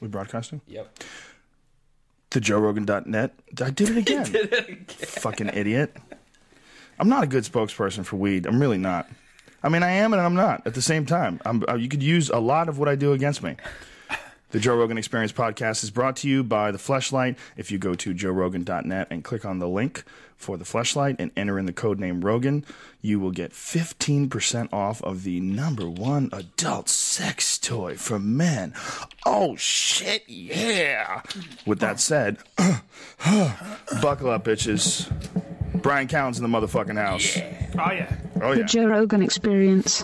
We broadcasting? Yep. TheJoeRogan.net. I did it again. Did it again. Fucking idiot. I'm not a good spokesperson for weed. I'm really not. I mean, I am and I'm not at the same time. You could use a lot of what I do against me. The Joe Rogan Experience podcast is brought to you by The Fleshlight. If you go to JoeRogan.net and click on the link for The Fleshlight and enter in the code name Rogan, you will get 15% off of the #1 adult sex toy for men. Oh, shit, yeah. With that said, buckle up, bitches. Brian Cowan's in the motherfucking house. Yeah. Oh, yeah. Oh, yeah. The Joe Rogan Experience.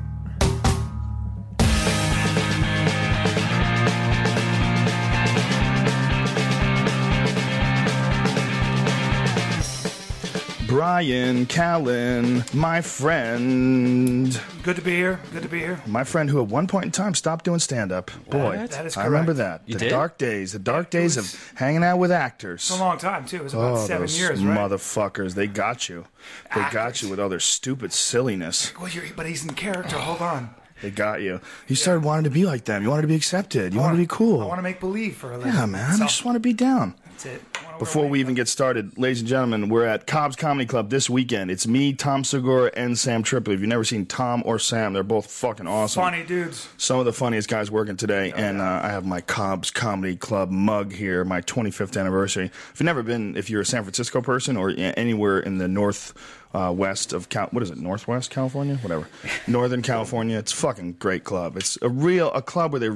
Brian Callen, my friend. Good to be here. Good to be here. My friend who at one point in time stopped doing stand-up. Boy, What? That is I correct. remember that. You the did? dark days of hanging out with actors. It's a long time, too. It was about 7 those years, right? motherfuckers. They got you. They got Actors. you with all their stupid silliness. Well, but he's in character. Hold on. They got you. You started wanting to be like them. You wanted to be accepted. You wanted to be cool. I want to make believe for a living. Yeah, man. So, I just want to be down. that's it. Before we even get started, ladies and gentlemen, we're at Cobb's Comedy Club this weekend. It's me, Tom Segura, and Sam Tripoli. If you've never seen Tom or Sam, they're both fucking awesome. Funny dudes. Some of the funniest guys working today, and I have my Cobb's Comedy Club mug here, my 25th anniversary. If you've never been, if you're a San Francisco person or anywhere in the west of Northwest California, whatever, Northern California, it's a fucking great club. It's a club where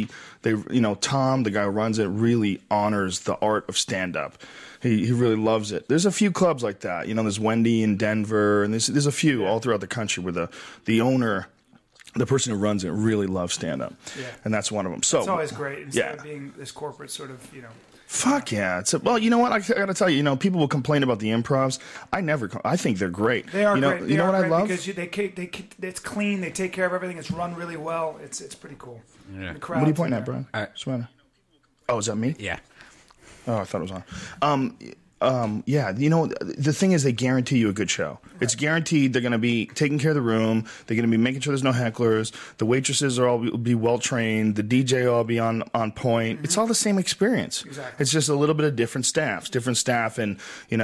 Tom, the guy who runs it, really honors the art of stand up. He really loves it. There's a few clubs like that. There's Wendy in Denver, and there's a few all throughout the country where the owner, the person who runs it, really loves stand-up. Yeah. And that's one of them. So It's always great instead of being this corporate sort of, Fuck yeah. Well, you know what? I got to tell you, people will complain about the improvs. I think they're great. They are great. You know what I love? Because it's clean. They take care of everything. It's run really well. It's pretty cool. Yeah. What are you pointing at, Brian? What's the matter? Oh, is that me? Yeah. Oh, I thought it was on. Yeah, the thing is they guarantee you a good show. Right. It's guaranteed they're going to be taking care of the room. They're going to be making sure there's no hecklers. The waitresses will be well trained. The DJ will all be on point. Mm-hmm. It's all the same experience. Exactly. It's just a little bit of different staff in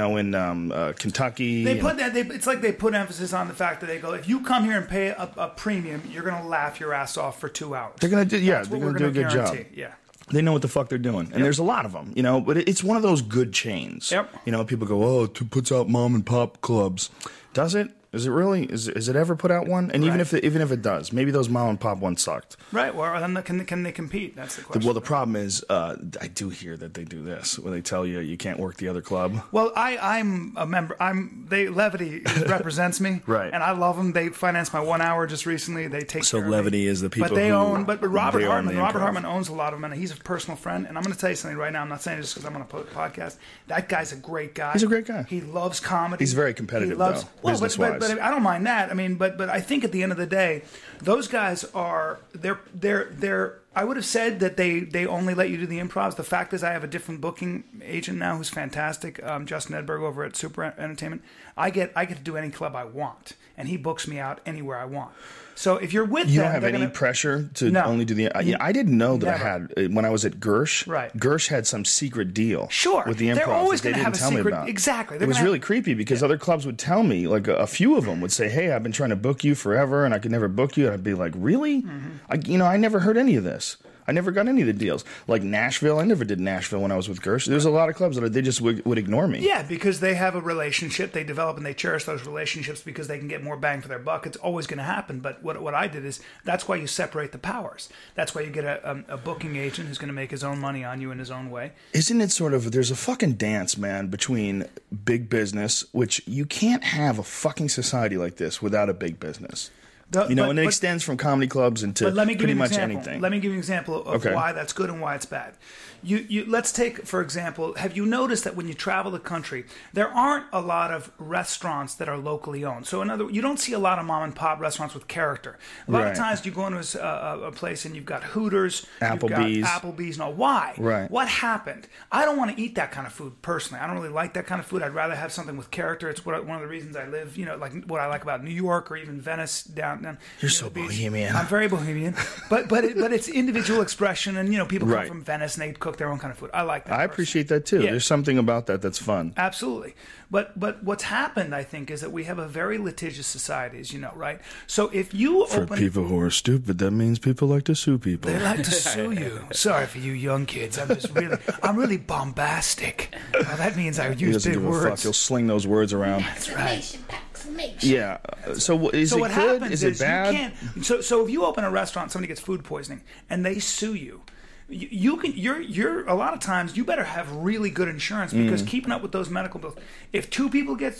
Kentucky. It's like they put emphasis on the fact that they go, if you come here and pay a premium, you're going to laugh your ass off for 2 hours. They're going to do That's they're what going to do a good guarantee. job. Yeah. They know what the fuck they're doing. And there's a lot of them, but it's one of those good chains. Yep. People go, oh, it puts out mom and pop clubs. Does it? Is it really? Is it ever put out one? And even if it does, maybe those mom and pop ones sucked. Right. Well, then can they compete? That's the question. Well, the problem is, I do hear that they do this, where they tell you can't work the other club. Well, I'm a member. Levity represents me, Right? And I love them. They financed my 1 hour just recently. They take So care of Levity me. is the people. But they who, own. But Robert they own Hartman. the Robert Improv. Hartman owns a lot of them, and he's a personal friend. And I'm going to tell you something right now. I'm not saying it just because I'm on a podcast. That guy's a great guy. He's a great guy. He loves comedy. He's very competitive, though, business-wise. But I don't mind that. I mean, but I think at the end of the day, those guys are they're. I would have said that they only let you do the improvs. The fact is, I have a different booking agent now who's fantastic, Justin Edberg over at Super Entertainment. I get to do any club I want, and he books me out anywhere I want. So if you're with you them, don't have any pressure to only do the. I didn't know that Never. I had when I was at Gersh. Right. Gersh had some secret deal. Sure. With the improv. They're always going to have a tell me secret. about. Exactly. It was really creepy because other clubs would tell me, like a few of them would say, "Hey, I've been trying to book you forever, and I could never book you." And I'd be like, "Really? Mm-hmm. I never heard any of this." I never got any of the deals. Like Nashville, I never did Nashville when I was with Gersh. There's a lot of clubs that they just would ignore me. Yeah, because they have a relationship. They develop and they cherish those relationships because they can get more bang for their buck. It's always going to happen. But what I did is that's why you separate the powers. That's why you get a booking agent who's going to make his own money on you in his own way. Isn't it sort of, there's a fucking dance, man, between big business, which you can't have a fucking society like this without a big business. And it extends from comedy clubs into pretty much anything. Let me give you an example of why that's good and why it's bad. Let's take, for example, have you noticed that when you travel the country, there aren't a lot of restaurants that are locally owned? So you don't see a lot of mom and pop restaurants with character. A lot of times you go into a place and you've got Hooters, Applebee's. you've got Applebee's. No, why? Right. What happened? I don't want to eat that kind of food personally. I don't really like that kind of food. I'd rather have something with character. It's one of the reasons I live, like what I like about New York or even Venice down down. You're so bohemian. I'm very bohemian, but it's individual expression, and people come Right. from Venice and they cook their own kind of food. I like that. I appreciate that too. Yeah. There's something about that that's fun. Absolutely. But what's happened, I think, is that we have a very litigious society, as you know, right? So if you For open... people who are stupid, that means people like to sue people. They like to sue you. Sorry for you young kids. I'm really bombastic. Well, that means I He use doesn't big give a fuck. words. He'll sling those words around. That's right. Yeah. So is So it what good? happens Is it bad? you can't. So if you open a restaurant, somebody gets food poisoning, and they sue you. You're a lot of times you better have really good insurance because keeping up with those medical bills. If 2 people get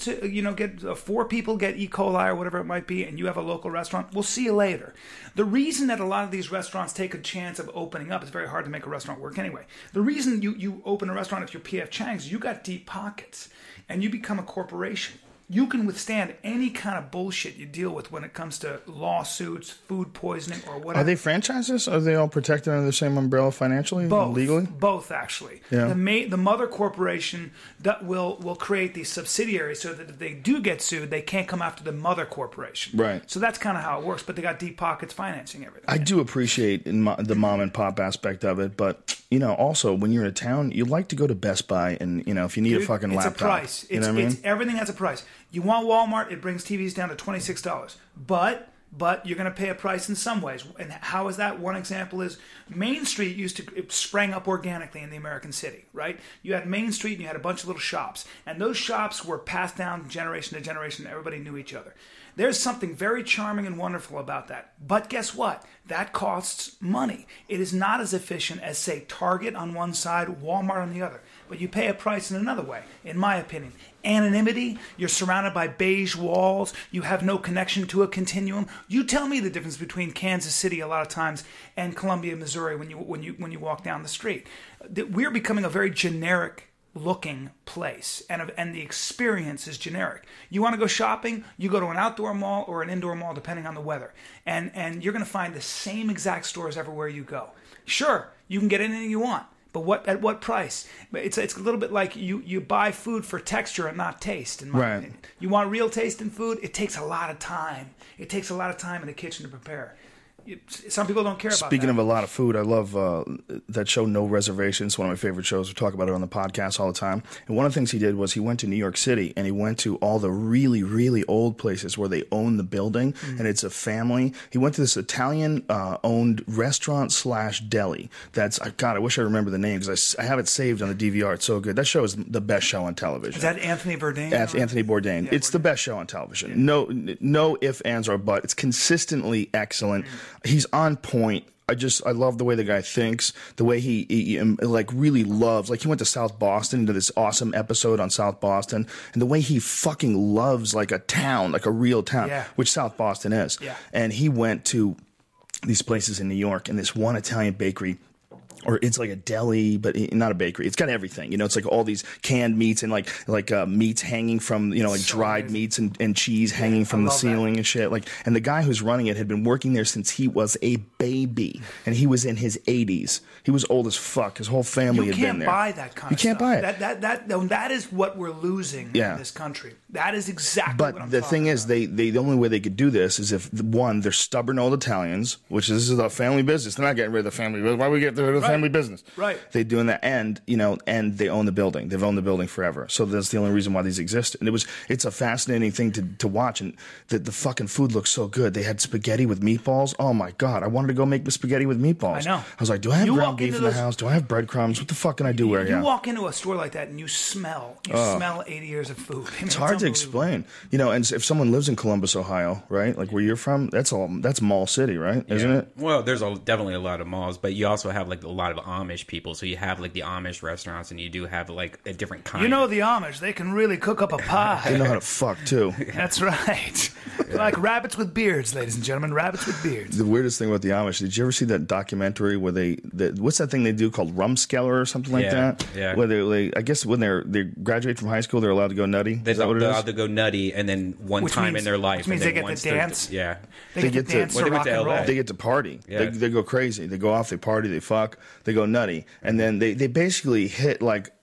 4 people get E. coli or whatever it might be, and you have a local restaurant, we'll see you later. The reason that a lot of these restaurants take a chance of opening up, it's very hard to make a restaurant work anyway. The reason you open a restaurant if you're P.F. Chang's, you got deep pockets, and you become a corporation. You can withstand any kind of bullshit you deal with when it comes to lawsuits, food poisoning, or whatever. Are they franchises? Are they all protected under the same umbrella financially, legally? Both, actually. Yeah. The mother corporation that will create these subsidiaries so that if they do get sued, they can't come after the mother corporation. Right. So that's kind of how it works. But they got deep pockets financing everything. I do appreciate the mom and pop aspect of it, but also when you're in a town, you like to go to Best Buy and if you need a fucking laptop, it's a price. You know what I mean? It's everything has a price. You want Walmart, it brings TVs down to $26. But you're going to pay a price in some ways. And how is that? One example is Main Street it sprang up organically in the American city, right? You had Main Street and you had a bunch of little shops. And those shops were passed down generation to generation. Everybody knew each other. There's something very charming and wonderful about that. But guess what? That costs money. It is not as efficient as, say, Target on one side, Walmart on the other. But you pay a price in another way, in my opinion. Anonymity, you're surrounded by beige walls, you have no connection to a continuum. You tell me the difference between Kansas City a lot of times and Columbia, Missouri when you walk down the street. We're becoming a very generic looking place, and the experience is generic. You want to go shopping, you go to an outdoor mall or an indoor mall depending on the weather, and you're going to find the same exact stores everywhere you go. Sure, you can get anything you want, but at what price? It's a little bit like you buy food for texture and not taste, in my opinion. You want real taste in food? It takes a lot of time. It takes a lot of time in the kitchen to prepare. Some people don't care about that. Speaking of a lot of food, I love that show No Reservations, one of my favorite shows. We talk about it on the podcast all the time. And one of the things he did was he went to New York City and he went to all the really, really old places where they own the building and it's a family. He went to this Italian owned restaurant / deli. That's, God, I wish I remember the name because I have it saved on the DVR. It's so good. That show is the best show on television. Is that Anthony Bourdain? Anthony Bourdain. Yeah, it's Bourdain. the best show on television. Yeah. No ifs, ands, or buts. It's consistently excellent. He's on point. I love the way the guy thinks, the way he like really loves, like he went to South Boston to this awesome episode on South Boston, and the way he fucking loves like a town, like a real town, which South Boston is. Yeah. And he went to these places in New York and this one Italian bakery, or it's like a deli, but not a bakery. It's got everything. It's like all these canned meats and like meats hanging from, like so dried amazing. Meats and cheese hanging from the ceiling and shit. And the guy who's running it had been working there since he was a baby, and he was in his 80s. He was old as fuck. His whole family had been there. You can't buy that kind of stuff. You can't buy it. That is what we're losing in this country. That is exactly what I'm talking about. But the thing is, the only way they could do this is if, one, they're stubborn old Italians, which this is a family business. They're not getting rid of the family business. Why would we get rid of the family business? Right. They're doing that, and they own the building. They've owned the building forever. So that's the only reason why these exist. And it's a fascinating thing to watch, and the fucking food looks so good. They had spaghetti with meatballs. Oh my God. I wanted to go make the spaghetti with meatballs. I know. I was like, do I have ground beef in the house? Do I have breadcrumbs? What the fuck can I do where? You walk into a store like that and you smell 80 years of food. I mean, it's hard to explain. And if someone lives in Columbus, Ohio, right? Like where you're from, that's Mall City, right? Yeah. Isn't it? Well, there's definitely a lot of malls, but you also have like a lot of Amish people. So you have like the Amish restaurants, and you do have like a different kind. The Amish, they can really cook up a pie. They know how to fuck too. That's right. Like rabbits with beards, ladies and gentlemen. Rabbits with beards. The weirdest thing about the Amish, did you ever see that documentary where what's that thing they do called Rumskeller or something like that? Yeah. Where I guess when they graduate from high school, they're allowed to go nutty. Is that what it is? They're allowed to go nutty, and then Which time means- in their life. which means and they then get once to dance? Yeah. They get to dance when to they went rock to and LA. roll. They get to party. Yeah. They go crazy. They go off. They party. They fuck. They go nutty, and then they basically hit like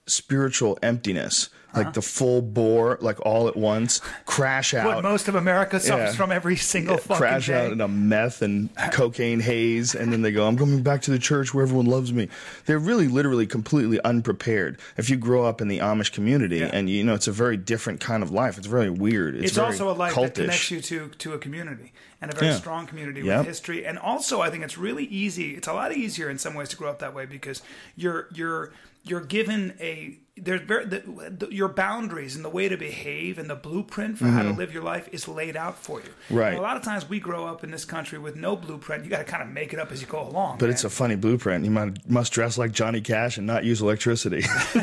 spiritual emptiness. Like the full bore, like all at once, crash out. What most of America suffers from every single fucking crash day. out in a meth and cocaine haze, and then they go, I'm going back to the church where everyone loves me. They're really, literally, completely unprepared. If you grow up in the Amish community, and you know, it's a very different kind of life. It's very weird. It's very also a life cultish. that connects you to a community, and a very strong community with history. And also, I think it's really easy. It's a lot easier in some ways to grow up that way because you're given your boundaries and the way to behave and the blueprint for how to live your life is laid out for you. Right. And a lot of times we grow up in this country with no blueprint. You got to kind of make it up as you go along. But it's a funny blueprint. You must dress like Johnny Cash and not use electricity.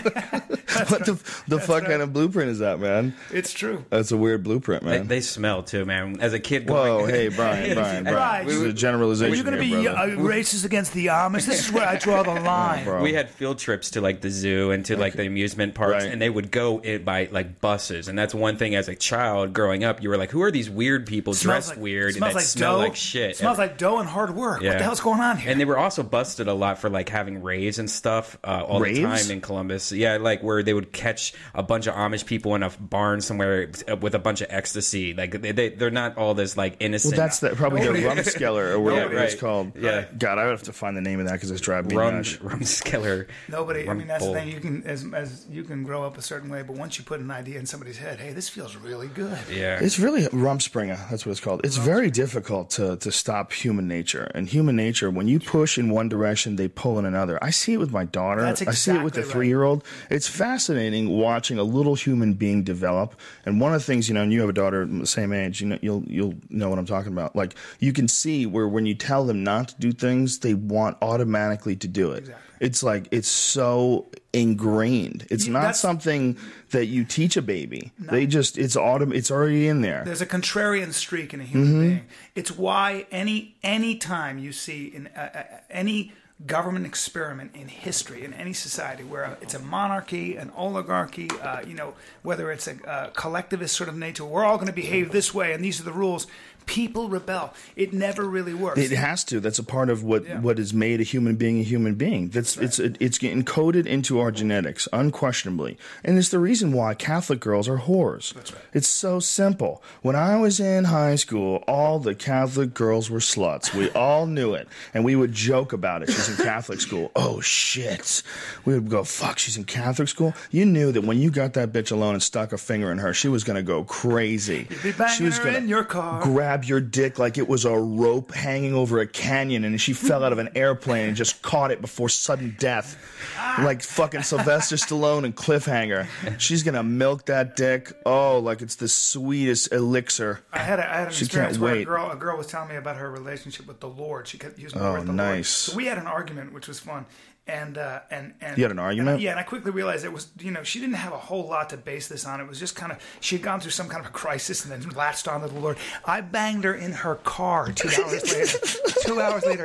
What the fuck kind of blueprint is that, man? It's true. That's a weird blueprint, man. They smell too, man. As a kid, Whoa, hey, Brian. Right. This is a generalization. Are you going to be racist against the Amish? This is where I draw the line. Bro. we had field trips to like the zoo and to like the amusement parks, Right. and they would go by like buses. And that's one thing as a child growing up, you were like, who are these weird people dressed weird and that smell like shit? It smells like dough and hard work. Yeah. What the hell's going on here? And they were also busted a lot for like having raves and stuff all Raves? the time in Columbus. Yeah, like where they would catch a bunch of Amish people in a barn somewhere with a bunch of ecstasy. Like they're not all this like innocent. Well, that's probably the Rumskeller or whatever Yeah, right. it's called. Yeah. God, I would have to find the name of that because it's driving me nuts. Rumskeller. Nobody. I mean, that's the thing. You can as you can grow up a certain way, but once you put an idea in somebody's head, hey, this feels really good. Yeah. It's really Rumspringa. That's what it's called. It's very difficult to stop human nature. And human nature, when you push in one direction, they pull in another. I see it with my daughter. That's I see it with the exactly right. 3-year-old. It's fascinating watching a little human being develop. And one of the things, and you have a daughter the same age, you'll know what I'm talking about. Like, you can see where when you tell them not to do things, they want automatically to do it. Exactly. It's like, it's so ingrained. It's not that's- something that you teach a baby. No. It's already in there. There's a contrarian streak in a human being. It's why any time you see in any government experiment in history in any society where it's a monarchy, an oligarchy, whether it's a collectivist sort of nature, we're all going to behave this way and these are the rules. People rebel. It never really works. It has to. That's a part of what has made a human being a human being. It's encoded into our genetics, unquestionably. And it's the reason why Catholic girls are whores. That's right. It's so simple. When I was in high school, all the Catholic girls were sluts. We all knew it. And we would joke about it. She's in Catholic school. Oh, shit. We would go, fuck, she's in Catholic school? You knew that when you got that bitch alone and stuck a finger in her, she was going to go crazy. You'd be banging her in your car. Grab your dick like it was a rope hanging over a canyon and she fell out of an airplane and just caught it before sudden death. Like fucking Sylvester Stallone and Cliffhanger. She's going to milk that dick. Oh, like it's the sweetest elixir. I had an She experience can't where wait. a girl was telling me about her relationship with the Lord. She kept using the word the Lord. Nice. So we had an argument, which was fun. And You had an argument? And I quickly realized it was, she didn't have a whole lot to base this on. It was just kind of, she had gone through some kind of a crisis and then latched onto the Lord. I banged her in her car 2 hours later. 2 hours later,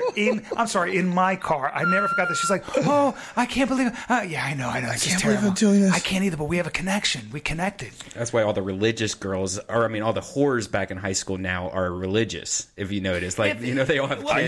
in my car. I never forgot that. She's like, oh, I can't believe it. Yeah, I know. It's just believe terrible. I'm doing this. I can't either, but we have a connection. We connected. That's why all the religious girls, all the whores back in high school now are religious. If you notice, they all have kids.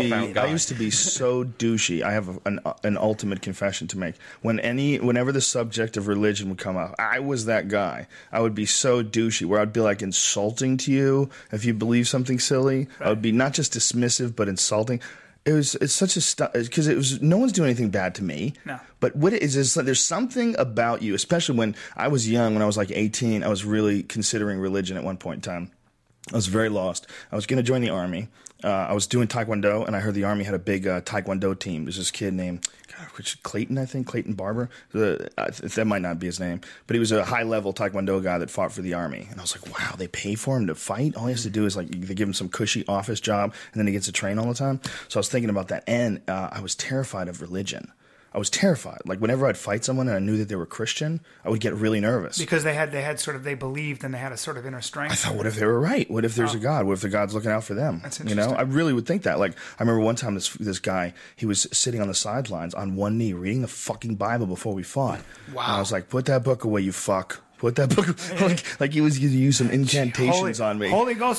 I used to be so douchey. I have an ultimate confession to make. Whenever the subject of religion would come up, I was that guy. I would be so douchey where I'd be like insulting to you if you believe something silly. Right. I would be not just dismissive but insulting. It's such a because it was no one's doing anything bad to me. No. But what it is there's something about you, especially when I was young, when I was like 18, I was really considering religion at one point in time. I was very lost. I was going to join the Army. I was doing Taekwondo, and I heard the Army had a big Taekwondo team. There's this kid named Clayton, I think, Clayton Barber. That might not be his name, but he was a high-level Taekwondo guy that fought for the Army. And I was like, wow, they pay for him to fight? All he has to do is, they give him some cushy office job, and then he gets to train all the time. So I was thinking about that, and I was terrified of religion. I was terrified. Like, whenever I'd fight someone and I knew that they were Christian, I would get really nervous. Because they believed and they had a sort of inner strength. I thought, what if they were right? What if there's a God? What if the God's looking out for them? That's interesting. I really would think that. Like, I remember one time this guy, he was sitting on the sidelines on one knee reading the fucking Bible before we fought. Wow. And I was like, put that book away, you fuck. Put that book like he was going to use some incantations on me. Holy Ghost power!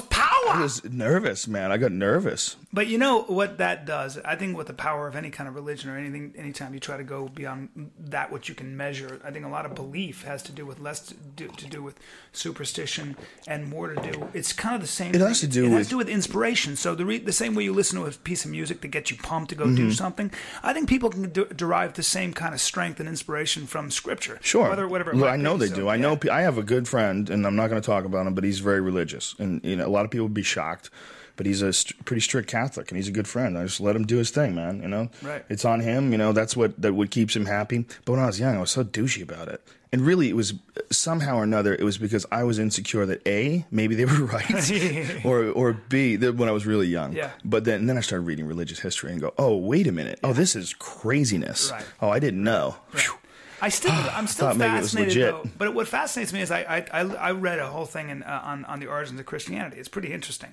I was nervous, man. I got nervous. But you know what that does? I think with the power of any kind of religion or anything, anytime you try to go beyond that which you can measure, I think a lot of belief has to do with less to do with superstition and more to do. It's kind of the same. It has to do with inspiration. So the same way you listen to a piece of music to get you pumped to go do something, I think people can derive the same kind of strength and inspiration from Scripture. Sure, whatever. Look, I know they do. I know. I have a good friend, and I'm not going to talk about him, but he's very religious, and a lot of people would be shocked. But he's a pretty strict Catholic, and he's a good friend. I just let him do his thing, man. Right. It's on him. That's what keeps him happy. But when I was young, I was so douchey about it. And really, it was somehow or another, it was because I was insecure that A, maybe they were right, or B, that when I was really young. Yeah. But then I started reading religious history and go, oh, wait a minute. Yeah. Oh, this is craziness. Right. Oh, I didn't know. Right. I'm still fascinated though. But what fascinates me is I read a whole thing on the origins of Christianity. It's pretty interesting,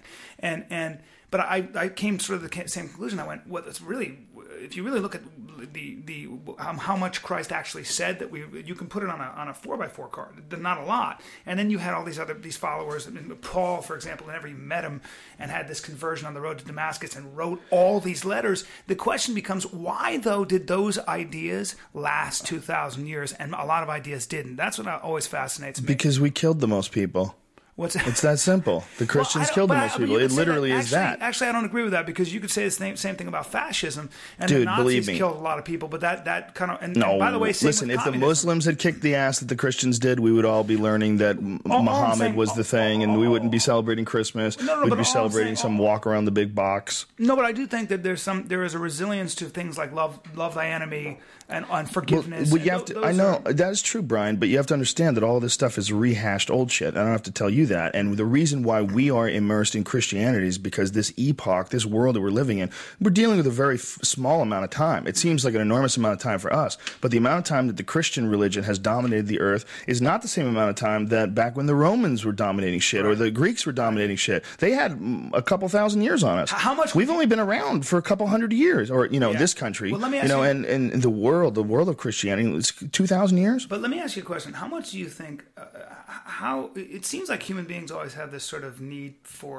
but I came sort of the same conclusion. I went, well, it's really, if you really look at the how much Christ actually said that you can put it on a 4x4 card, not a lot. And then you had all these followers. I mean, Paul, for example, whenever he met him and had this conversion on the road to Damascus and wrote all these letters, the question becomes, why though did those ideas last 2,000 years and a lot of ideas didn't? That's what always fascinates me. Because we killed the most people. It's that simple. The Christians killed the most people. It literally is that. Actually, I don't agree with that because you could say the same thing about fascism. And Dude, the Nazis believe me. killed a lot of people, but that kind of... And by the way, listen, if the Muslims had kicked the ass that the Christians did, we would all be learning that Muhammad was the thing, and we wouldn't be celebrating Christmas. We'd be celebrating some walk around the big box. No, but I do think that there is a resilience to things like love thy enemy and forgiveness. Well, you have to. I know that is true, Brian, but you have to understand that all this stuff is rehashed old shit. I don't have to tell you that. And the reason why we are immersed in Christianity is because this epoch, this world that we're living in, we're dealing with a very small amount of time. It seems like an enormous amount of time for us, but the amount of time that the Christian religion has dominated the earth is not the same amount of time that back when the Romans were dominating shit or the Greeks were dominating shit. They had a couple thousand years on us. How much? We've only been around for a couple hundred years, or this country. Well, let me ask you, and the world of Christianity, it's 2,000 years. But let me ask you a question: how much do you think? How it seems like human beings always have this sort of need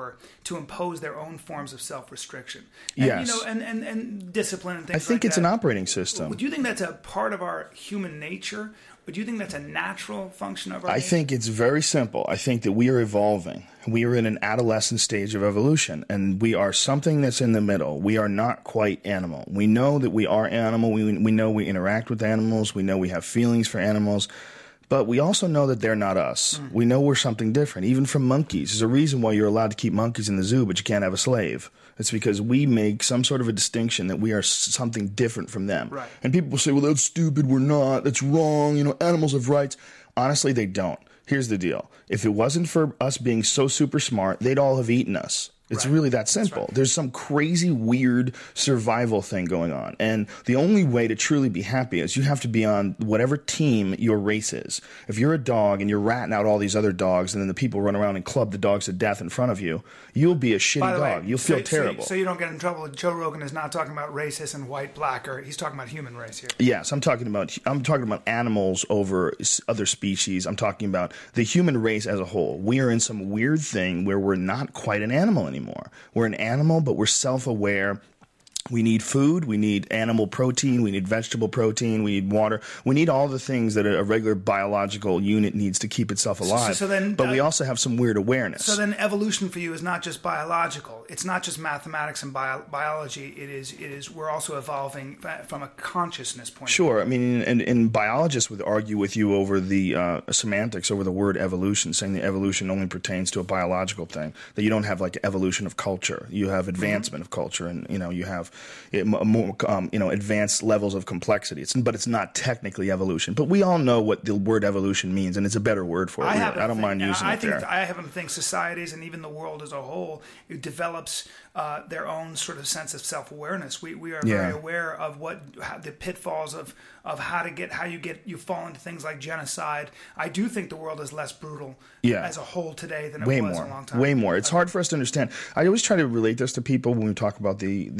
to impose their own forms of self-restriction. And, yes. And discipline and things like that. I think it's an operating system. Do you think that's a part of our human nature? Or do you think that's a natural function of our nature? I think it's very simple. I think that we are evolving. We are in an adolescent stage of evolution, and we are something that's in the middle. We are not quite animal. We know that we are animal. We know we interact with animals. We know we have feelings for animals. But we also know that they're not us. We know we're something different, even from monkeys. There's a reason why you're allowed to keep monkeys in the zoo, but you can't have a slave. It's because we make some sort of a distinction that we are something different from them. Right. And people will say, well, that's stupid, we're not, that's wrong, animals have rights. Honestly, they don't. Here's the deal. If it wasn't for us being so super smart, they'd all have eaten us. It's really that simple. There's some crazy, weird survival thing going on. And the only way to truly be happy is you have to be on whatever team your race is. If you're a dog and you're ratting out all these other dogs and then the people run around and club the dogs to death in front of you, you'll be a shitty dog. You'll feel terrible. So you don't get in trouble. Joe Rogan is not talking about racist and white, black, or he's talking about human race here. Yes, I'm talking about animals over other species. I'm talking about the human race as a whole. We are in some weird thing where we're not quite an animal anymore. We're an animal, but we're self-aware. We need food, we need animal protein, we need vegetable protein, we need water. We need all the things that a regular biological unit needs to keep itself alive. But we also have some weird awareness. So then evolution for you is not just biological. It's not just mathematics and biology. It is we're also evolving from a consciousness point of view. Sure. I mean, and biologists would argue with you over the semantics, over the word evolution, saying that evolution only pertains to a biological thing, that you don't have like evolution of culture. You have advancement of culture, and you have more advanced levels of complexity. But it's not technically evolution. But we all know what the word evolution means, and it's a better word for it. I don't mind using it there. I happen to think societies and even the world as a whole develops their own sort of sense of self-awareness. We are very aware of the pitfalls of how you fall into things like genocide. I do think the world is less brutal as a whole today than it was a long time ago. Way more. It's hard for us to understand. I always try to relate this to people when we talk about the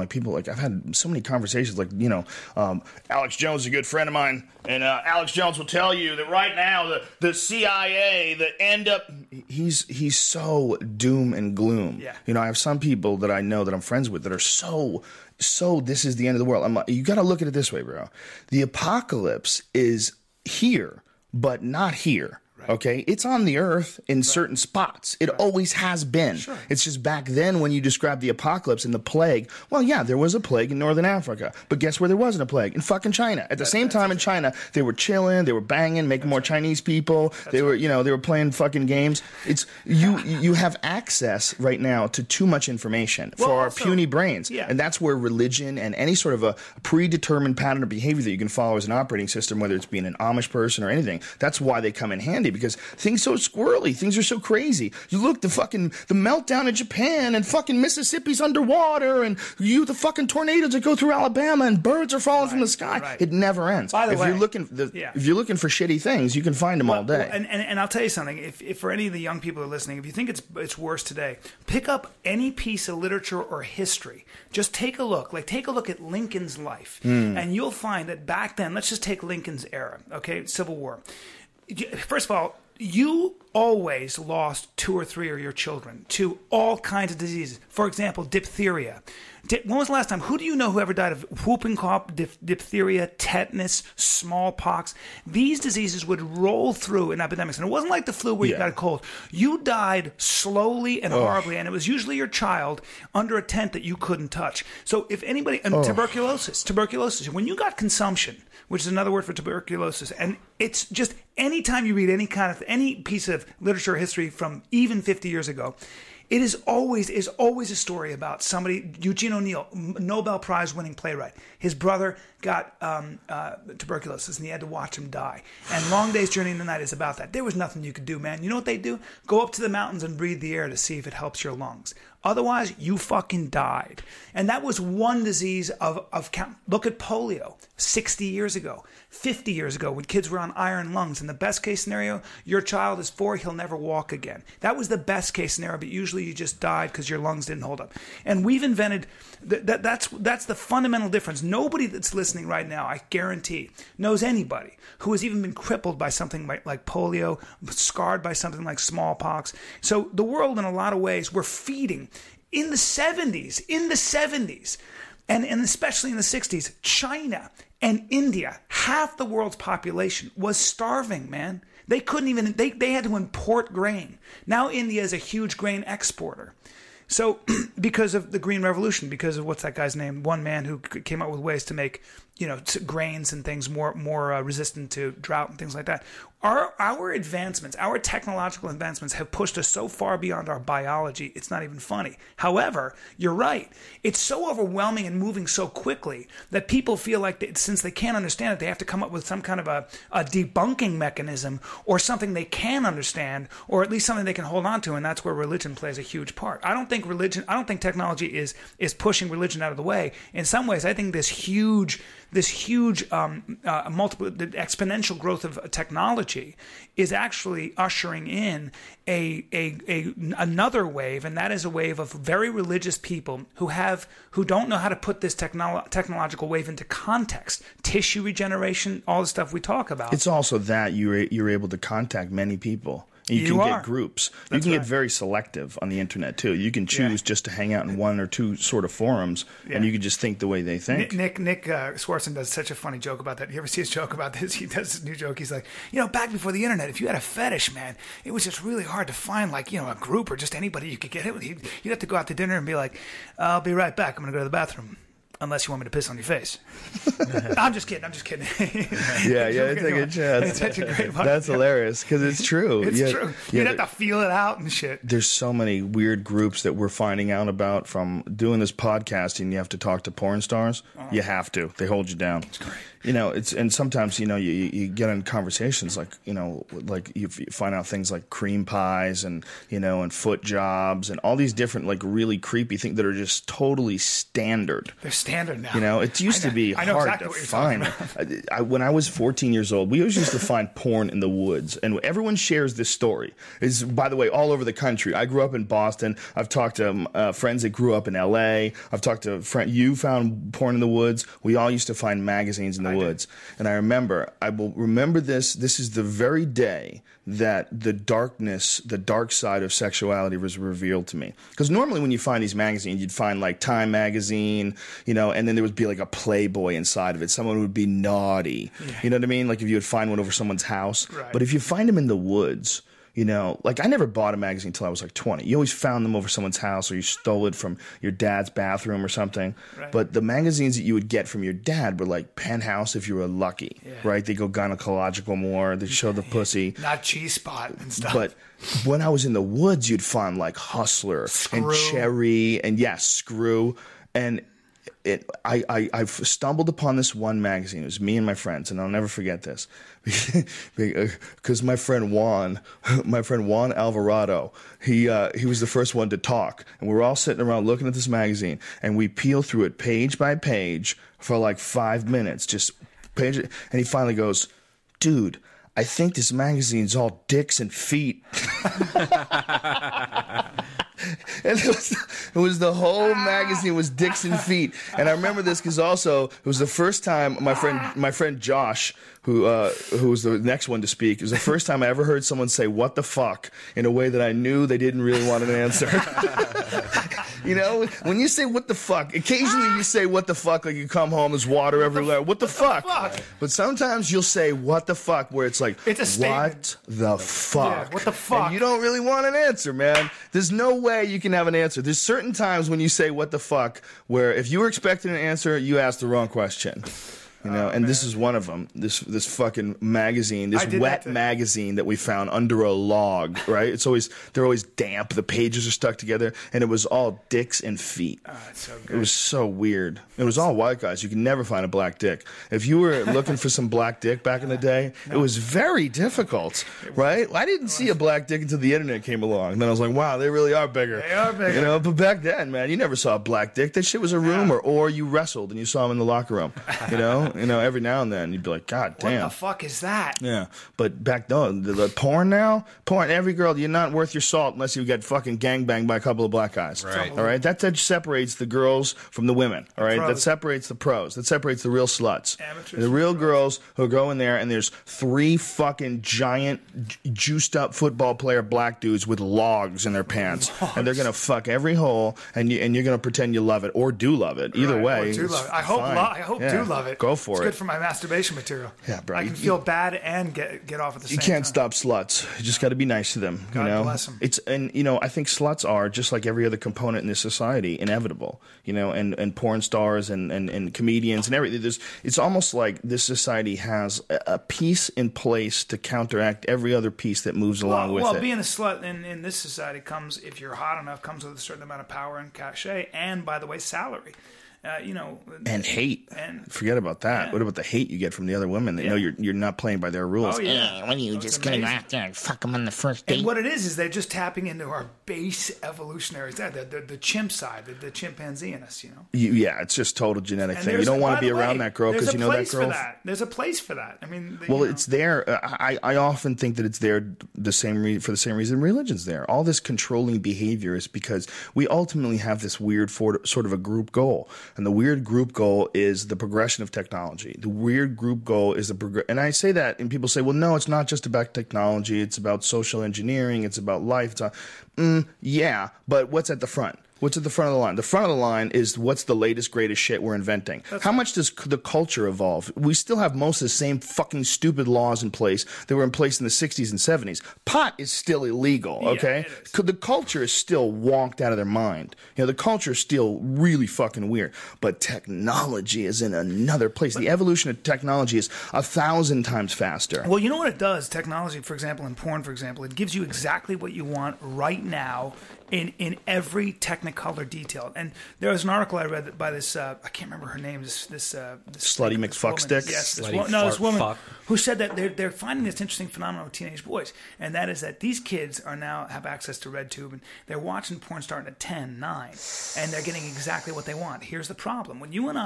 like people, like I've had so many conversations, like, you know, Alex Jones is a good friend of mine, and Alex Jones will tell you that right now the CIA, the end up, he's so doom and gloom. Yeah. You know, I have some people that I know that I'm friends with that are so this is the end of the world. I'm like, you got to look at it this way, bro. The apocalypse is here, but not here. Right. Okay, it's on the earth in certain spots. It always has been. Sure. It's just back then when you described the apocalypse and the plague. Well, yeah, there was a plague in northern Africa, but guess where there wasn't a plague? In fucking China. At the same time in China, they were chilling, they were banging, making more Chinese people. They were, you know, they were playing fucking games. It's you have access right now to too much information for our puny brains, and that's where religion and any sort of a predetermined pattern of behavior that you can follow as an operating system, whether it's being an Amish person or anything, that's why they come in handy. Because things are so squirrely, things are so crazy. You look, the meltdown in Japan, and fucking Mississippi's underwater, and the fucking tornadoes that go through Alabama, and birds are falling from the sky. Right. It never ends. By the way, if you're looking for shitty things, you can find them all day. And I'll tell you something. If for any of the young people who are listening, if you think it's worse today, pick up any piece of literature or history. Just take a look. Like, take a look at Lincoln's life, and you'll find that back then, let's just take Lincoln's era, okay, Civil War. First of all, you always lost 2 or 3 of your children to all kinds of diseases. For example, diphtheria. When was the last time? Who do you know who ever died of whooping cough, diphtheria, tetanus, smallpox? These diseases would roll through in epidemics. And it wasn't like the flu where you got a cold. You died slowly and horribly, and it was usually your child under a tent that you couldn't touch. So if anybody... And tuberculosis. When you got consumption, which is another word for tuberculosis, and it's just anytime you read any piece of literature or history from even 50 years ago, it is always a story about somebody. Eugene O'Neill, Nobel Prize winning playwright. His brother got tuberculosis, and he had to watch him die. And Long Day's Journey in the Night is about that. There was nothing you could do, man. You know what they do? Go up to the mountains and breathe the air to see if it helps your lungs. Otherwise, you fucking died. And that was one disease of count. Look at polio 60 years ago, 50 years ago, when kids were on iron lungs. In the best case scenario, your child is 4, he'll never walk again. That was the best case scenario, but usually you just died because your lungs didn't hold up. And we've invented, that's the fundamental difference. Nobody that's listening right now, I guarantee, knows anybody who has even been crippled by something like polio, scarred by something like smallpox. So the world, in a lot of ways, we're feeding. In the 70s, and especially in the 60s, China and India, half the world's population was starving, man. They couldn't even, they had to import grain. Now India is a huge grain exporter. So because of the Green Revolution, because of what's that guy's name? One man who came up with ways to make, grains and things more resistant to drought and things like that. Our advancements, our technological advancements have pushed us so far beyond our biology, it's not even funny. However, you're right. It's so overwhelming and moving so quickly that people feel like since they can't understand it, they have to come up with some kind of a debunking mechanism or something they can understand, or at least something they can hold on to, and that's where religion plays a huge part. I don't think technology is pushing religion out of the way. In some ways, I think this huge multiple exponential growth of technology is actually ushering in another wave, and that is a wave of very religious people who don't know how to put this technological wave into context. Tissue regeneration, all the stuff we talk about. It's also that you're able to contact many people. You can get groups. You can get very selective on the internet, too. You can choose just to hang out in 1 or 2 sort of forums, and you can just think the way they think. Nick Swartzen does such a funny joke about that. You ever see his joke about this? He does this new joke. He's like, back before the internet, if you had a fetish, man, it was just really hard to find, a group or just anybody you could get with. You'd have to go out to dinner and be like, I'll be right back. I'm going to go to the bathroom. Unless you want me to piss on your face. I'm just kidding. Yeah, it's a good chance. It's such a great one. That's hilarious, because it's true. It's true. You'd have to feel it out and shit. There's so many weird groups that we're finding out about from doing this podcasting. You have to talk to porn stars. You have to. They hold you down. It's great. You know, and sometimes, you know, you get in conversations like, you know, like you find out things like cream pies and, you know, and foot jobs and all these different like really creepy things that are just totally standard. They're standard now. You know, it used to be hard to find. When I was 14 years old, we always used to find porn in the woods, and everyone shares this story. It's, by the way, all over the country. I grew up in Boston. I've talked to friends that grew up in L.A. I've talked to you found porn in the woods. We all used to find magazines in the woods. And I will remember this. This is the very day that the dark side of sexuality was revealed to me. Because normally when you find these magazines, you'd find like Time magazine, you know, and then there would be like a Playboy inside of it. Someone would be naughty. Yeah. You know what I mean? Like if you would find one over someone's house. Right. But if you find them in the woods, you know, like I never bought a magazine until I was like 20. You always found them over someone's house or you stole it from your dad's bathroom or something. Right. But the magazines that you would get from your dad were like Penthouse if you were lucky, right? They go gynecological more. They show the pussy. Not G-Spot and stuff. But when I was in the woods, you'd find like Hustler and Cherry and Screw. And I stumbled upon this one magazine. It was me and my friends, and I'll never forget this because my friend Juan Alvarado, he was the first one to talk, and we were all sitting around looking at this magazine, and we peeled through it page by page for like 5 minutes, just page, and he finally goes, "Dude, I think this magazine's all dicks and feet." And it was the whole magazine was dicks and feet. And I remember this because also it was the first time my friend Josh, who was the next one to speak, it was the first time I ever heard someone say "what the fuck" in a way that I knew they didn't really want an answer. You know, when you say "what the fuck," occasionally you say "what the fuck" like you come home, there's water everywhere. What the fuck? But sometimes you'll say "what the fuck" where it's like, it's a statement. What the fuck? Yeah, what the fuck? And you don't really want an answer, man. There's no way you can have an answer. There's certain times when you say "what the fuck" where if you were expecting an answer, you asked the wrong question. You know, and this is one of them. This fucking magazine, this wet magazine that we found under a log, right? They're always damp. The pages are stuck together, and it was all dicks and feet. Oh, it's so good. It was so weird. It was all white guys. You could never find a black dick. If you were looking for some black dick back in the day, it was very difficult, right? I didn't see a black dick until the internet came along. And then I was like, wow, they really are bigger. They are bigger. You know, but back then, man, you never saw a black dick. That shit was a rumor, or you wrestled and you saw him in the locker room. You know, every now and then you'd be like, God damn. What the fuck is that? Yeah. But back then, the porn now, every girl, you're not worth your salt unless you get fucking gangbanged by a couple of black guys. Right. All right? That separates the girls from the women. All right? Pros. That separates the pros. That separates the real sluts. Amateurs The real girls who go in there and there's 3 fucking giant juiced up football player black dudes with logs in their pants. And they're going to fuck every hole and you're going to pretend you love it or do love it. Either way. Or do love it. I hope yeah. do love it. Go for it's it. Good for my masturbation material. Yeah, bro. I can feel bad and get off at the same You time. can't stop sluts. You just got to be nice to them. God you know? bless them. I think sluts are just like every other component in this society, inevitable. You know, and porn stars and comedians and everything. It's almost like this society has a piece in place to counteract every other piece that moves along with it. Well, being a slut in this society comes, if you're hot enough, comes with a certain amount of power and cachet, and by the way, salary. And hate. Forget about that. Yeah. What about the hate you get from the other women that know you're not playing by their rules? Oh, yeah. When you just gonna go out there and fuck them on the first date? And what it is they're just tapping into our base evolutionary side, the chimp side, the chimpanzee in us, you know? Yeah, it's just total genetic thing. You don't want to be around that girl because you know that girl. There's a place for that. I mean, it's there. I often think that it's there for the same reason religion's there. All this controlling behavior is because we ultimately have this weird sort of a group goal. And the weird group goal is the progression of technology. The weird group goal is and I say that, and people say, well, no, it's not just about technology. It's about social engineering. It's about life. Yeah, but what's at the front? What's at the front of the line? The front of the line is what's the latest, greatest shit we're inventing. How much does the culture evolve? We still have most of the same fucking stupid laws in place that were in place in the 60s and 70s. Pot is still illegal, okay? Yeah, the culture is still wonked out of their mind. You know, the culture is still really fucking weird. But technology is in another place. The evolution of technology is 1,000 times faster. Well, you know what it does? Technology, for example, in porn, for example, it gives you exactly what you want right now in every technicolor detail. And there was an article I read by this I can't remember her name. This Slutty McFuckstick. Yes, Slutty this woman fuck. who said that they're finding this interesting phenomenon with teenage boys, and that is that these kids are now have access to RedTube, and they're watching porn starting at 10, 9, and they're getting exactly what they want. Here's the problem: when you and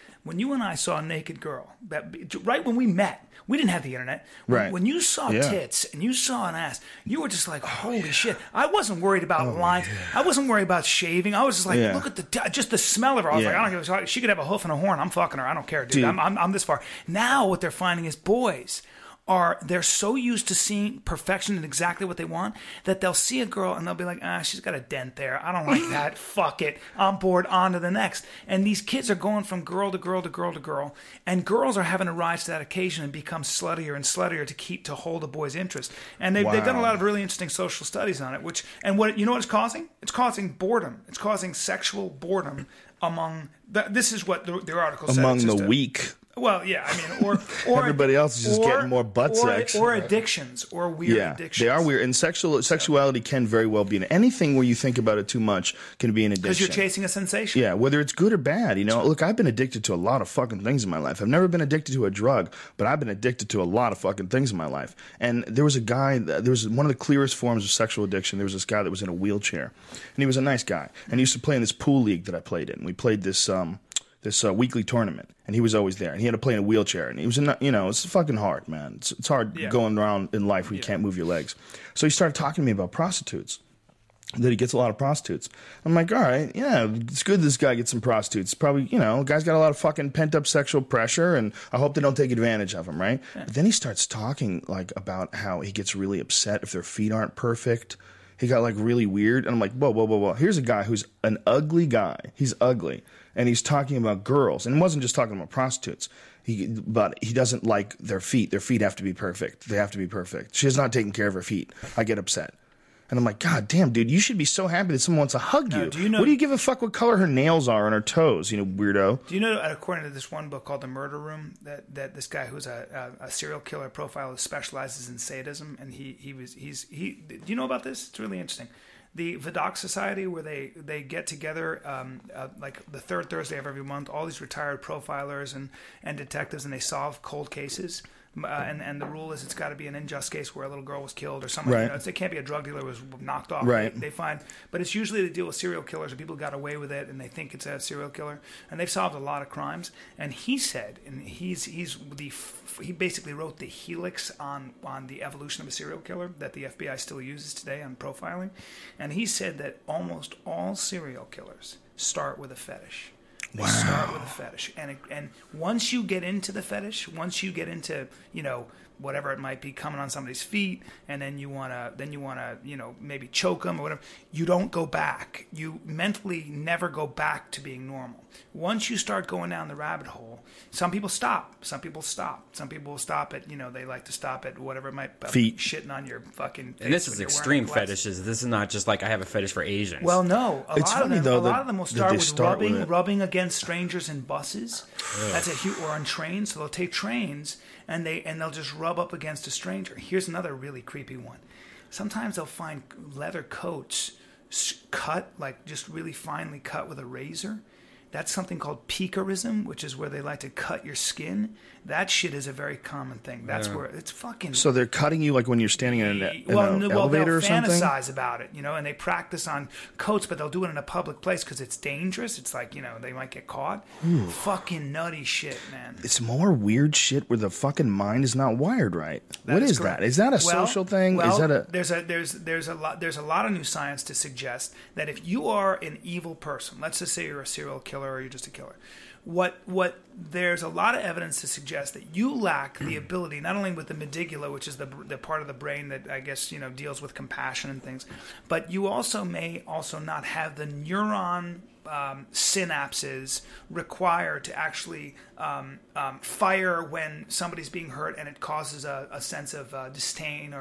I saw a naked girl, right when we met, we didn't have the internet. Right. When you saw tits and you saw an ass, you were just like, "Holy shit!" I wasn't worried about lines. I wasn't worried about shaving. I was just like, "Look at just the smell of her." I was like, "I don't give a shit. She could have a hoof and a horn. I'm fucking her. I don't care, dude. I'm this far." Now what they're finding is boys they're so used to seeing perfection and exactly what they want that they'll see a girl and they'll be like, she's got a dent there. I don't like that. Fuck it. I'm bored. On to the next. And these kids are going from girl to girl to girl to girl, and girls are having to rise to that occasion and become sluttier and sluttier to hold a boy's interest. And they've done a lot of really interesting social studies on it. What it's causing? It's causing boredom. It's causing sexual boredom among. This is what the article said. Among the weak. Well, yeah, I mean, or everybody else is just getting more butt sex, or addictions, or weird addictions. They are weird, and sexuality can very well be anything where you think about it too much can be an addiction. Because you're chasing a sensation. Yeah, whether it's good or bad. Look, I've been addicted to a lot of fucking things in my life. I've never been addicted to a drug, but I've been addicted to a lot of fucking things in my life. And there was a guy. There was one of the clearest forms of sexual addiction. There was this guy that was in a wheelchair, and he was a nice guy, and he used to play in this pool league that I played in. We played this weekly tournament, and he was always there, and he had to play in a wheelchair, and he was it's fucking hard, man. It's hard going around in life where you can't move your legs. So he started talking to me about prostitutes, that he gets a lot of prostitutes. I'm like, all right, yeah, it's good this guy gets some prostitutes. Probably, guy's got a lot of fucking pent-up sexual pressure, and I hope they don't take advantage of him, right? Yeah. But then he starts talking, about how he gets really upset if their feet aren't perfect. He got, really weird, and I'm like, whoa. Here's a guy who's an ugly guy. He's ugly. And he's talking about girls, and wasn't just talking about prostitutes. But he doesn't like their feet. Their feet have to be perfect. They have to be perfect. She's not taking care of her feet. I get upset. And I'm like, God damn, dude, you should be so happy that someone wants to hug you. What do you give a fuck what color her nails are on her toes, weirdo? Do you know, according to this one book called The Murder Room, that this guy who's a serial killer profiler specializes in sadism, and do you know about this? It's really interesting. The Vidocq Society, where they get together like the third Thursday of every month, all these retired profilers and detectives, and they solve cold cases. And the rule is it's got to be an unjust case where a little girl was killed or something. Right. It can't be a drug dealer who was knocked off. Right. They find, but it's usually to deal with serial killers or people who got away with it and they think it's a serial killer. And they've solved a lot of crimes. And he said, and he basically wrote the helix on the evolution of a serial killer that the FBI still uses today on profiling. And he said that almost all serial killers start with a fetish. They start with a fetish, and once you get into the fetish, once you get into whatever it might be, coming on somebody's feet, and then you wanna maybe choke them or whatever, you don't go back. You mentally never go back to being normal. Once you start going down the rabbit hole, some people stop. Some people stop. Some people will stop at they like to stop at whatever it might be, feet, shitting on your fucking face. And this is extreme fetishes. This is not just like I have a fetish for Asians. Well, no, a lot of them will start with rubbing against strangers in buses. That's or on trains. So they'll take trains and they'll just rub up against a stranger. Here's another really creepy one. Sometimes they'll find leather coats cut, like just really finely cut with a razor. That's something called picarism, which is where they like to cut your skin. That shit is a very common thing. That's where it's fucking... So they're cutting you like when you're standing in an elevator or something? They'll fantasize about it, and they practice on coats, but they'll do it in a public place because it's dangerous. It's like, they might get caught. Ooh. Fucking nutty shit, man. It's more weird shit where the fucking mind is not wired right. What is that? Is that a social thing? Well, is that a... There's a lot of new science to suggest that if you are an evil person, let's just say you're a serial killer or you're just a killer, there's a lot of evidence to suggest that you lack the ability, not only with the medulla, which is the part of the brain that I guess deals with compassion and things, but you also may also not have the neuron synapses required to actually fire when somebody's being hurt and it causes a sense of disdain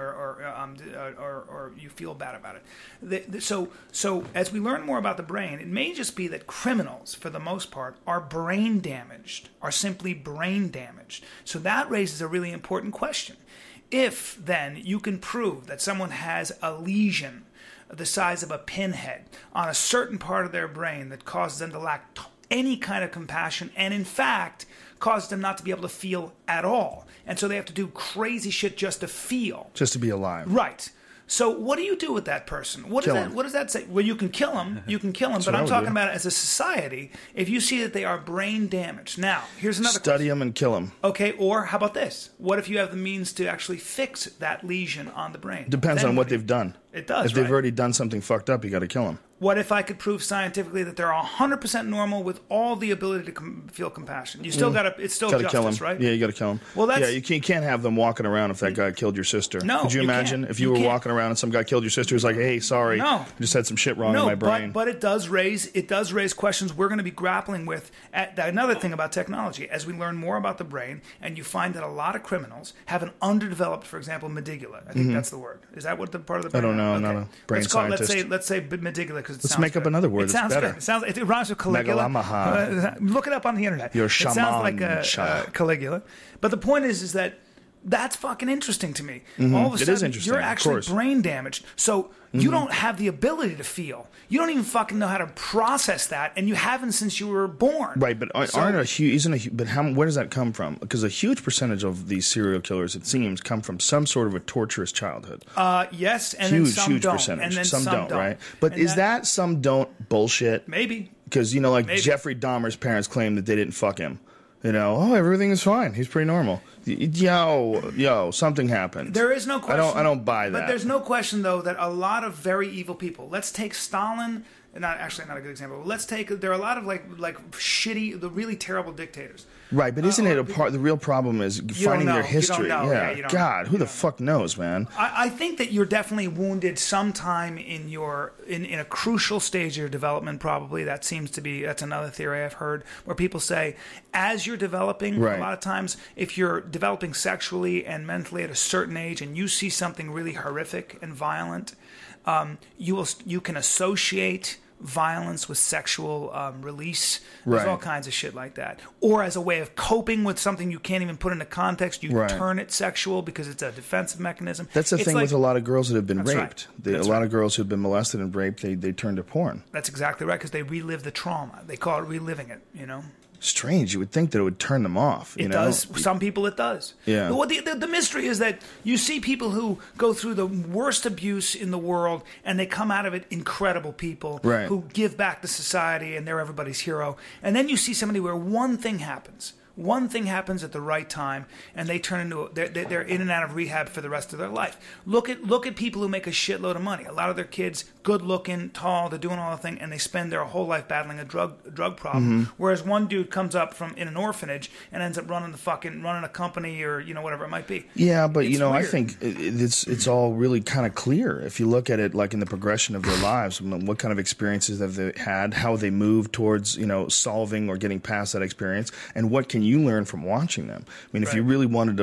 or you feel bad about it. So as we learn more about the brain, it may just be that criminals, for the most part, are brain damaged, are simply brain damaged. So that raises a really important question. If then you can prove that someone has a lesion the size of a pinhead on a certain part of their brain that causes them to lack any kind of compassion, and in fact causes them not to be able to feel at all. And so they have to do crazy shit just to feel. Just to be alive. Right. So what do you do with that person? What does that say? Well, you can kill him. You can kill him. But I'm talking about it as a society. If you see that they are brain damaged. Now, here's another Study them and kill them. Okay, or how about this? What if you have the means to actually fix that lesion on the brain? Depends on what they've done. It does, If they've already done something fucked up, you got to kill them. What if I could prove scientifically that they're 100% normal with all the ability to feel compassion? You still it's still Gotta justice, kill him. right? Yeah, you got to kill him. Well, that's... Yeah, you can't have them walking around if that guy killed your sister. No, Could you imagine can't. if you were can't. walking around and some guy killed your sister? Who's like, hey, sorry, I just had some shit wrong in my brain. But it does raise questions we're going to be grappling with. Another thing about technology, as we learn more about the brain, and you find that a lot of criminals have an underdeveloped, for example, medulla. I think that's the word. Is that what the part of the brain? I don't know. Okay. I'm not a brain scientist. Let's say medulla because Let's make up another word. It sounds better. Good. It rhymes with Caligula. Look it up on the internet. Your it sounds like shaman. Caligula. But the point is that that's fucking interesting to me. Mm-hmm. All of a sudden, is interesting, you're actually of course. brain damaged. So you don't have the ability to feel. You don't even fucking know how to process that, and you haven't since you were born. Right, but where does that come from? Because a huge percentage of these serial killers, it seems, come from some sort of a torturous childhood. Yes, and then some don't. Percentage. And then some don't, right? But and is that some don't bullshit? Maybe. Because, Maybe. Jeffrey Dahmer's parents claim that they didn't fuck him. Everything is fine. He's pretty normal. Yo, something happened. There is no question. I don't buy that. But there's no question, though, that a lot of very evil people. Let's take Stalin. Not a good example. There are a lot of like shitty, the really terrible dictators. Right, but isn't it a part? The real problem is finding their history. You don't know. Yeah, God, who the fuck knows, man? I think that you're definitely wounded sometime in a crucial stage of your development. Probably that's another theory I've heard where people say as you're developing, right. A lot of times if you're developing sexually and mentally at a certain age and you see something really horrific and violent, you can associate violence with sexual release. There's all kinds of shit like that. Or as a way of coping with something you can't even put into context, you turn it sexual because it's a defensive mechanism. That's the thing with a lot of girls that have been raped. Right. A lot of girls who have been molested and raped, they turn to porn. That's exactly right, because they relive the trauma. They call it reliving it, Strange. You would think that it would turn them off. It does. Some people it does. Yeah. But the mystery is that you see people who go through the worst abuse in the world and they come out of it incredible people who give back to society and they're everybody's hero. And then you see somebody where one thing happens at the right time, and they turn into they're in and out of rehab for the rest of their life. Look at people who make a shitload of money. A lot of their kids, good looking, tall, they're doing all the thing, and they spend their whole life battling a drug problem. Whereas one dude comes up from in an orphanage and ends up running a company or whatever it might be. Yeah, but weird. I think it's all really kind of clear if you look at it like in the progression of their lives. What kind of experiences have they had? How they move towards solving or getting past that experience, and what can you learn from watching them? I mean, if you really wanted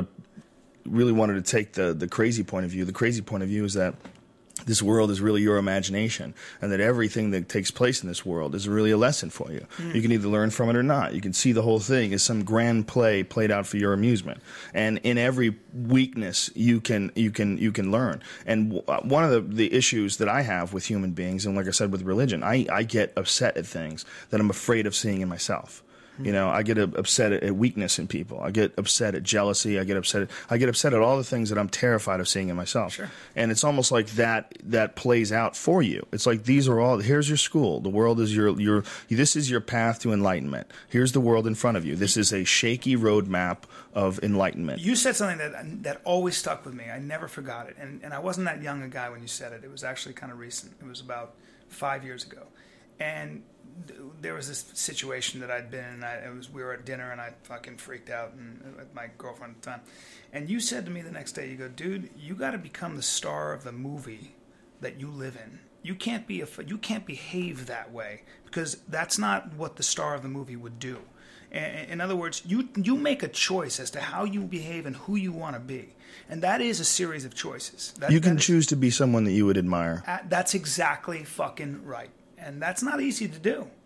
to take the crazy point of view, the crazy point of view is that this world is really your imagination, and that everything that takes place in this world is really a lesson for you. You can either learn from it or not. You can see the whole thing as some grand play played out for your amusement, and in every weakness you can learn. And one of the issues that I have with human beings, and like I said with religion, I get upset at things that I'm afraid of seeing in myself. I get upset at weakness in people. I get upset at jealousy. I get upset at all the things that I'm terrified of seeing in myself. Sure. And it's almost like that plays out for you. It's like here's your school. The world is this is your path to enlightenment. Here's the world in front of you. This is a shaky roadmap of enlightenment. You said something that always stuck with me. I never forgot it. And I wasn't that young a guy when you said it. It was actually kind of recent. It was about 5 years ago. And there was this situation that I'd been in. We were at dinner and I fucking freaked out with my girlfriend at the time. And you said to me the next day, you go, dude, you got to become the star of the movie that you live in. You can't behave that way because that's not what the star of the movie would do. In other words, you make a choice as to how you behave and who you want to be. And that is a series of choices. You can choose to be someone that you would admire. That's exactly fucking right. And that's not easy to do.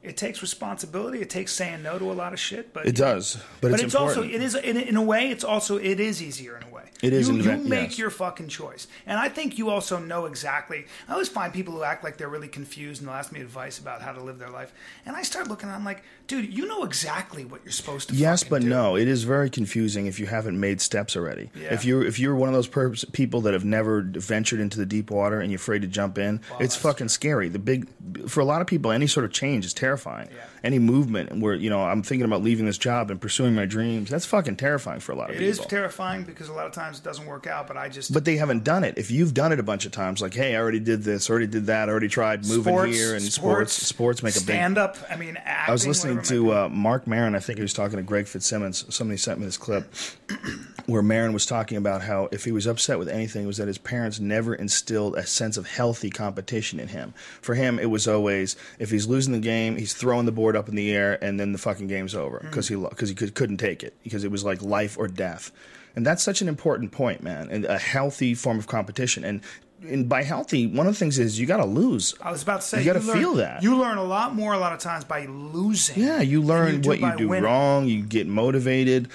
It takes responsibility. It takes saying no to a lot of shit. But It does, but it's important. also, it is in a way, it is easier in a way. It is You in make yes. your fucking choice. And I think you also know exactly. I always find people who act like they're really confused and they'll ask me advice about how to live their life. And I start looking at them like, dude, you know exactly what you're supposed to Yes, fucking but do. no. It is very confusing if you haven't made steps already. Yeah. If you're one of those people that have never ventured into the deep water and you're afraid to jump in, it's fucking scary. For a lot of people, any sort of change is terrifying. Yeah. Any movement where I'm thinking about leaving this job and pursuing my dreams, that's fucking terrifying for a lot of It people. is terrifying because a lot of times it doesn't work out. But they haven't done it. If you've done it a bunch of times, like, hey, I already did this, already did that, I already tried moving here, and sports make a big... stand-up, I mean, acting, I was listening whatever it might to Mark Maron. I think he was talking to Greg Fitzsimmons. Somebody sent me this clip where Maron was talking about how if he was upset with anything, it was that his parents never instilled a sense of healthy competition in him. For him, it was always, if he's losing the game, he's throwing the board up in the air, and then the fucking game's over because he couldn't take it, because it was like life or death. And that's such an important point, man, and a healthy form of competition. And by healthy, one of the things is you got to lose. I was about to say, you got to feel that. You learn a lot of times by losing. Yeah, you learn what you do winning. wrong. You get motivated.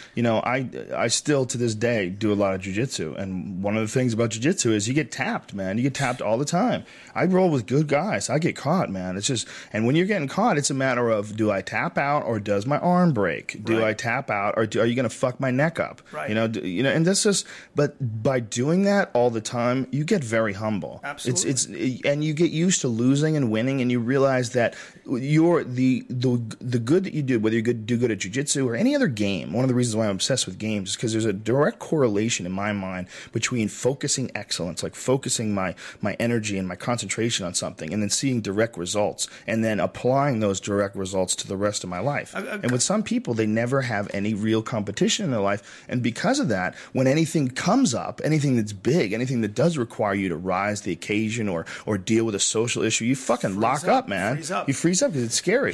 I still to this day do a lot of jiu-jitsu, and one of the things about jiu-jitsu is you get tapped, man. You get tapped all the time. I roll with good guys. I get caught, man. It's just, and when you're getting caught, it's a matter of, do I tap out or does my arm break? Do I tap out or are you going to fuck my neck up? Right. And that's just. But by doing that all the time, you get very humble. Absolutely. And you get used to losing and winning, and you realize that you're the good that you do, whether you do good at jiu-jitsu or any other game. One of the reasons why I'm obsessed with games is because there's a direct correlation in my mind between focusing excellence, like focusing my energy and my concentration on something, and then seeing direct results, and then applying those direct results to the rest of my life. And with some people, they never have any real competition in their life, and because of that, when anything comes up, anything that's big, anything that does require you to rise to the occasion or deal with a social issue, you fucking lock up, man. You freeze up because it's scary.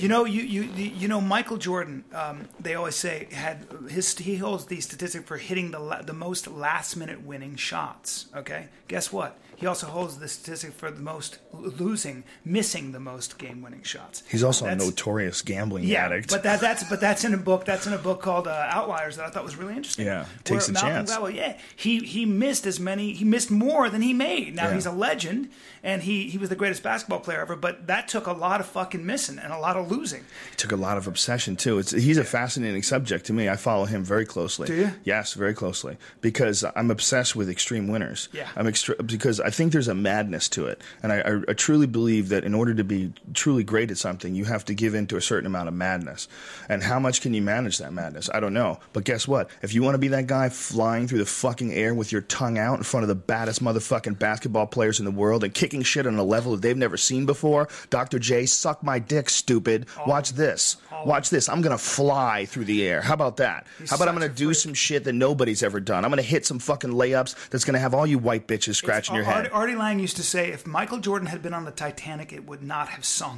Michael Jordan. They always say he holds the statistic for hitting the most last minute winning shots. Okay, guess what? He also holds the statistic for the most missing the most game-winning shots. He's also a notorious gambling addict. But that's in a book. That's in a book called Outliers that I thought was really interesting. Yeah, takes a chance. Gladwell, he missed he missed more than he made. Now he's a legend, and he was the greatest basketball player ever. But that took a lot of fucking missing and a lot of losing. It took a lot of obsession too. He's a fascinating subject to me. I follow him very closely. Do you? Yes, very closely, because I'm obsessed with extreme winners. Yeah, because I think there's a madness to it, and I truly believe that in order to be truly great at something, you have to give in to a certain amount of madness. And how much can you manage that madness? I don't know. But guess what? If you want to be that guy flying through the fucking air with your tongue out in front of the baddest motherfucking basketball players in the world and kicking shit on a level that they've never seen before, Dr. J, suck my dick, stupid. Watch this. Watch this. I'm going to fly through the air. How about that? How about I'm going to do some shit that nobody's ever done? I'm going to hit some fucking layups that's going to have all you white bitches scratching your head. Artie Lang used to say, if Michael Jordan had been on the Titanic, it would not have sunk.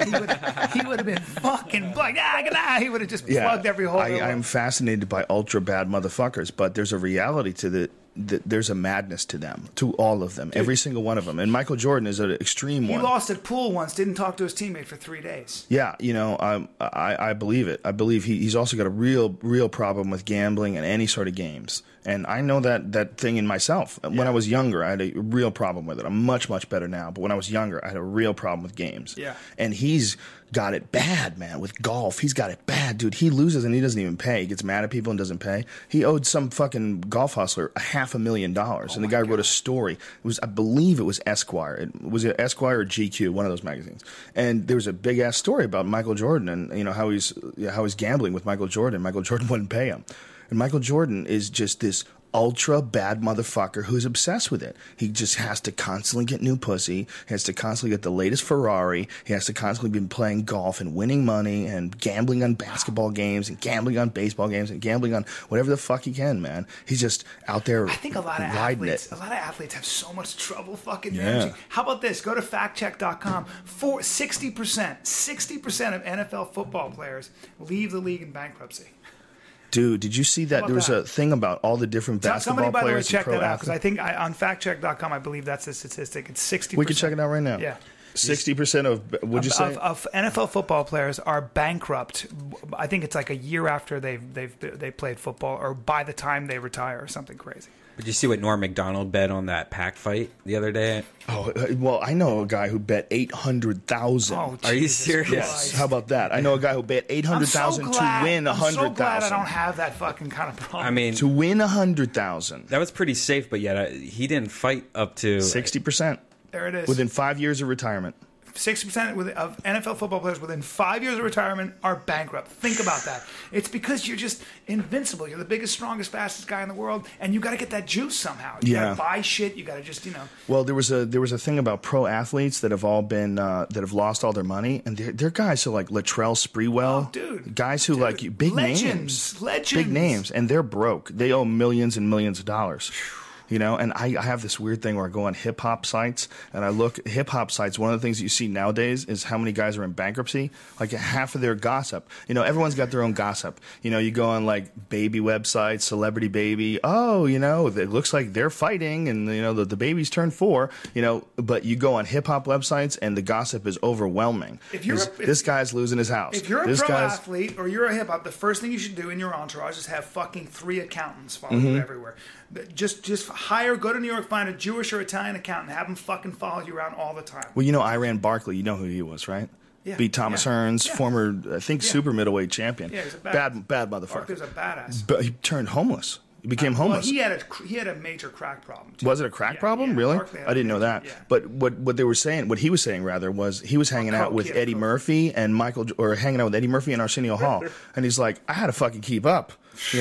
he would have been fucking like, he would have just plugged every hole. I am fascinated by ultra bad motherfuckers, but there's a reality to there's a madness to them, to all of them, every single one of them. And Michael Jordan is an extreme one. He lost at pool once, didn't talk to his teammate for 3 days. Yeah, I believe it. I believe he's also got a real problem with gambling and any sort of games. And I know that thing in myself. When I was younger, I had a real problem with it. I'm much, much better now. But when I was younger, I had a real problem with games. Yeah. And he's got it bad, man, with golf. He's got it bad, dude. He loses and he doesn't even pay. He gets mad at people and doesn't pay. He owed some fucking golf hustler $500,000. And the guy wrote a story. I believe it was Esquire. Was it Esquire or GQ, one of those magazines. And there was a big-ass story about Michael Jordan and how he's gambling with Michael Jordan. Michael Jordan wouldn't pay him. And Michael Jordan is just this ultra bad motherfucker who's obsessed with it. He just has to constantly get new pussy. He has to constantly get the latest Ferrari. He has to constantly be playing golf and winning money and gambling on basketball games and gambling on baseball games and gambling on whatever the fuck he can, man. He's just out there. I think a lot of athletes have so much trouble fucking managing. How about this? Go to factcheck.com. 60% of NFL football players leave the league in bankruptcy. Dude, did you see that? There was a thing about all the different basketball Somebody, by the way, players check and pro that out, because athletes. I think on factcheck.com, I believe that's the statistic. It's 60%. We can check it out right now. Yeah. 60% of what'd you say? Of NFL football players are bankrupt. I think it's like a year after they played football, or by the time they retire, or something crazy. Did you see what Norm Macdonald bet on that Pac fight the other day? Oh, well, I know a guy who bet 800,000. Oh, Are you Jesus serious? Christ. How about that? I know a guy who bet 800,000 to win 100,000. I'm so glad I don't have that fucking kind of problem. I mean, To win 100,000. that was pretty safe, but yet he didn't fight up to 60% there it is. within 5 years of retirement. 60% of NFL football players within 5 years of retirement are bankrupt. Think about that. It's because you're just invincible. You're the biggest, strongest, fastest guy in the world, and you got to get that juice somehow. You got to buy shit. You got to just, Well, there was a thing about pro athletes that have all been that have lost all their money, and they're guys who like Latrell Sprewell, Oh, dude. guys who like big names, big names, and they're broke. They owe millions and millions of dollars. And I have this weird thing where I go on hip hop sites and I look hip hop sites. One of the things that you see nowadays is how many guys are in bankruptcy. Like half of their gossip. Everyone's got their own gossip. You go on like baby websites, Celebrity Baby. Oh, it looks like they're fighting and the baby's turned 4. But you go on hip hop websites and the gossip is overwhelming. This guy's losing his house. If you're a pro athlete or you're a hip hop, the first thing you should do in your entourage is have fucking 3 accountants follow you everywhere. Just go to New York, find a Jewish or Italian accountant, have them fucking follow you around all the time. Well, Iran Barkley, you know who he was, right? Yeah. Beat Thomas Hearns, former, I think, super middleweight champion. Yeah, he's a bad motherfucker. Barkley's a badass. But he turned homeless. He became homeless. Well, he had a major crack problem, too. Was it a crack problem? Really? I didn't know that. Yeah. But what he was saying was he was hanging out with Eddie Murphy and hanging out with Eddie Murphy and Arsenio Hall, and he's like, I had to fucking keep up.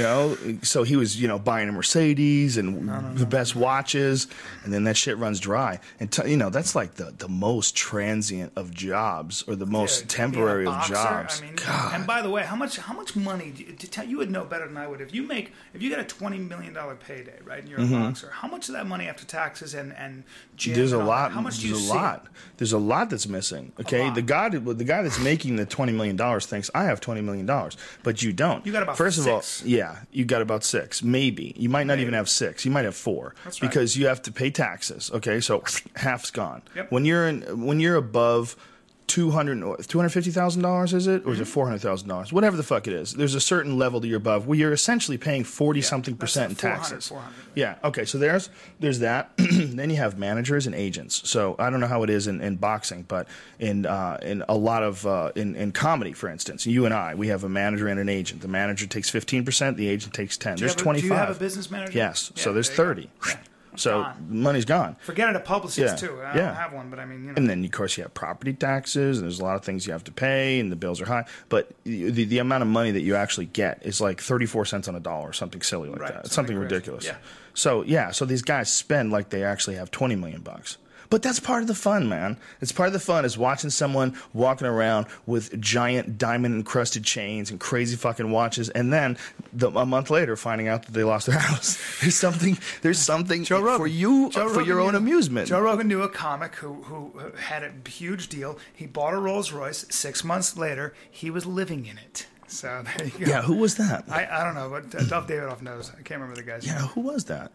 So he was, buying a Mercedes and the best watches, and then that shit runs dry. And that's like the most transient of jobs, or the most temporary of jobs. I mean, God. And by the way, how much money you would know better than I would if you get a $20 million payday, right? And you're a boxer. How much of that money after taxes and gym? There's a and lot. How much do you There's a see? lot. There's a lot that's missing. Okay, the guy that's making the $20 million thinks I have $20 million, but you don't. You got about First 6. of all, yeah, you got about 6, maybe. You might not even have 6. You might have 4. That's right. Because you have to pay taxes. Okay, so half's gone. Yep. When you're above $250,000, is it, or is it $400,000? Whatever the fuck it is, there's a certain level that you're above where you're essentially paying 40-something% in taxes. 400. Yeah. Okay. So there's that. Then you have managers and agents. So I don't know how it is in boxing, but in a lot of in comedy, for instance, you and I, we have a manager and an agent. The manager takes 15%. The agent takes 10. There's 25. Do you have a business manager? Yes. Yeah, so there's there you 30. go. Yeah. So Gone. money's gone. Forget it, a publicist Yeah. too. I Yeah. don't have one, but I mean, And then, of course, you have property taxes, and there's a lot of things you have to pay, and the bills are high. But the amount of money that you actually get is like 34 cents on a dollar, or something silly like Right, that. It's something something crazy. ridiculous. Yeah. So these guys spend like they actually have $20 million. But that's part of the fun, man. It's part of the fun is watching someone walking around with giant diamond-encrusted chains and crazy fucking watches, and then a month later finding out that they lost their house. There's something Joe Rogan. for you, Joe for your Rogan own amusement. Joe Rogan knew a comic who had a huge deal. He bought a Rolls Royce. 6 months later, he was living in it. So there you go. Yeah, who was that? I don't know, but Duff Davidoff knows. I can't remember the guy's name. Yeah, who was that?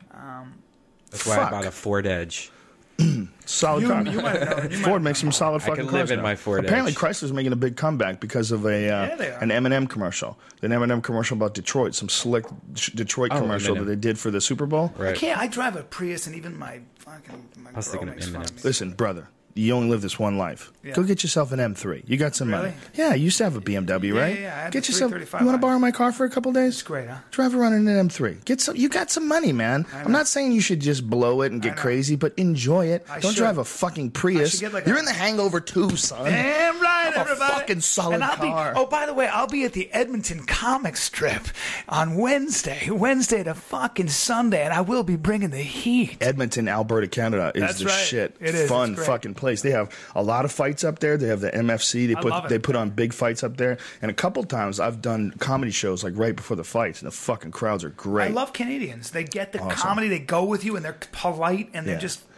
That's why I bought a Ford Edge. Solid car. You might know. Ford makes some solid fucking could live cars in now. my Ford Apparently, Edge. Chrysler's making a big comeback because of they are. an M&M commercial. An M&M commercial about Detroit, some slick Detroit commercial M&M. that they did for the Super Bowl. Right. I drive a Prius, and even my I was girl thinking of makes fun of M&Ms. me. Listen, brother, you only live this one life. Yeah. Go get yourself an M3. You got some money. Really? Yeah, you used to have a BMW, right? yeah, I had Get the yourself. 335 You want to line. borrow my car for a couple days? It's great, huh? Drive around in an M3. Get some. You got some money, man. I'm not saying you should just blow it and get know. crazy, but enjoy it. I Don't should. drive a fucking Prius. should get like You're a- in The Hangover 2, son. Damn right, Have a everybody. fucking solid and I'll car. Oh, by the way, I'll be at the Edmonton Comic Strip on Wednesday to fucking Sunday, and I will be bringing the heat. Edmonton, Alberta, Canada is That's the right. shit. It is. Fun It's great. fucking place. They have a lot of fights up there. They have the MFC. love it. They put on big fights up there. And a couple times I've done comedy shows like right before the fights, and the fucking crowds are great. I love Canadians. They get the comedy. They go with you, and they're polite, and they're just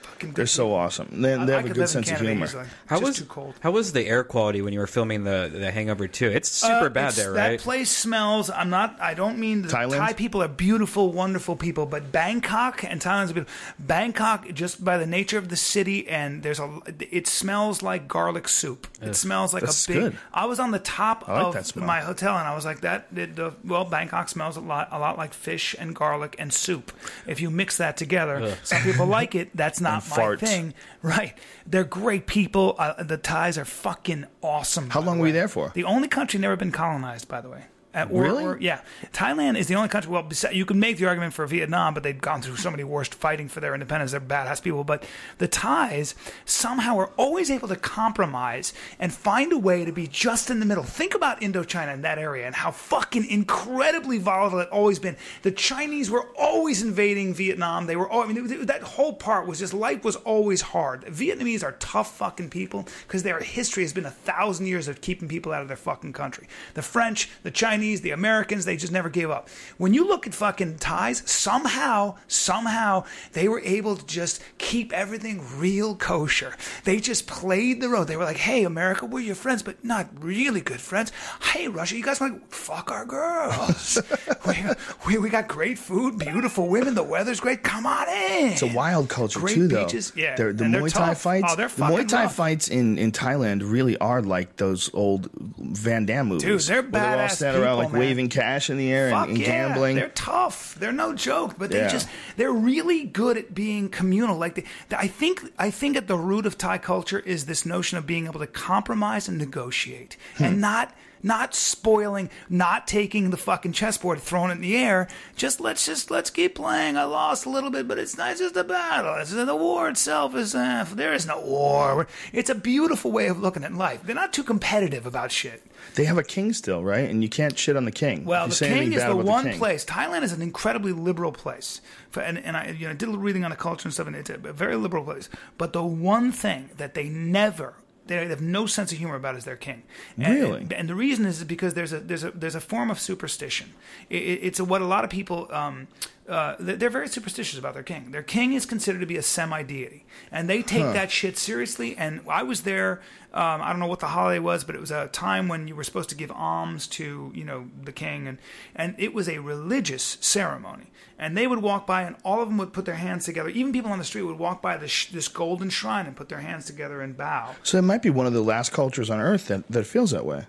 fucking. They're so awesome. They have a good sense of humor. Too cold. How was the air quality when you were filming the Hangover 2? It's super bad there, right? That place smells. I don't mean the Thailand? Thai people are beautiful, wonderful people, but Bangkok and Thailand's beautiful. Bangkok, just by the nature of the city, and it smells like garlic soup. It smells like That's a big. good. I was on the top I like of that smell. my hotel, and I was like, Bangkok smells a lot like fish and garlic and soup. If you mix that together, some people like it. That's not And my farts. thing. Right? They're great people. The Thais are fucking awesome. How long were you there for? The only country never been colonized, by the way. Really? Yeah. Thailand is the only country. Well, you can make the argument for Vietnam, but they've gone through so many wars fighting for their independence. They're badass people. But the Thais somehow are always able to compromise and find a way to be just in the middle. Think about Indochina and that area and how fucking incredibly volatile it's always been. The Chinese were always invading Vietnam. They were that whole part was just, life was always hard. Vietnamese are tough fucking people because their history has been 1,000 years of keeping people out of their fucking country. The French, the Chinese, the Americans, they just never gave up. When you look at fucking Thais, somehow they were able to just keep everything real kosher. They just played the road. They were like, hey, America, we're your friends, but not really good friends. Hey, Russia, you guys want to fuck our girls. we got great food, beautiful women, the weather's great. Come on in. It's a wild culture Great too, though. beaches, yeah. The And they're Muay Thai tough. fights. Oh, they're the Muay fucking Thai rough. fights in Thailand really are like those old Van Damme movies. Dude, they're where they're all badass standing around people, like man. waving cash in the air Fuck and yeah, gambling. They're tough. They're no joke, but Yeah. they're really good at being communal. Like I think at the root of Thai culture is this notion of being able to compromise and negotiate, and not spoiling, not taking the fucking chessboard, throwing it in the air. Let's keep playing. I lost a little bit, but it's not just a battle. The war itself is there is no war. It's a beautiful way of looking at life. They're not too competitive about shit. They have a king still, right? And you can't shit on the king. Well, If you the say king anything is bad the about one king. place. Thailand is an incredibly liberal place, and I did a little reading on the culture and stuff, and it's a very liberal place. But the one thing that they have no sense of humor about is their king. Really? And the reason is because there's a form of superstition. It's what a lot of people. They're very superstitious about their king. Their king is considered to be a semi-deity, and they take that shit seriously. And I was there. I don't know what the holiday was, but it was a time when you were supposed to give alms to the king, and it was a religious ceremony. And they would walk by, and all of them would put their hands together. Even people on the street would walk by this golden shrine and put their hands together and bow. So it might be one of the last cultures on Earth that feels that way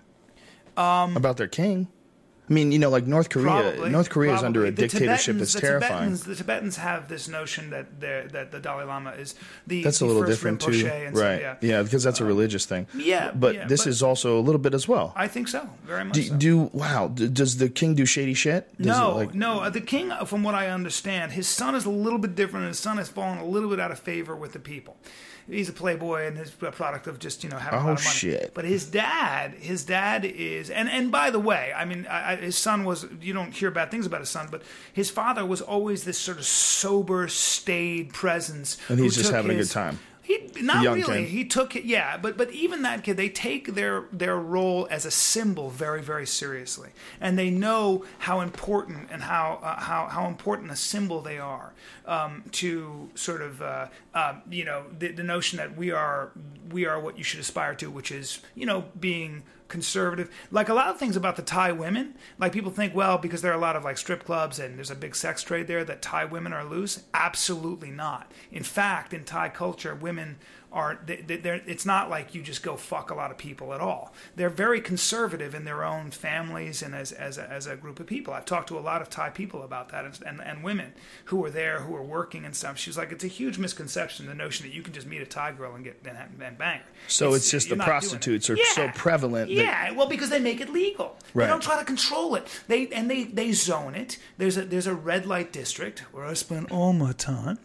about their king. I mean, like North Korea. Probably, North Korea is under a The dictatorship that's terrifying. The Tibetans have this notion that the Dalai Lama is the That's a the little first different Rinpoche too, and right? So, Yeah, because that's a religious thing. yeah, but this is also a little bit as well. I think so, very much. So. Does the king do shady shit? No. The king, from what I understand, his son is a little bit different. His son has fallen a little bit out of favor with the people. He's a playboy and he's a product of just having a lot of money. Shit. But his dad is, and by the way, I mean, his son was. You don't hear bad things about his son, but his father was always this sort of sober, staid presence, and he's who just took having a his- good time. Not young really. kid. He took it, yeah. But even that kid, they take their role as a symbol very, very seriously, and they know how important and how important a symbol they are to sort of the notion that we are what you should aspire to, which is being conservative. Like a lot of things about the Thai women, like people think, well, because there are a lot of like strip clubs and there's a big sex trade there, that Thai women are loose. Absolutely not. In fact, in Thai culture, women are it's not like you just go fuck a lot of people at all. They're very conservative in their own families and as a group of people. I've talked to a lot of Thai people about that and women who are there, who are working and stuff. She's like, it's a huge misconception, the notion that you can just meet a Thai girl and and bang her. So it's just the you're not doing it. prostitutes are so prevalent. Yeah, well, because they make it legal. Right. They don't try to control it. They zone it. There's a red light district where I spend all my time,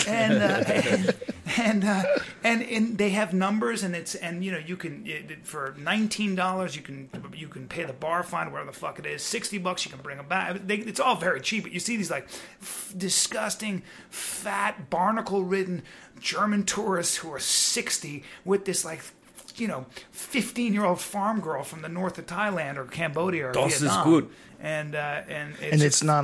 and they have numbers, and you can for $19 you can pay the bar fine, whatever the fuck it is. $60 you can bring them back. It's all very cheap, but you see these like disgusting, fat, barnacle-ridden German tourists who are 60 with this like 15-year-old farm girl from the north of Thailand or Cambodia or Das ist Vietnam. gut. And it's not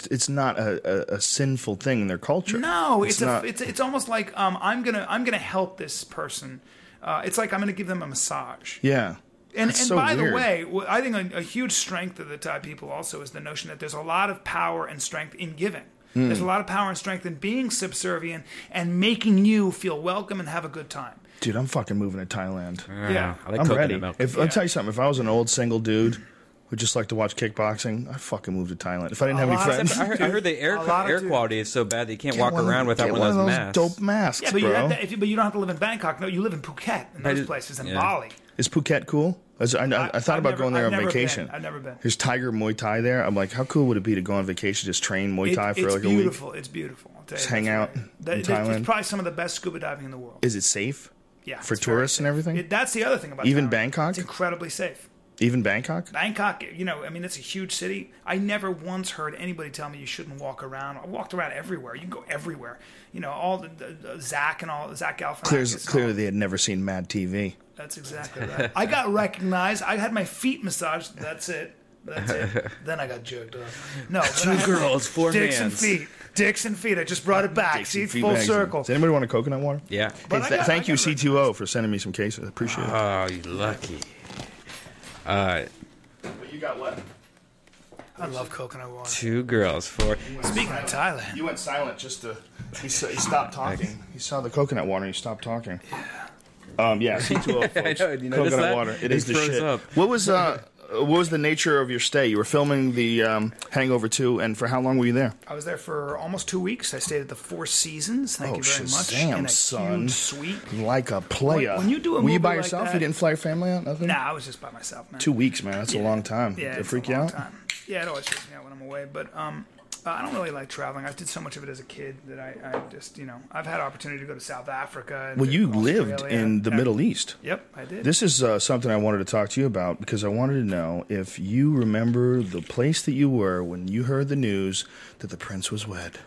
a sinful thing in their culture. No, it's not. it's almost like I'm gonna help this person. It's like I'm gonna give them a massage. Yeah. And That's so by weird. the way, I think a huge strength of the Thai people also is the notion that there's a lot of power and strength in giving. There's a lot of power and strength in being subservient and making you feel welcome and have a good time. Dude, I'm fucking moving to Thailand. Yeah. I like I'm coconut ready. milk. I'll tell you something. If I was an old single dude who just liked to watch kickboxing, I'd fucking move to Thailand. If I didn't have any lot of friends, I heard the air A lot of air dudes- quality is so bad that you can't Get walk around without get one of those masks. dope masks, Yeah, but you, bro. but you don't have to live in Bangkok. No, you live in Phuket and those just- places in yeah. Bali. Is Phuket cool? I thought I've about never- going there I've on never vacation. been. I've never been. There's Tiger Muay Thai there. I'm like, how cool would it be to go on vacation, just train Muay Thai for It's like a week? beautiful. It's beautiful. I'll tell you, Just hang that's out right. in It's Thailand? probably some of the best scuba diving in the world. Is it safe? Yeah, for it's very tourists and safe. everything? That's the other thing about Even Thailand. Bangkok? It's incredibly safe. Even Bangkok? Bangkok, it's a huge city. I never once heard anybody tell me you shouldn't walk around. I walked around everywhere. You can go everywhere. All the Zach Galifianakis. Clearly, they had never seen Mad TV. That's exactly right. I got recognized. I had my feet massaged. That's it. Then I got jerked off. No, Two girls, four dicks hands. Dicks and feet. I just brought it back. See, Feet full magazine. circle. Does anybody want a coconut water? Yeah. But Hey, I got- thank I you, got C2O, for sending me some cases. I appreciate it. Oh, you lucky. But you got what? I love coconut water. Two girls, four. Speaking of Thailand, You went silent just to. He stopped talking. He saw the coconut water and he stopped talking. Yeah, C2O, folks. I know, did you notice Coconut that? water. It He is the froze shit. up. What was the nature of your stay? You were filming the Hangover 2, and for how long were you there? I was there for almost 2 weeks. I stayed at the Four Seasons. Thank Oh, you very much. Shazam, In a son. huge suite. Like a player. When you do a were you movie by like yourself? that- You didn't fly your family out? Nothing? Nah, I was just by myself, man. 2 weeks, man. That's a long time. Yeah, Did it it's freak a you long out? time. Yeah, it always freaks me out when I'm away. But I don't really like traveling. I did so much of it as a kid that I just, I've had opportunity to go to South Africa. And Well, you Australia. lived in the Yeah. Middle East. Yep, I did. This is something I wanted to talk to you about because I wanted to know if you remember the place that you were when you heard the news that the prince was wed.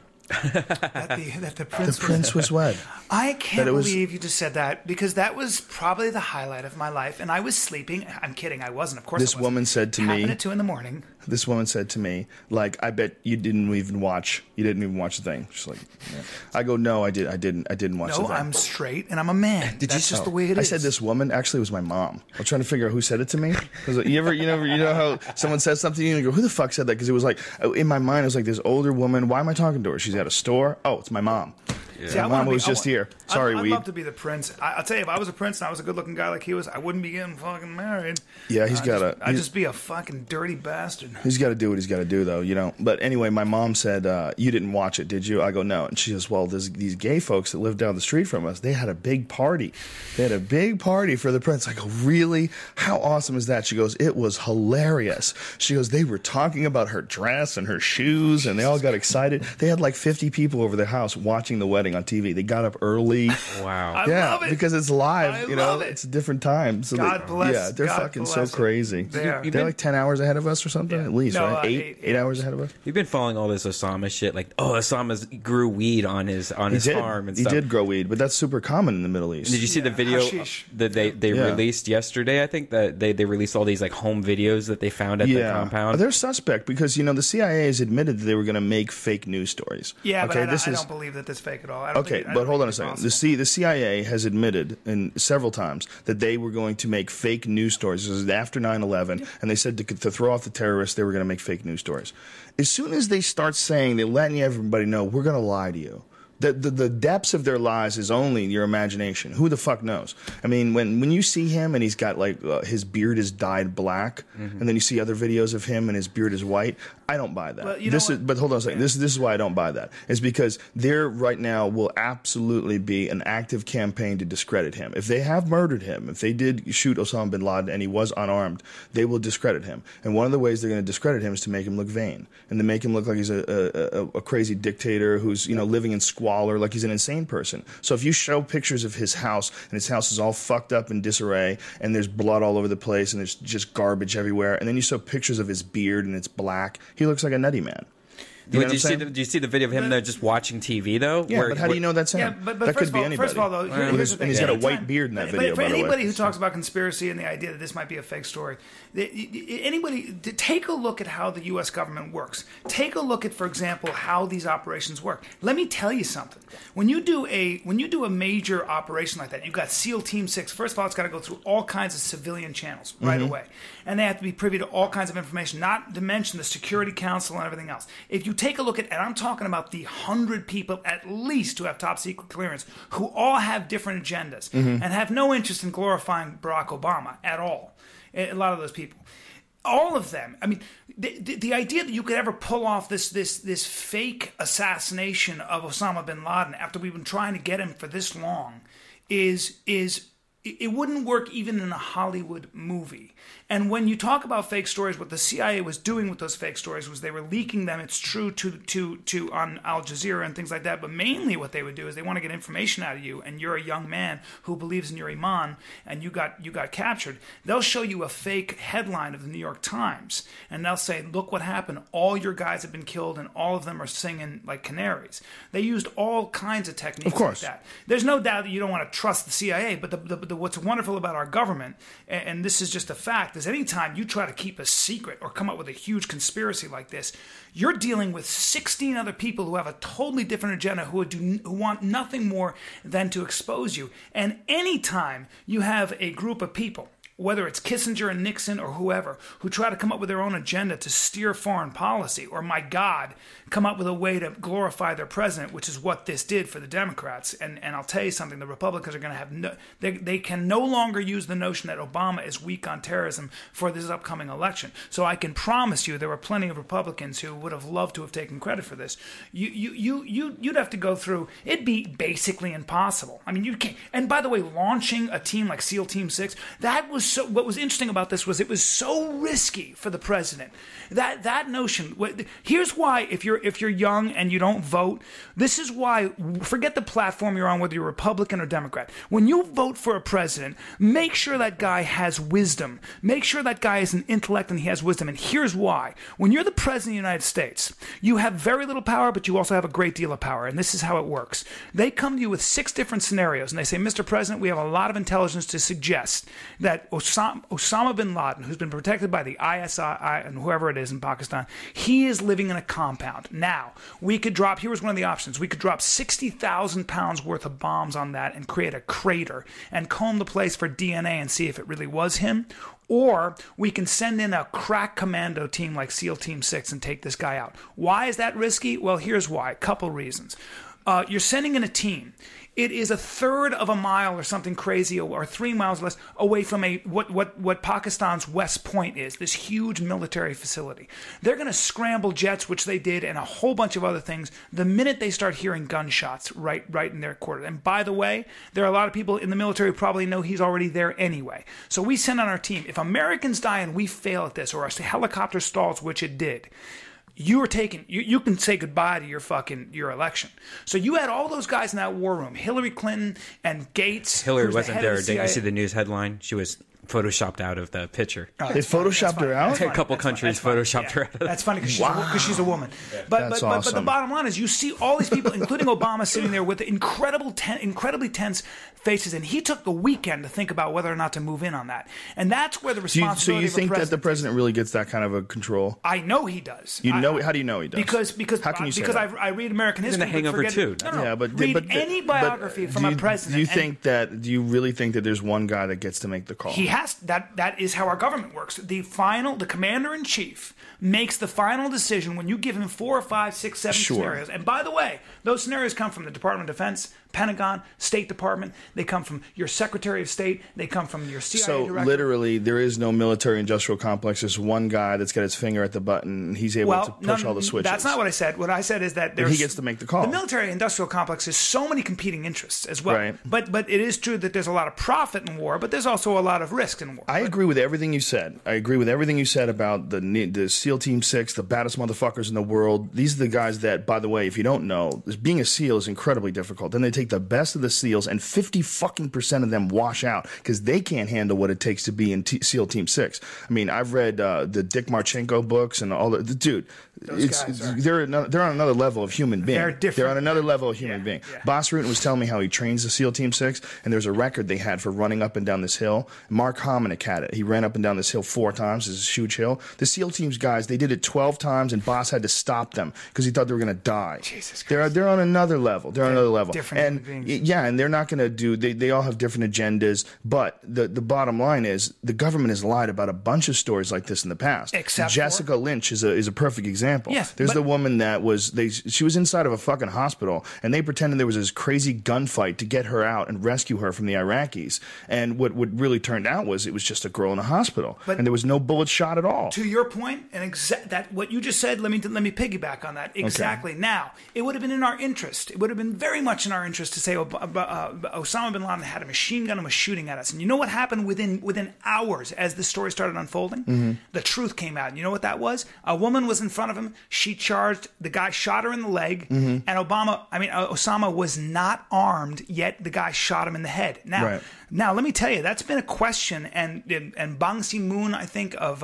that the The prince. prince was wed. I can't that it was- believe you just said that because that was probably the highlight of my life, and I was sleeping. I'm kidding. I wasn't. Of course, This I wasn't. woman said to me- Happened at 2 a.m. This woman said to me, like, I bet you didn't even watch. You didn't even watch the thing. She's like, yeah. I go, no, I didn't watch the No, thing. I'm straight and I'm a man. That's just the way it is. I said this woman actually was my mom. I was trying to figure out who said it to me. Because you know how someone says something to you and you go, who the fuck said that? Because it was like in my mind, it was like this older woman. Why am I talking to her? She's at a store. Oh, it's my mom. See, I My wanna mom be- was I just want- here. Sorry, I'd Weed. love to be the prince. I'll tell you, if I was a prince and I was a good-looking guy like he was, I wouldn't be getting fucking married. Yeah, he's got I'd to. just be a fucking dirty bastard. He's got to do what he's got to do, though, But anyway, my mom said, you didn't watch it, did you? I go, no. And she says, well, these gay folks that live down the street from us, they had a big party. They had a big party for the prince. I go, really? How awesome is that? She goes, it was hilarious. She goes, they were talking about her dress and her shoes, and they all got excited. They had like 50 people over their house watching the wedding on TV. They got up early. Wow. I Yeah, love it. because it's live. I You know, love it. it's a different time. So God bless- Yeah, they're God fucking so bless it. crazy. They are. They're like 10 hours ahead of us or something, Yeah. at least, No, right? Eight hours ahead of us. You've been following all this Osama shit, like, Osama grew weed on his farm and He stuff. did grow weed, but that's super common in the Middle East. Did you see the video hashish. that they Yeah. released yesterday? I think that they released all these like home videos that they found at the compound. They're suspect because the CIA has admitted that they were going to make fake news stories. Yeah, okay, but I don't believe that this is fake at all. I don't Okay, think, I but don't hold think on a it's second. possible. The CIA has admitted several times that they were going to make fake news stories. This is after 9/11, and they said to throw off the terrorists, they were going to make fake news stories. As soon as they start saying, they're letting everybody know, we're going to lie to you. The depths of their lies is only your imagination. Who the fuck knows? I mean, when you see him and he's got like his beard is dyed black, and then you see other videos of him and his beard is white, I don't buy that. Well, you know what? But hold on a second. This is why I don't buy that. It's because there right now will absolutely be an active campaign to discredit him. If they have murdered him, if they did shoot Osama bin Laden and he was unarmed, they will discredit him. And one of the ways they're going to discredit him is to make him look vain and to make him look like he's a crazy dictator who's living in squalor, like he's an insane person. So if you show pictures of his house and his house is all fucked up in disarray and there's blood all over the place and there's just garbage everywhere, and then you show pictures of his beard and it's black, he looks like a nutty man. You know what I'm Did saying? you see the video of him there just watching TV though? Yeah, but how do you know that's him? Yeah, but that first could of be all, anybody. First of all, though, here's the thing. And he's got a Anytime- white beard in that but video, for by the way. anybody who talks about conspiracy and the idea that this might be a fake story, take a look at how the U.S. government works. Take a look at, for example, how these operations work. Let me tell you something. When you do a major operation like that, you've got SEAL Team 6. First of all, it's got to go through all kinds of civilian channels right away. And they have to be privy to all kinds of information, not to mention the Security Council and everything else. If you take a look at, and I'm talking about the 100 people at least who have top secret clearance, who all have different agendas and have no interest in glorifying Barack Obama at all. A lot of those people. All of them. I mean, the idea that you could ever pull off this fake assassination of Osama bin Laden after we've been trying to get him for this long is it wouldn't work even in a Hollywood movie. And when you talk about fake stories, what the CIA was doing with those fake stories was they were leaking them. It's true to on Al Jazeera and things like that. But mainly what they would do is they want to get information out of you, and you're a young man who believes in your iman, and you got captured. They'll show you a fake headline of the New York Times, and they'll say, "Look what happened. All your guys have been killed, and all of them are singing like canaries." They used all kinds of techniques Of course. like that. There's no doubt that you don't want to trust the CIA, but the what's wonderful about our government, and this is just a fact, is anytime you try to keep a secret or come up with a huge conspiracy like this, you're dealing with 16 other people who have a totally different agenda, who want nothing more than to expose you. And anytime you have a group of people, whether it's Kissinger and Nixon or whoever, who try to come up with their own agenda to steer foreign policy, or, my God, come up with a way to glorify their president, which is what this did for the Democrats. And I'll tell you something, the Republicans are going to have they can no longer use the notion that Obama is weak on terrorism for this upcoming election. So I can promise you there were plenty of Republicans who would have loved to have taken credit for this. You'd have to go through, it'd be basically impossible. I mean, you can't. And by the way, launching a team like SEAL Team 6, that was so, what was interesting about this was it was so risky for the president. That notion. Here's why, if you're young and you don't vote, this is why. Forget the platform you're on, whether you're Republican or Democrat. When you vote for a president, make sure that guy has wisdom. Make sure that guy has an intellect and he has wisdom. And here's why: when you're the president of the United States, you have very little power, but you also have a great deal of power. And this is how it works. They come to you with 6 different scenarios, and they say, "Mr. President, we have a lot of intelligence to suggest that Osama bin Laden, who's been protected by the ISI and whoever it is in Pakistan, he is living in a compound. Now, we could drop, here was one of the options, we could drop 60,000 pounds worth of bombs on that and create a crater and comb the place for DNA and see if it really was him. Or we can send in a crack commando team like SEAL Team 6 and take this guy out." Why is that risky? Well, here's why. A couple reasons. You're sending in a team. It is a third of a mile or something crazy, or 3 miles less away from what Pakistan's West Point is, this huge military facility. They're going to scramble jets, which they did, and a whole bunch of other things the minute they start hearing gunshots right in their quarter. And by the way, there are a lot of people in the military who probably know he's already there anyway. So we send on our team. If Americans die and we fail at this, or a helicopter stalls, which it did, you are taken. You can say goodbye to your election. So you had all those guys in that war room: Hillary Clinton and Gates. Hillary wasn't there. Did CIA. you see the news headline? She was photoshopped out of the picture. They photoshopped her out? A couple countries photoshopped her out of That's funny because she's a woman. But That's but the awesome. bottom line is you see all these people, including Obama, sitting there with incredibly tense faces, and he took the weekend to think about whether or not to move in on that. And that's where the So responsibility you of a think that the president. president really gets that kind of a control? I know he does. How do you know he does? Because How can you say because that? I read American history. The Hangover forget too. No, Yeah, but read but any biography from a president. Do you and do you really think that there's one guy that gets to make the call? he has that is how our government works. The commander in chief makes the final decision when you give him 4 or 5, 6, 7 Sure. scenarios. And by the way, those scenarios come from the Department of Defense, Pentagon, State Department. They come from your Secretary of State. They come from your CIA So director. literally, there is no military-industrial complex. There's one guy that's got his finger at the button, and he's able to push all the switches. That's not what I said. What I said is that he gets to make the call. The military-industrial complex has so many competing interests as well. Right. But it is true that there's a lot of profit in war, but there's also a lot of risks in war. I agree with everything you said. I agree with everything you said about the SEAL Team 6, the baddest motherfuckers in the world. These are the guys that, by the way, if you don't know, being a SEAL is incredibly difficult. Then they take the best of the SEALs, and 50% of them wash out because they can't handle what it takes to be in SEAL Team 6. I mean, I've read the Dick Marchenko books and all the dude. They're on another level of human being. They're different. They're on another level of human being. Yeah. Bas Rutten was telling me how he trains the SEAL Team 6, and there's a record they had for running up and down this hill. Mark Hominick had it. He ran up and down this hill 4 times. It's a huge hill. The SEAL Team's guys, they did it 12 times, and Bas had to stop them because he thought they were going to die. Jesus Christ. They're on another level. They're on another level. Different and human beings. yeah, and they're not going to do. They all have different agendas. But the bottom line is the government has lied about a bunch of stories like this in the past. Except Jessica Lynch is a perfect example. Yes, there's but- the woman that she was inside of a fucking hospital, and they pretended there was this crazy gunfight to get her out and rescue her from the Iraqis. And what really turned out was it was just a girl in a hospital, But- and there was no bullet shot at all. To your point, and that what you just said, let me piggyback on that. Exactly. Okay. Now, it would have been in our interest. It would have been very much in our interest to say Osama bin Laden had a machine gun and was shooting at us. And you know what happened within hours as the story started unfolding? Mm-hmm. The truth came out. And you know what that was? A woman was in front of him. She charged. The guy shot her in the leg. Mm-hmm. And Osama was not armed, yet the guy shot him in the head. Now, Right. Now, let me tell you, that's been a question, and Bang Si-moon, I think, of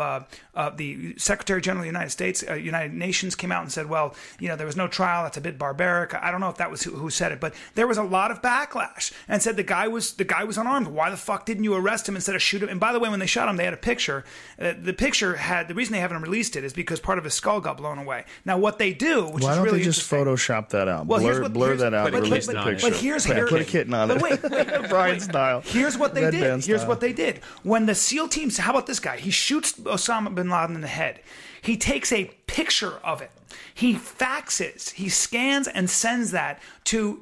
the Secretary General of the United States, United Nations, came out and said, well, there was no trial. That's a bit barbaric. I don't know if that was who said it, but there was a lot of backlash and said the guy was unarmed. Why the fuck didn't you arrest him instead of shoot him? And by the way, when they shot him, they had a picture. The picture had, the reason they haven't released it is because part of his skull got blown away. Now, what they do, which Why is don't really they just interesting- Photoshop that out? Well, blur that out. Put a and release kitten the on it. picture. But here's put a kitten on but it. wait, Brian style. Here's what they Red did. band Here's style. what they did. When the SEAL teams, how about this guy? He shoots Osama bin Laden in the head. He takes a picture of it. He faxes, he scans and sends that to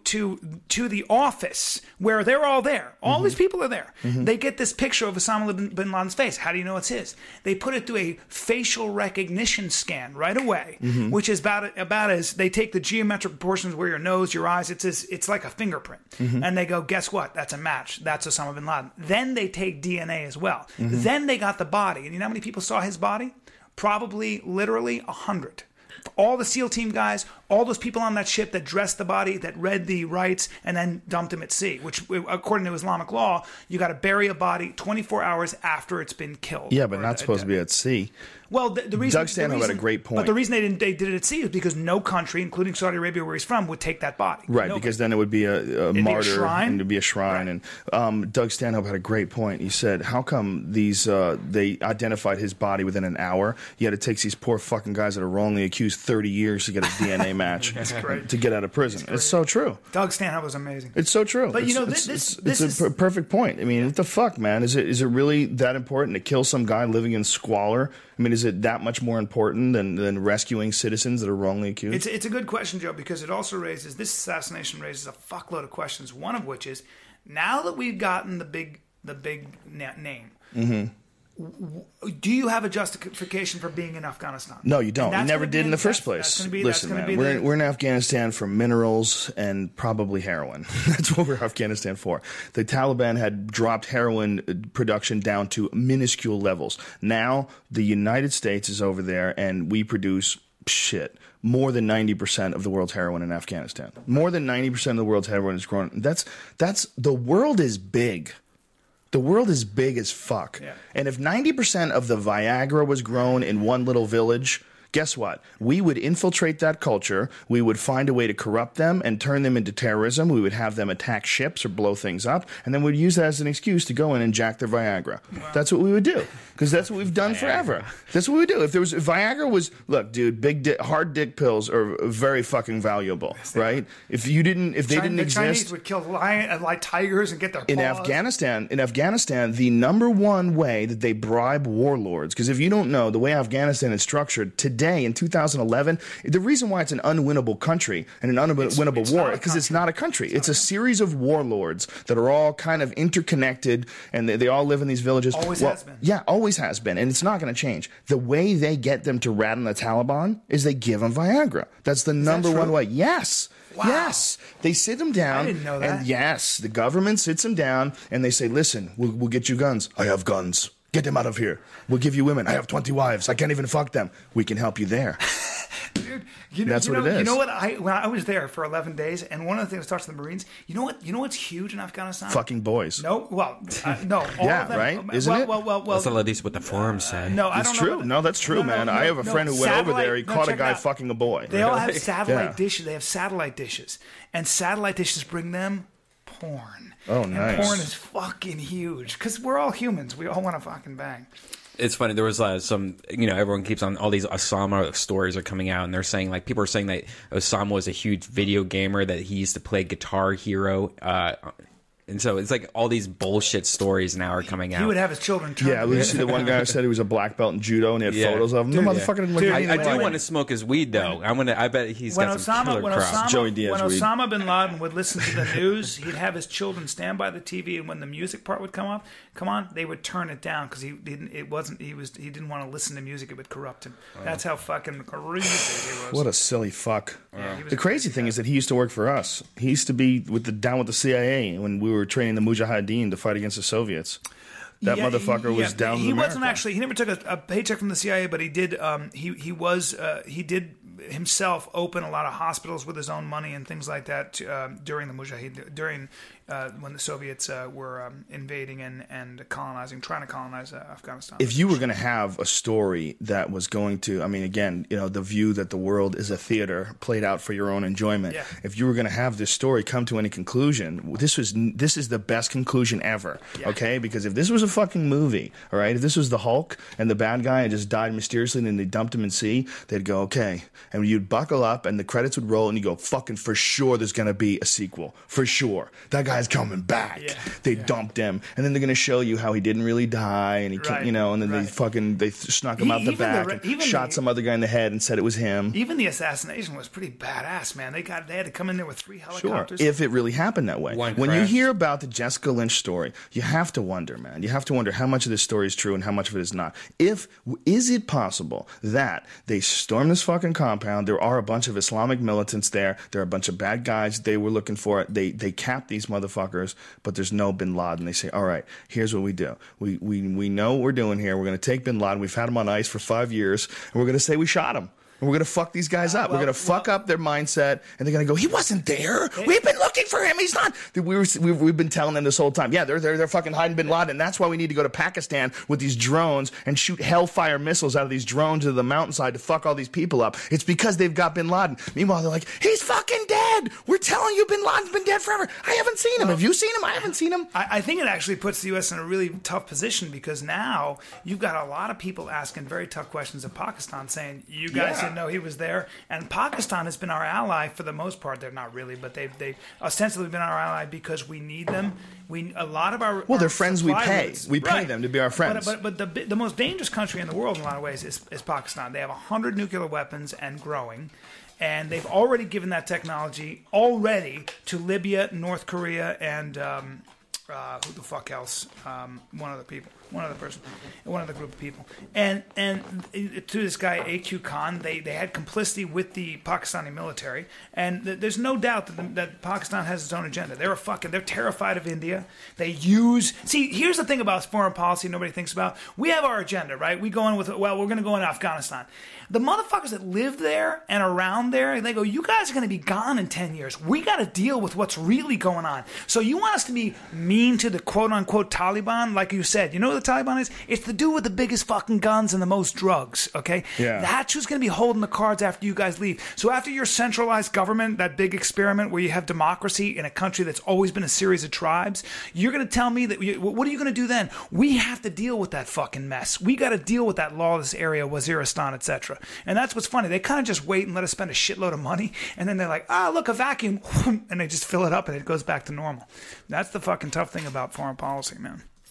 the office where they're all there. All these people are there. They get this picture of Osama bin Laden's face. How do you know it's his? They put it through a facial recognition scan right away, which is about as they take the geometric proportions where your nose, your eyes, it's like a fingerprint. And they go, guess what? That's a match. That's Osama bin Laden. Then they take DNA as well. Then they got the body. And you know how many people saw his body? Probably literally 100. All the SEAL team guys, all those people on that ship that dressed the body, that read the rights, and then dumped him at sea, which, according to Islamic law, you got to bury a body 24 hours after it's been killed. Yeah, but not supposed to be at sea. Well, the reason Doug Stanhope had a great point. But the reason they did it at sea is because no country, including Saudi Arabia, where he's from, would take that body. Right, Nobody. because then it would be a martyr, shrine? and it'd be a shrine. Right. And Doug Stanhope had a great point. He said, "How come these they identified his body within an hour? Yet it takes these poor fucking guys that are wrongly accused 30 years to get a DNA match to get out of prison." It's so true. Doug Stanhope was amazing. It's so true. But, it's this is a perfect point. I mean, what the fuck, man? Is it really that important to kill some guy living in squalor? I mean, is it that much more important than rescuing citizens that are wrongly accused? It's a good question, Joe, because it also raises, this assassination raises a fuckload of questions. One of which is, now that we've gotten the big name, do you have a justification for being in Afghanistan? No, you don't. And You that's never gonna did be- in the first that's- place. that's gonna be Listen, man, we're in Afghanistan for minerals and probably heroin. That's what we're Afghanistan for. The Taliban had dropped heroin production down to minuscule levels. Now the United States is over there, and we produce more than 90% of the world's heroin in Afghanistan. More than 90% of the world's heroin is grown. That's the world is big. The world is big as fuck. Yeah. And if 90% of the Viagra was grown in one little village, guess what? We would infiltrate that culture. We would find a way to corrupt them and turn them into terrorism. We would have them attack ships or blow things up. And then we'd use that as an excuse to go in and jack their Viagra. Wow. That's what we would do. Because that's what we've done forever. That's what we would do. If Viagra was, look, dude, hard dick pills are very fucking valuable, right? If they didn't The exist. Chinese would kill tigers and get their paws. In Afghanistan, the number one way that they bribe warlords, because if you don't know, the way Afghanistan is structured today, today in 2011, the reason why it's an unwinnable country and an unwinnable war because it's not a country. It's a series of warlords that are all kind of interconnected, and they all live in these villages. Always has been. Yeah, always has been, and it's not going to change. The way they get them to rat on the Taliban is they give them Viagra. That's the number one way. Yes. Wow. Yes. They sit them down. I didn't know that. And yes, the government sits them down, and they say, listen, we'll get you guns. I have guns. Get them out of here. We'll give you women. I have 20 wives. I can't even fuck them. We can help you there. Dude, That's what it is. You know what? When I was there for 11 days, and one of the things I talked to the Marines. You know what's huge in Afghanistan? Fucking boys. No, well, no. All Yeah, of them, right? Isn't it? Well, That's at least what the forums say. no, I It's don't true. know. No, that's true, man. I have a friend who went over there. He caught a check it guy out. fucking a boy. They all have satellite Yeah. dishes. They have satellite dishes, and satellite dishes bring them porn. Oh, and nice. porn is fucking huge because we're all humans. We all want to fucking bang. It's funny. There was some, everyone keeps on all these Osama stories are coming out, and they're saying people are saying that Osama was a huge video gamer, that he used to play Guitar Hero, and so it's like all these bullshit stories now are coming out. He would have his children turn. Yeah, you see the one guy who said he was a black belt in judo and he had Yeah. photos of him. The motherfucker didn't look anything I like do him. want to smoke his weed though. I bet he's got some killer crops. Joey Diaz when weed. Osama bin Laden would listen to the news, he'd have his children stand by the TV, and when the music part would come on, they would turn it down because he didn't want to listen to music; it would corrupt him. That's how fucking crazy he was. What a silly fuck. Yeah, he was The crazy thing is that he used to work for us. He used to be down with the CIA when we were training the Mujahideen to fight against the Soviets. That motherfucker was down with He wasn't America. actually. He never took a paycheck from the CIA, but he did. He did himself open a lot of hospitals with his own money and things like that during the Mujahideen, when the Soviets were invading and trying to colonize Afghanistan. If you were going to have a story that was going to, I mean, again, the view that the world is a theater played out for your own enjoyment. Yeah. If you were going to have this story come to any conclusion, this is the best conclusion ever. Yeah. Okay, because if this was a fucking movie, all right, if this was the Hulk and the bad guy had just died mysteriously and then they dumped him in sea, they'd go okay, and you'd buckle up and the credits would roll and you go fucking for sure there's going to be a sequel for sure. That guy's coming back. Yeah. They dumped him, and then they're going to show you how he didn't really die, and he can't, Right. and then Right. they snuck him out the back and shot some other guy in the head and said it was him. Even the assassination was pretty badass, man. They had to come in there with 3 Sure, helicopters. if it really happened that way. One When you crash. hear about the Jessica Lynch story, you have to wonder, man. You have to wonder how much of this story is true and how much of it is not. Is it possible that they stormed this fucking compound? There are a bunch of Islamic militants there. There are a bunch of bad guys. They were looking for it. They capped these motherfuckers, but there's no Bin Laden. They say, all right, here's what we do. We know what we're doing here. We're going to take Bin Laden. We've had him on ice for 5 years, and we're going to say we shot him. And we're going to fuck these guys up. We're going to fuck up their mindset, and they're going to go, he wasn't there. We've been looking for him. He's not. We've been telling them this whole time. Yeah, they're fucking hiding Bin Laden. That's why we need to go to Pakistan with these drones and shoot hellfire missiles out of these drones to the mountainside to fuck all these people up. It's because they've got Bin Laden. Meanwhile, they're like, he's fucking dead. We're telling you Bin Laden's been dead forever. I haven't seen him. Have you seen him? I haven't seen him. I think it actually puts the U.S. in a really tough position because now you've got a lot of people asking very tough questions of Pakistan saying, you guys didn't know he was there. And Pakistan has been our ally for the most part. They're not really, but they've ostensibly been our ally because we need them. A lot of our They're friends we supply pay. routes- We pay them to be our friends. But the most dangerous country in the world in a lot of ways is Pakistan. They have 100 nuclear weapons and growing. And they've already given that technology to Libya, North Korea, and who the fuck else? One other group of people. And to this guy AQ Khan, they had complicity with the Pakistani military, and there's no doubt that Pakistan has its own agenda. They're terrified of India. Here's the thing about foreign policy nobody thinks about. We have our agenda, right? We go in with, we're going to go into Afghanistan. The motherfuckers that live there and around there, they go, you guys are going to be gone in 10 years. We got to deal with what's really going on. So you want us to be mean to the quote-unquote Taliban? Like you said, you know what the Taliban is? It's the dude with the biggest fucking guns and the most drugs, okay? Yeah. That's who's going to be holding the cards after you guys leave. So after your centralized government, that big experiment where you have democracy in a country that's always been a series of tribes, you're going to tell me that, what are you going to do then? We have to deal with that fucking mess. We got to deal with that lawless area, Waziristan, etc. And that's what's funny. They kind of just wait and let us spend a shitload of money, and then they're like, look, a vacuum, and they just fill it up and it goes back to normal. That's the fucking tough thing about foreign policy, man.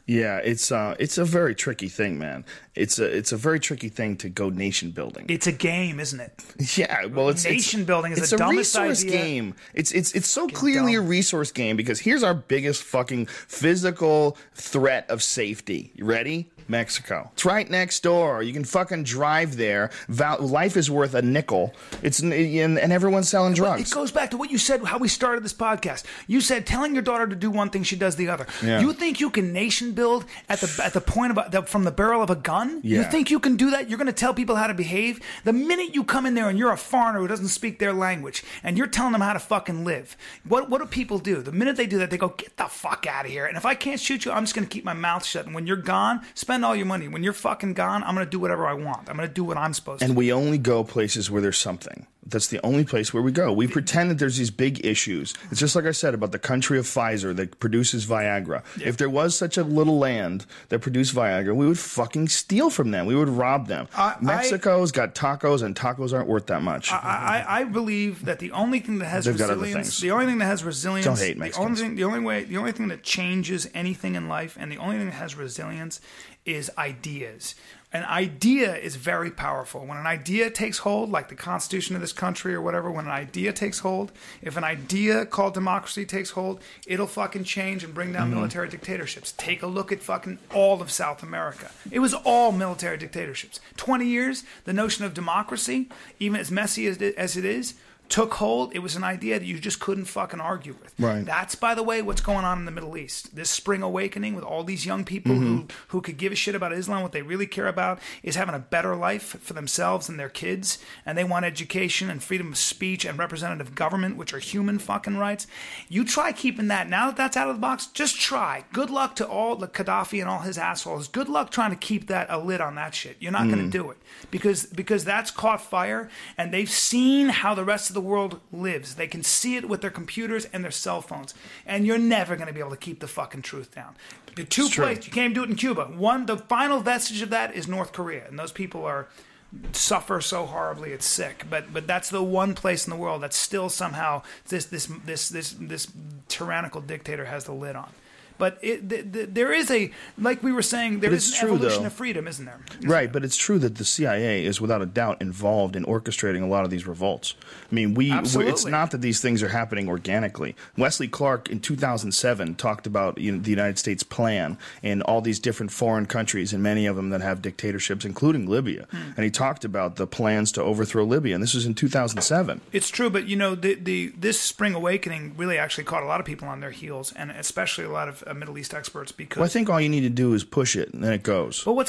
Yeah, it's a very tricky thing, man. It's a very tricky thing to go nation building. It's a game, isn't it? Yeah, well, Nation building is it's the a dumbest resource idea. game. It's so clearly dumb. a resource game because here's our biggest fucking physical threat of safety. You ready? Mexico. It's right next door. You can fucking drive there. Life is worth a nickel. And everyone's selling drugs. It goes back to what you said, how we started this podcast. You said telling your daughter to do one thing, she does the other. Yeah. You think you can nation build at the point of from the barrel of a gun? Yeah. You think you can do that? You're going to tell people how to behave? The minute you come in there and you're a foreigner who doesn't speak their language and you're telling them how to fucking live, what do people do? The minute they do that, they go, get the fuck out of here. And if I can't shoot you, I'm just going to keep my mouth shut. And when you're gone, spend all your money. When you're fucking gone, I'm going to do whatever I want. I'm going to do what I'm supposed to. And we only go places where there's something. That's the only place where we go. We pretend that there's these big issues. It's just like I said about the country of Pfizer that produces Viagra. Yeah. If there was such a little land that produced Viagra, we would fucking steal from them. We would rob them. Mexico's got tacos, and tacos aren't worth that much. I believe that the only thing that has resilience, the only thing that has resilience, don't hate Mexicans. the only thing that changes anything in life, and the only thing that has resilience is ideas. An idea is very powerful. When an idea takes hold, like the Constitution of this country or whatever, when an idea takes hold, if an idea called democracy takes hold, it'll fucking change and bring down military dictatorships. Take a look at fucking all of South America. It was all military dictatorships. 20 years, the notion of democracy, even as messy as it is, took hold. It was an idea that you just couldn't fucking argue with. Right. That's, by the way, what's going on in the Middle East. This spring awakening with all these young people who could give a shit about Islam. What they really care about is having a better life for themselves and their kids. And they want education and freedom of speech and representative government, which are human fucking rights. You try keeping that. Now that that's out of the box, just try. Good luck to all the Gaddafi and all his assholes. Good luck trying to keep a lid on that shit. You're not going to do it. Because that's caught fire, and they've seen how the rest of the world lives. They can see it with their computers and their cell phones, and you're never going to be able to keep the fucking truth down. The two places you can't do it in Cuba. One, the final vestige of that is North Korea, and those people suffer so horribly it's sick. But that's the one place in the world that still somehow this tyrannical dictator has the lid on. But there is like we were saying, there is an evolution of freedom, isn't there? Right, but it's true that the CIA is without a doubt involved in orchestrating a lot of these revolts. I mean, it's not that these things are happening organically. Wesley Clark in 2007 talked about the United States plan in all these different foreign countries, and many of them that have dictatorships, including Libya. And he talked about the plans to overthrow Libya, and this was in 2007. It's true, but this spring awakening really actually caught a lot of people on their heels, and especially a lot of Middle East experts. Because I think all you need to do is push it, and then it goes. But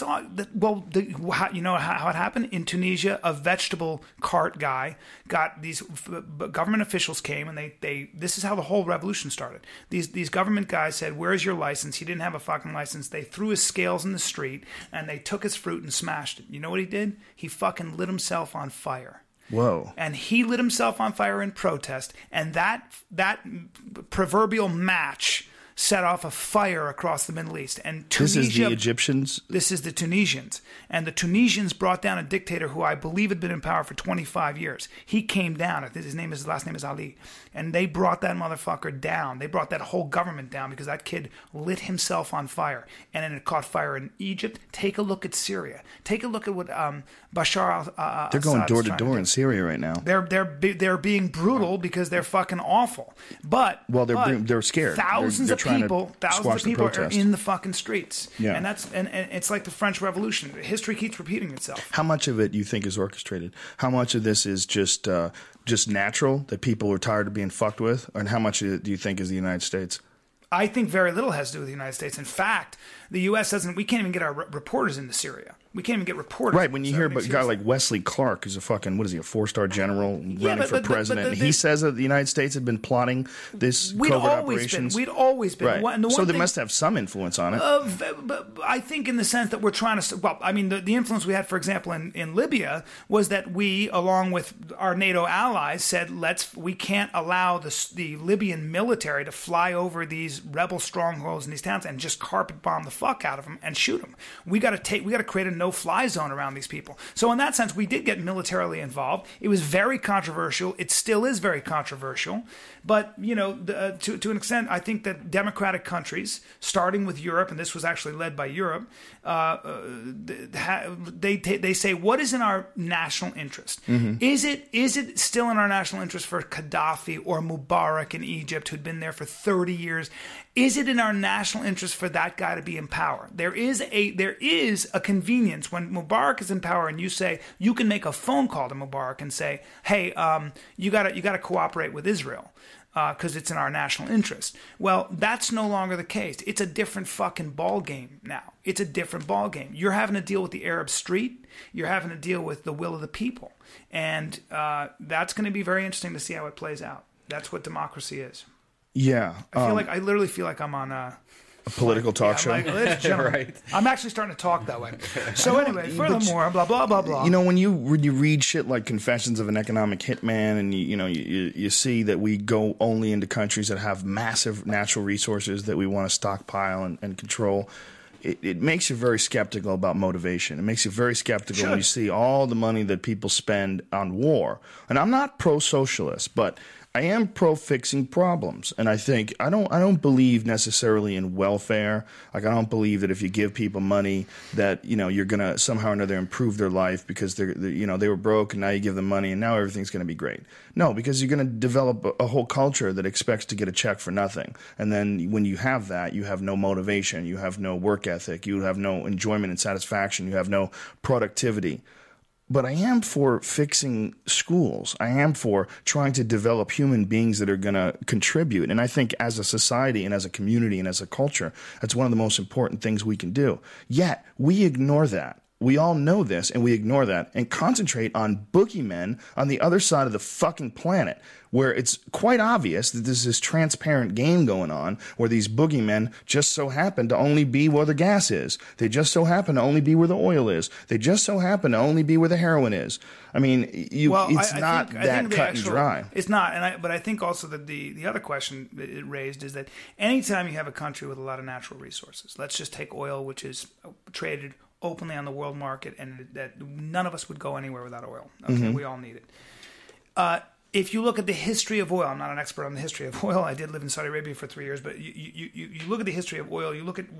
how it happened in Tunisia? A vegetable cart guy got these government officials came, and they this is how the whole revolution started. These government guys said, "Where's your license?" He didn't have a fucking license. They threw his scales in the street, and they took his fruit and smashed it. You know what he did? He fucking lit himself on fire. Whoa. And he lit himself on fire in protest, and that proverbial match set off a fire across the Middle East. And Tunisia, this is the Egyptians? This is the Tunisians. And the Tunisians brought down a dictator who I believe had been in power for 25 years. He came down. His last name is Ali. And they brought that motherfucker down. They brought that whole government down because that kid lit himself on fire. And then it caught fire in Egypt. Take a look at Syria. Take a look at what Bashar al-Assad They're going door to door in Syria right now. They're being brutal because they're fucking awful. But they're scared. Thousands of people are in the fucking streets. Yeah. And it's like the French Revolution. History keeps repeating itself. How much of it you think is orchestrated? How much of this is just natural, that people are tired of being fucked with? And how much do you think is the United States? I think very little has to do with the United States. In fact, the U.S. doesn't. We can't even get our reporters into Syria. We can't even get reporters. Right. When you hear about a guy like Wesley Clark, who's a fucking, what is he, a 4-star general running for president, he says that the United States had been plotting this covert operations. We'd always been. Right. So they must have some influence on it. But I think in the sense that we're trying to. Well, I mean, the influence we had, for example, in Libya was that we, along with our NATO allies, said we can't allow the Libyan military to fly over these rebel strongholds in these towns and just carpet bomb the fuck out of them and shoot them. We got to create a no-fly zone around these people. So in that sense, we did get militarily involved. It was very controversial. It still is very controversial. But, to an extent, I think that democratic countries, starting with Europe, and this was actually led by Europe, they say, what is in our national interest? Is it still in our national interest for Gaddafi or Mubarak in Egypt, who'd been there for 30 years? Is it in our national interest for that guy to be in power? There is a convenience when Mubarak is in power, and you say you can make a phone call to Mubarak and say, "Hey, you gotta cooperate with Israel because it's in our national interest." Well, that's no longer the case. It's a different fucking ball game now. It's a different ball game. You're having to deal with the Arab street. You're having to deal with the will of the people, and that's going to be very interesting to see how it plays out. That's what democracy is. Yeah. I literally feel like I'm on a political talk show. Ladies and gentlemen, Right. I'm actually starting to talk that way. So anyway, furthermore, blah, blah, blah, blah. When you read shit like Confessions of an Economic Hitman, and you see that we go only into countries that have massive natural resources that we want to stockpile and control, it makes you very skeptical about motivation. It makes you very skeptical when you see all the money that people spend on war. And I'm not pro-socialist, but I am pro-fixing problems, and I think I don't believe necessarily in welfare. Like, I don't believe that if you give people money that you're gonna somehow or another improve their life because they were broke and now you give them money and now everything's gonna be great. No, because you're gonna develop a whole culture that expects to get a check for nothing, and then when you have that, you have no motivation, you have no work ethic, you have no enjoyment and satisfaction, you have no productivity. But I am for fixing schools. I am for trying to develop human beings that are going to contribute. And I think as a society and as a community and as a culture, that's one of the most important things we can do. Yet, we ignore that. We all know this, and we ignore that and concentrate on boogeymen on the other side of the fucking planet, where it's quite obvious that there's this transparent game going on where these boogeymen just so happen to only be where the gas is. They just so happen to only be where the oil is. They just so happen to only be where the heroin is. I mean, it's not that cut and dry. It's not, but I think also that the other question it raised is that anytime you have a country with a lot of natural resources, let's just take oil, which is traded openly on the world market, and that none of us would go anywhere without oil. Okay, we all need it. If you look at the history of oil, I'm not an expert on the history of oil. I did live in Saudi Arabia for 3 years, but you look at the history of oil. You look at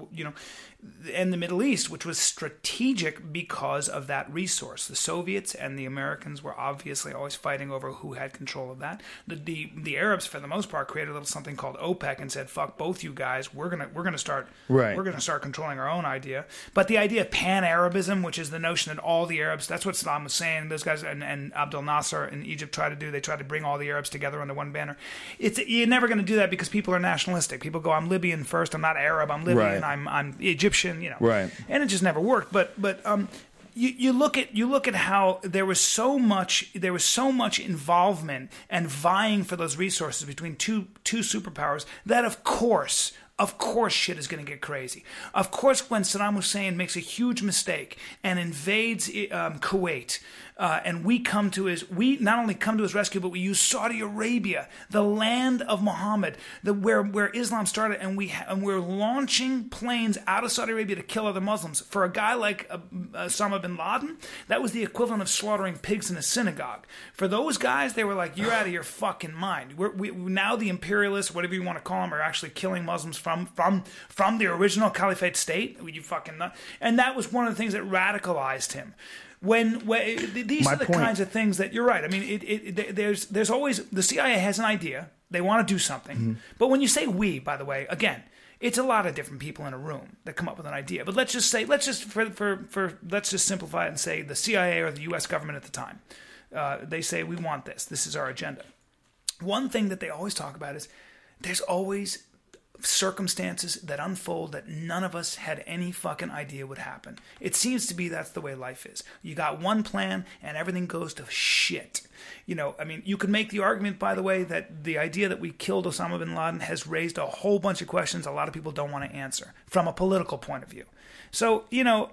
and the Middle East, which was strategic because of that resource. The Soviets and the Americans were obviously always fighting over who had control of that. The Arabs, for the most part, created a little something called OPEC and said, "Fuck both you guys. We're gonna start controlling our own idea." But the idea of Pan-Arabism, which is the notion that all the Arabs, that's what Saddam was saying. Those guys and Abdel Nasser in Egypt tried to do. They tried to bring all the Arabs together under one banner. You're never going to do that because people are nationalistic. People go, "I'm Libyan first. I'm not Arab. I'm Libyan. Right. I'm Egyptian." Right. And it just never worked. But you look at how there was so much involvement and vying for those resources between two superpowers that of course shit is going to get crazy. Of course, when Saddam Hussein makes a huge mistake and invades Kuwait, and we not only come to his rescue, but we use Saudi Arabia, the land of Muhammad, where Islam started, and we're launching planes out of Saudi Arabia to kill other Muslims. For a guy like Osama bin Laden, that was the equivalent of slaughtering pigs in a synagogue. For those guys, they were like, "You're out of your fucking mind." We now the imperialists, whatever you want to call them, are actually killing Muslims from the original caliphate state. You fucking nut. And that was one of the things that radicalized him. When these are the kinds of things that you're right. I mean, there's always the CIA has an idea. They want to do something. But when you say we, by the way, again, it's a lot of different people in a room that come up with an idea. But let's just simplify it and say the CIA or the U.S. government at the time. They say, "We want this. This is our agenda." One thing that they always talk about is there's always circumstances that unfold that none of us had any fucking idea would happen. It seems to be that's the way life is. You got one plan and everything goes to shit. You could make the argument, by the way, that the idea that we killed Osama bin Laden has raised a whole bunch of questions a lot of people don't want to answer from a political point of view. So,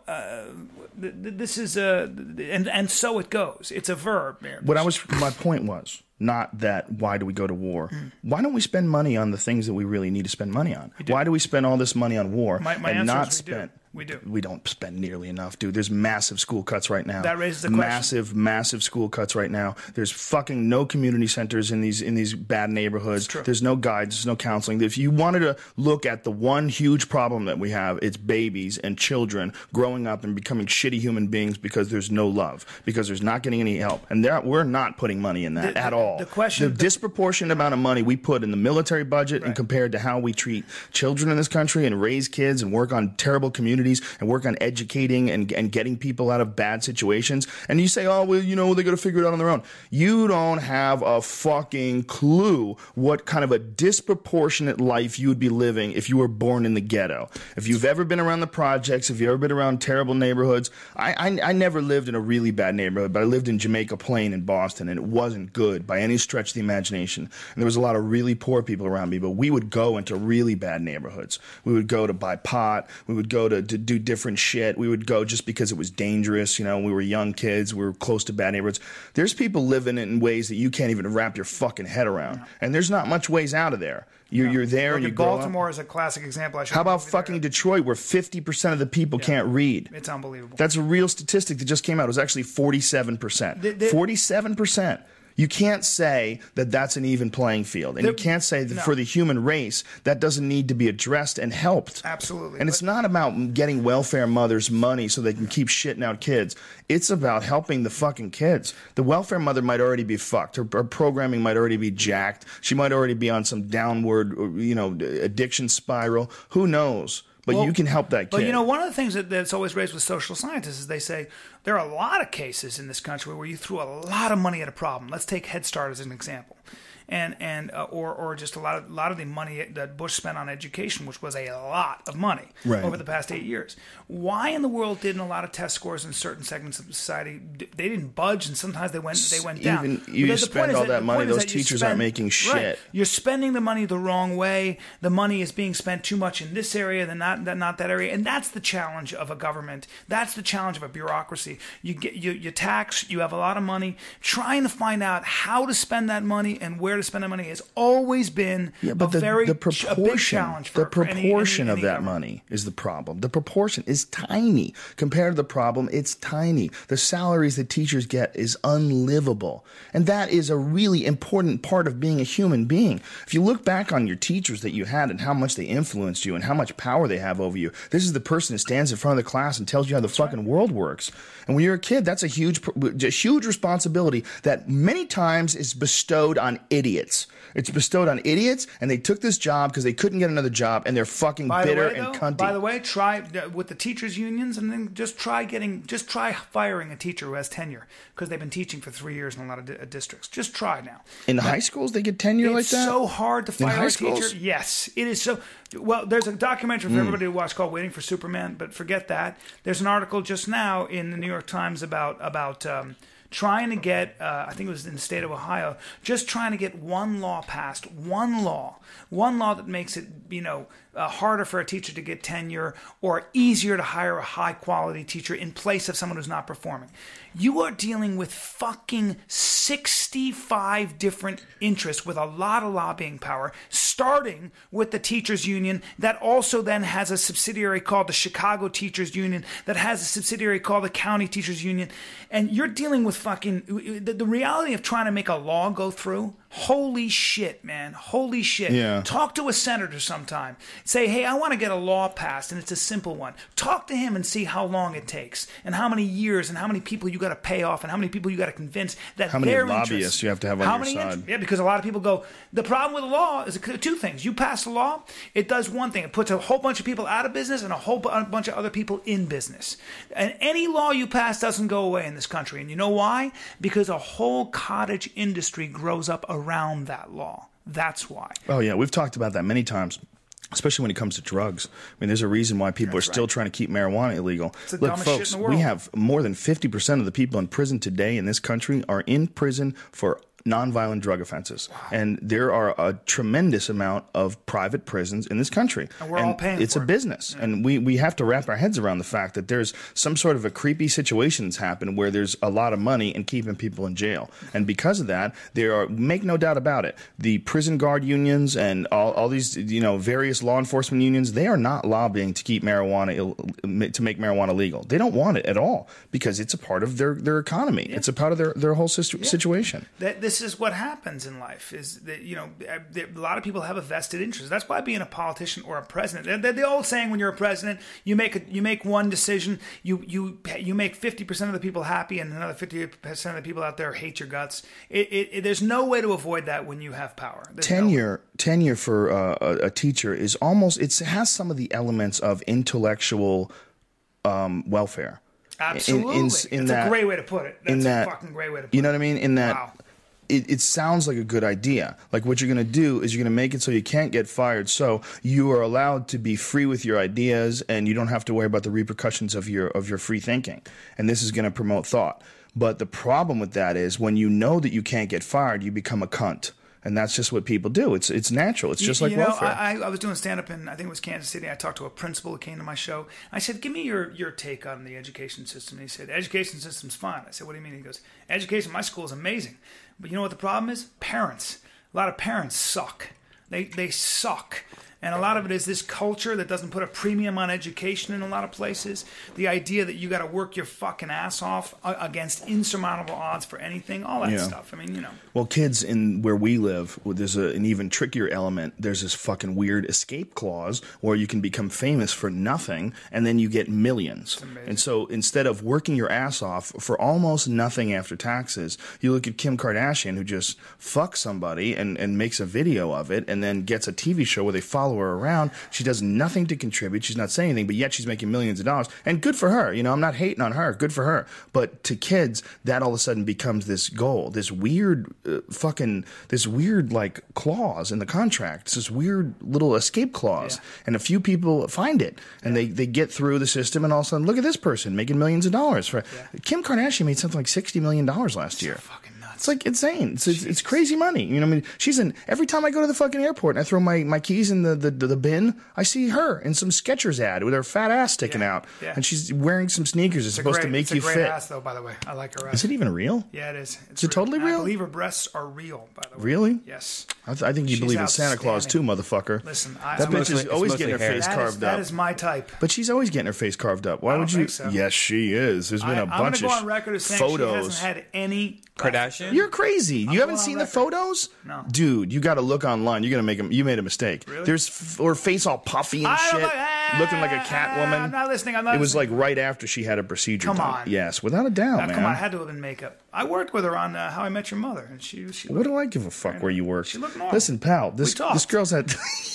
this is and so it goes. It's a verb. My point was not that why do we go to war? Why don't we spend money on the things that we really need to spend money on? Why do we spend all this money on war my and answer not is we do. We do. We don't spend nearly enough, dude. There's massive school cuts right now. That raises the question. Massive school cuts right now. There's fucking no community centers in these bad neighborhoods. There's no guides. There's no counseling. If you wanted to look at the one huge problem that we have, it's babies and children growing up and becoming shitty human beings because there's no love, because there's not getting any help. And we're not putting money in that at all. The disproportionate amount of money we put in the military budget and compared to how we treat children in this country and raise kids and work on terrible communities and work on educating and getting people out of bad situations. And you say, oh, well, you know, they got to figure it out on their own. You don't have a fucking clue what kind of a disproportionate life you would be living if you were born in the ghetto. If you've ever been around the projects, if you've ever been around terrible neighborhoods, I never lived in a really bad neighborhood, but I lived in Jamaica Plain in Boston, and it wasn't good by any stretch of the imagination. And there was a lot of really poor people around me, but we would go into really bad neighborhoods. We would go to buy pot. We would go to do different shit. We would go just because it was dangerous. You know, we were young kids. We were close to bad neighborhoods. There's people living in ways that you can't even wrap your fucking head around. And there's not much ways out of there. You're there and you go Baltimore is a classic example. How about fucking Detroit, where 50% of the people can't read? It's unbelievable. That's a real statistic that just came out. It was actually 47%. 47%. You can't say that that's an even playing field. And you can't say that for the human race, that doesn't need to be addressed and helped. Absolutely. And it's not about getting welfare mothers money so they can keep shitting out kids. It's about helping the fucking kids. The welfare mother might already be fucked. Her programming might already be jacked. She might already be on some downward, addiction spiral. Who knows? But you can help that kid. But, you know, one of the things that's always raised with social scientists is they say there are a lot of cases in this country where you threw a lot of money at a problem. Let's take Head Start as an example. Or just a lot of the money that Bush spent on education, which was a lot of money over the past 8 years. Why in the world didn't a lot of test scores in certain segments of society, they didn't budge, and sometimes they went down? Even you spend all that money, those teachers aren't making shit. Right. You're spending the money the wrong way. The money is being spent too much in this area than not that area, and that's the challenge of a government. That's the challenge of a bureaucracy. You tax, you have a lot of money, trying to find out how to spend that money and where to spend that money has always been a big challenge for the proportion any of that government. Money is the problem. The proportion is tiny compared to the problem. It's tiny. The salaries that teachers get is unlivable, and that is a really important part of being a human being. If you look back on your teachers that you had and how much they influenced you and how much power they have over you, this is the person who stands in front of the class and tells you how the fucking world works. And when you're a kid, that's a huge responsibility that many times is bestowed on idiots. It's bestowed on idiots, and they took this job because they couldn't get another job, and they're fucking bitter and cunty. By the way, try with the teachers' unions, and then just try firing a teacher who has tenure because they've been teaching for 3 years in a lot of districts. Just try now. In high schools, they get tenure like that? It's so hard to fire a teacher. Schools? Yes, it is so. Well, there's a documentary for everybody to watch called "Waiting for Superman," but forget that. There's an article just now in the New York Times about trying to get, I think it was in the state of Ohio, just trying to get one law passed, one law that makes it, harder for a teacher to get tenure or easier to hire a high-quality teacher in place of someone who's not performing. You are dealing with fucking 65 different interests with a lot of lobbying power, starting with the teachers union that also then has a subsidiary called the Chicago Teachers Union that has a subsidiary called the County Teachers Union. And you're dealing with fucking the reality of trying to make a law go through. Holy shit, man. Holy shit. Yeah. Talk to a senator sometime. Say, hey, I want to get a law passed, and it's a simple one. Talk to him and see how long it takes, and how many years, and how many people you got to pay off, and how many people you got to convince that how many their lobbyists interests, you have to have on your side. Yeah, because a lot of people go, the problem with the law is two things. You pass a law, it does one thing. It puts a whole bunch of people out of business and a whole bunch of other people in business. And any law you pass doesn't go away in this country. And you know why? Because a whole cottage industry grows up around that law. That's why. Oh, yeah. We've talked about that many times, especially when it comes to drugs. I mean, there's a reason why people are still trying to keep marijuana illegal. It's the Look, dumbest folks, shit in the world. we have more than 50% of the people in prison today in this country are in prison for nonviolent drug offenses. And there are a tremendous amount of private prisons in this country. And we're all paying it's for a it. business. Yeah. And we have to wrap our heads around the fact that there's some sort of a creepy situations happen where there's a lot of money in keeping people in jail. And because of that, there are, make no doubt about it, the prison guard unions and all these, various law enforcement unions, they are not lobbying to keep to make marijuana legal. They don't want it at all because it's a part of their economy. Yeah. It's a part of their whole situation. This is what happens in life. Is that a lot of people have a vested interest. That's why being a politician or a president. The old saying: when you're a president, you make one decision. You make 50% of the people happy, and another 50% of the people out there hate your guts. There's no way to avoid that when you have power. Tenure for a teacher is almost. It has some of the elements of intellectual welfare. Absolutely. That's a great way to put it. That's a fucking great way to put it. You know what I mean? In that, wow. It sounds like a good idea. Like what you're going to do is you're going to make it so you can't get fired. So you are allowed to be free with your ideas and you don't have to worry about the repercussions of your free thinking. And this is going to promote thought. But the problem with that is when you know that you can't get fired, you become a cunt. And that's just what people do. It's natural. It's just like welfare. I was doing stand-up in, I think it was Kansas City. I talked to a principal who came to my show. I said, give me your take on the education system. And he said, education system's fine. I said, what do you mean? He goes, education, my school is amazing. But you know what the problem is? Parents. A lot of parents suck. They suck. And a lot of it is this culture that doesn't put a premium on education in a lot of places. The idea that you got to work your fucking ass off against insurmountable odds for anything, all that stuff. I mean, Well, kids in where we live, there's an even trickier element. There's this fucking weird escape clause where you can become famous for nothing and then you get millions. And so instead of working your ass off for almost nothing after taxes, you look at Kim Kardashian who just fucks somebody and makes a video of it and then gets a TV show where they follow her around. She does nothing to contribute. She's not saying anything, but yet she's making millions of dollars. And good for her. I'm not hating on her. Good for her. But to kids, that all of a sudden becomes this goal, this weird like clause in the contract. It's this weird little escape clause. Yeah. And a few people find it and they get through the system and all of a sudden, look at this person making millions of dollars. Kim Kardashian made something like $60 million last year. Fucking nuts. It's like insane. It's crazy money. You know what I mean? She's in every time I go to the fucking airport and I throw my keys in the bin, I see her in some Skechers ad with her fat ass sticking out. Yeah. And she's wearing some sneakers that's supposed to make you fit. It's a great ass, though, by the way. I like her ass. Is it even real? Yeah, it is. Is it totally real? I believe her breasts are real, by the way. Really? Yes. I think you believe in Santa Claus, too, motherfucker. Listen, that bitch is always getting her face carved up. That is my type. But she's always getting her face carved up. Why would you? So. Yes, she is. There's been a bunch of photos. I'm going to go on record as saying she hasn't had any Kardashian? You're crazy. You haven't seen the photos? No. Dude, you got to look online. You're going to you made a mistake. Really? There's her face all puffy and shit, looking like a cat woman. I'm not listening. It was like right after she had a procedure done. Come on. Yes, without a doubt, man. Come on, it had to have been makeup. I worked with her on How I Met Your Mother, and she what do I give a fuck where you work? She looked normal. Listen, pal, this girl's had.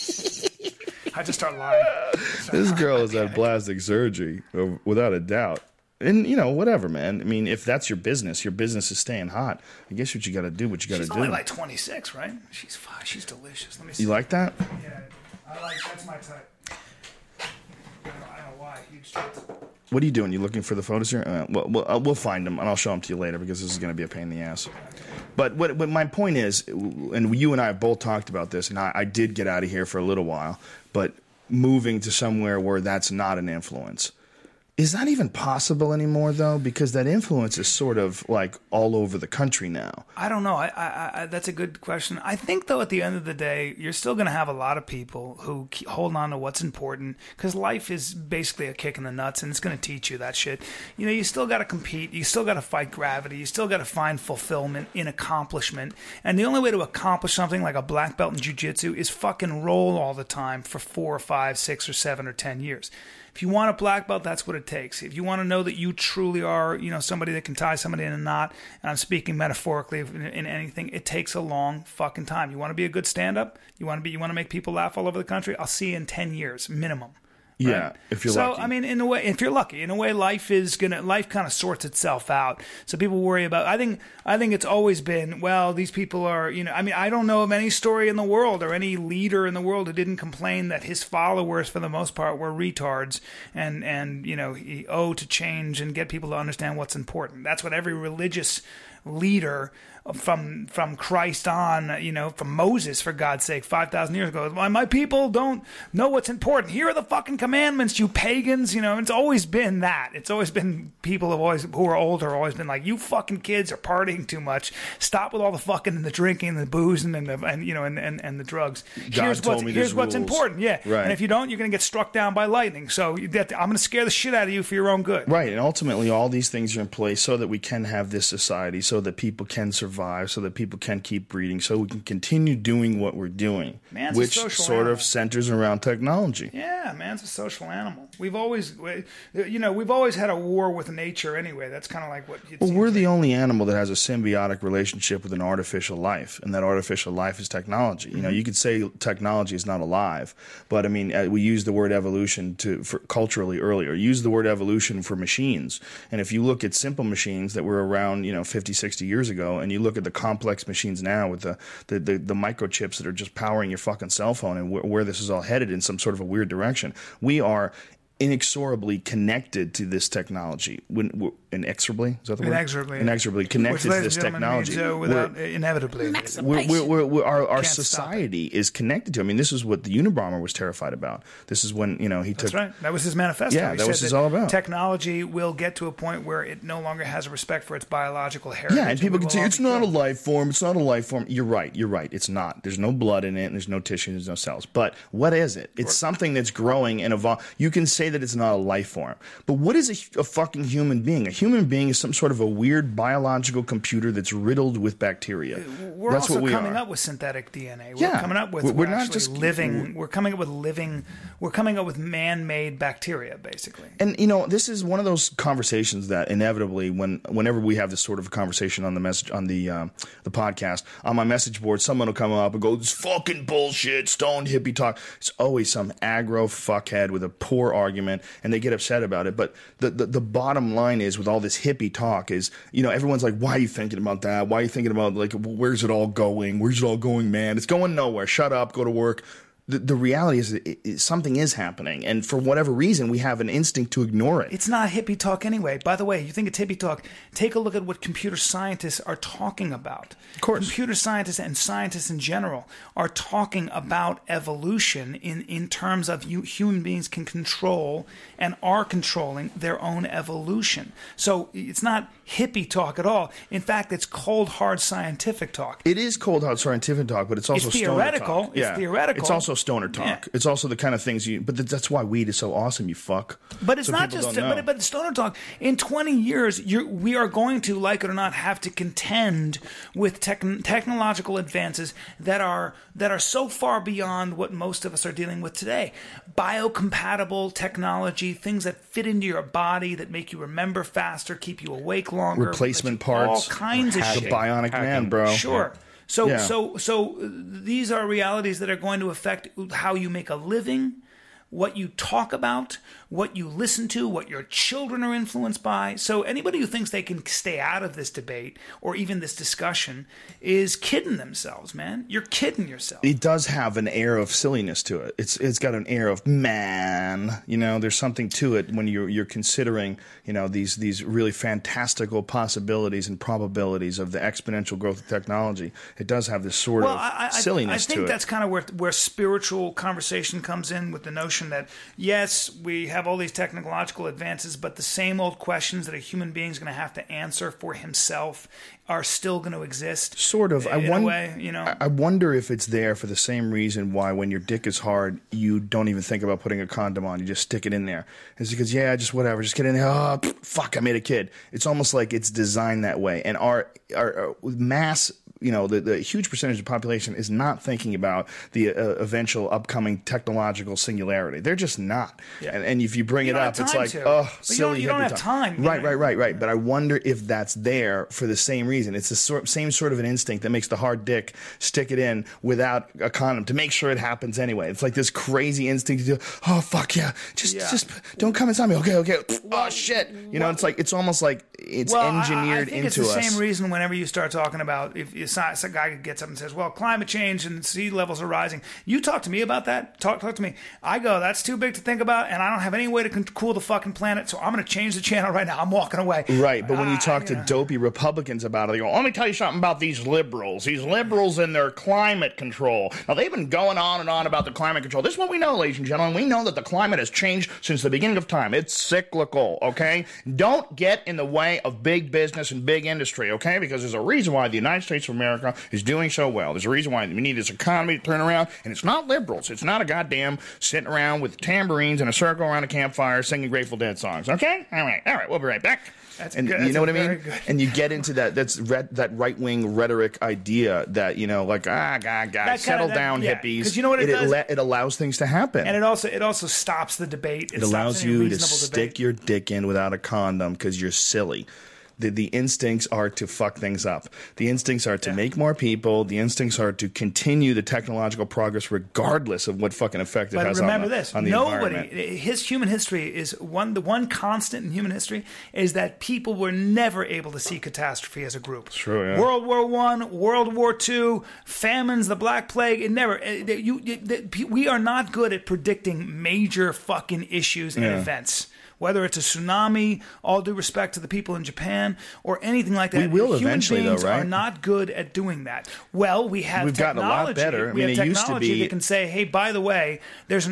I just start lying. This girl has had plastic surgery, without a doubt. And, whatever, man. I mean, if that's your business is staying hot. I guess what you got to do, She's only like 26, right? She's fine. She's delicious. Let me see. You like that? Yeah. That's my type. I don't know why. Huge tits. What are you doing? You looking for the photos here? We'll find them, and I'll show them to you later because this is going to be a pain in the ass. But what my point is, and you and I have both talked about this, and I did get out of here for a little while, but moving to somewhere where that's not an influence. Is that even possible anymore, though? Because that influence is sort of like all over the country now. I don't know. I that's a good question. I think, though, at the end of the day, you're still going to have a lot of people who hold on to what's important because life is basically a kick in the nuts, and it's going to teach you that shit. You still got to compete. You still got to fight gravity. You still got to find fulfillment in accomplishment. And the only way to accomplish something like a black belt in jiu-jitsu is fucking roll all the time for 4 or 5, 6 or 7 or 10 years. If you want a black belt, that's what it takes. If you want to know that you truly are, somebody that can tie somebody in a knot, and I'm speaking metaphorically in anything, it takes a long fucking time. You want to be a good stand-up? You want to make people laugh all over the country? I'll see you in 10 years minimum. Right? Yeah, if you're lucky. So, I mean, in a way, if you're lucky, life kind of sorts itself out. So people worry about, I think it's always been, well, these people are, I don't know of any story in the world or any leader in the world who didn't complain that his followers, for the most part, were retards and he owed to change and get people to understand what's important. That's what every religious leader from Christ on, from Moses, for God's sake, 5,000 years ago. My people don't know what's important. Here are the fucking commandments, you pagans. It's always been that. It's always been people who are older always been like, you fucking kids are partying too much. Stop with all the fucking and the drinking and the booze and the drugs. Here's what's important. Yeah. Right. And if you don't, you're going to get struck down by lightning. So I'm going to scare the shit out of you for your own good. Right. And ultimately, all these things are in place so that we can have this society, so that people can survive, so that people can keep breeding, so we can continue doing what we're doing, Man's which a social sort animal. of centers around technology. Yeah, man's a social animal. We've always had a war with nature anyway. That's kind of like what. Well, we're the only animal that has a symbiotic relationship with an artificial life, and that artificial life is technology. You could say technology is not alive, but I mean, we use the word evolution for culturally earlier. Use the word evolution for machines, and if you look at simple machines that were around, 50, 60 years ago, and you look at the complex machines now with the microchips that are just powering your fucking cell phone, and where this is all headed in some sort of a weird direction, we are inexorably connected to this technology. Inexorably? Is that the word? Inexorably connected to this technology. Inevitably. Our society is connected to. I mean, this is what the Unabomber was terrified about. This is when he took. That's right. That was his manifesto. Yeah, he that was said all about. Technology will get to a point where it no longer has a respect for its biological heritage. Yeah, and people can say it's not a life form. It's not a life form. You're right. It's not. There's no blood in it. And there's no tissue. There's no cells. But what is it? It's something that's growing and evolving. You can say that it's not a life form. But what is a fucking human being? A human being is some sort of a weird biological computer that's riddled with bacteria. We're That's also what we coming are. up with synthetic DNA. Yeah. We're coming up with We're not just living. We're coming up with living. We're coming up with man-made bacteria, basically. And this is one of those conversations that inevitably, whenever we have this sort of a conversation on the message on the podcast, on my message board, someone will come up and go, "This fucking bullshit, stoned hippie talk." It's always some aggro fuckhead with a poor argument, and they get upset about it. But the bottom line is, with all this hippie talk, is everyone's like, "Why are you thinking about that? Why are you thinking about where's it all going? Where's it all going, man? It's going nowhere. Shut up. Go to work." The reality is something is happening, and for whatever reason, we have an instinct to ignore it. It's not hippie talk anyway. By the way, you think it's hippie talk, take a look at what computer scientists are talking about. Of course. Computer scientists and scientists in general are talking about evolution in terms of human beings can control and are controlling their own evolution. So it's not hippie talk at all. In fact, it's cold, hard scientific talk. It is cold, hard scientific talk, but it's also theoretical. stoner talk. It's theoretical. It's also stoner talk. Yeah. It's also the kind of things but that's why weed is so awesome, you fuck. But it's So not people just, don't know. but stoner talk. In 20 years, we are going to, like it or not, have to contend with technological advances that are so far beyond what most of us are dealing with today. Biocompatible technology, things that fit into your body, that make you remember faster, keep you awake longer. Replacement all parts. kinds of The shit. bionic man, bro. Sure. So, Yeah. so these are realities that are going to affect how you make a living, what you talk about, what you listen to, what your children are influenced by. So anybody who thinks they can stay out of this debate or even this discussion is kidding themselves, man. You're kidding yourself. It does have an air of silliness to it. It's got an air of man. There's something to it when you're considering these really fantastical possibilities and probabilities of the exponential growth of technology. It does have this sort of silliness to it. I think that's kind of where spiritual conversation comes in, with the notion that yes, we have all these technological advances, but the same old questions that a human being is going to have to answer for himself are still going to exist. Sort of. I wonder if it's there for the same reason why when your dick is hard, you don't even think about putting a condom on. You just stick it in there. It's because, just whatever. Just get in there. Oh, fuck, I made a kid. It's almost like it's designed that way. And our mass, the huge percentage of the population is not thinking about the eventual upcoming technological singularity. They're just not. Yeah. And if you bring it up, it's like, silly. You don't have time. Right. But I wonder if that's there for the same reason. It's the same sort of an instinct that makes the hard dick stick it in without a condom to make sure it happens anyway. It's like this crazy instinct to do, oh, fuck yeah. Just don't come inside me. Okay. Oh, shit. It's almost like it's engineered into us. I think it's the same reason whenever you start talking about, some guy gets up and says, well, climate change and sea levels are rising. You talk to me about that. Talk to me. I go, that's too big to think about, and I don't have any way to cool the fucking planet, so I'm going to change the channel right now. I'm walking away. Right, but when you talk to dopey Republicans about it, they go, let me tell you something about these liberals and their climate control. Now, they've been going on and on about the climate control. This is what we know, ladies and gentlemen. We know that the climate has changed since the beginning of time. It's cyclical, okay? Don't get in the way of big business and big industry, okay? Because there's a reason why the United States of America is doing so well. There's a reason why we need this economy to turn around, and it's not liberals. It's not a goddamn sitting around with tambourines in a circle around a campfire singing Grateful Dead songs, okay? All right, we'll be right back. That's and good. You know what I mean? Good. And you get into that right-wing rhetoric idea that, like, settle down, yeah. hippies. 'Cause you know what it does? It allows things to happen. And it also stops the debate. It allows you to stick stick your dick in without a condom because you're silly. The instincts are to fuck things up. The instincts are to make more people. The instincts are to continue the technological progress regardless of what fucking effect it has on the environment. But remember this. His human history is the one constant in human history is that people were never able to see catastrophe as a group. True, yeah. World War I, World War II, famines, the Black Plague, it never. We are not good at predicting major fucking issues and events. Whether it's a tsunami, all due respect to the people in Japan, or anything like that. We will Human eventually, beings though, right? are not good at doing that. Well, we've gotten a lot better. We have it used to be that can say, hey, by the way, there's a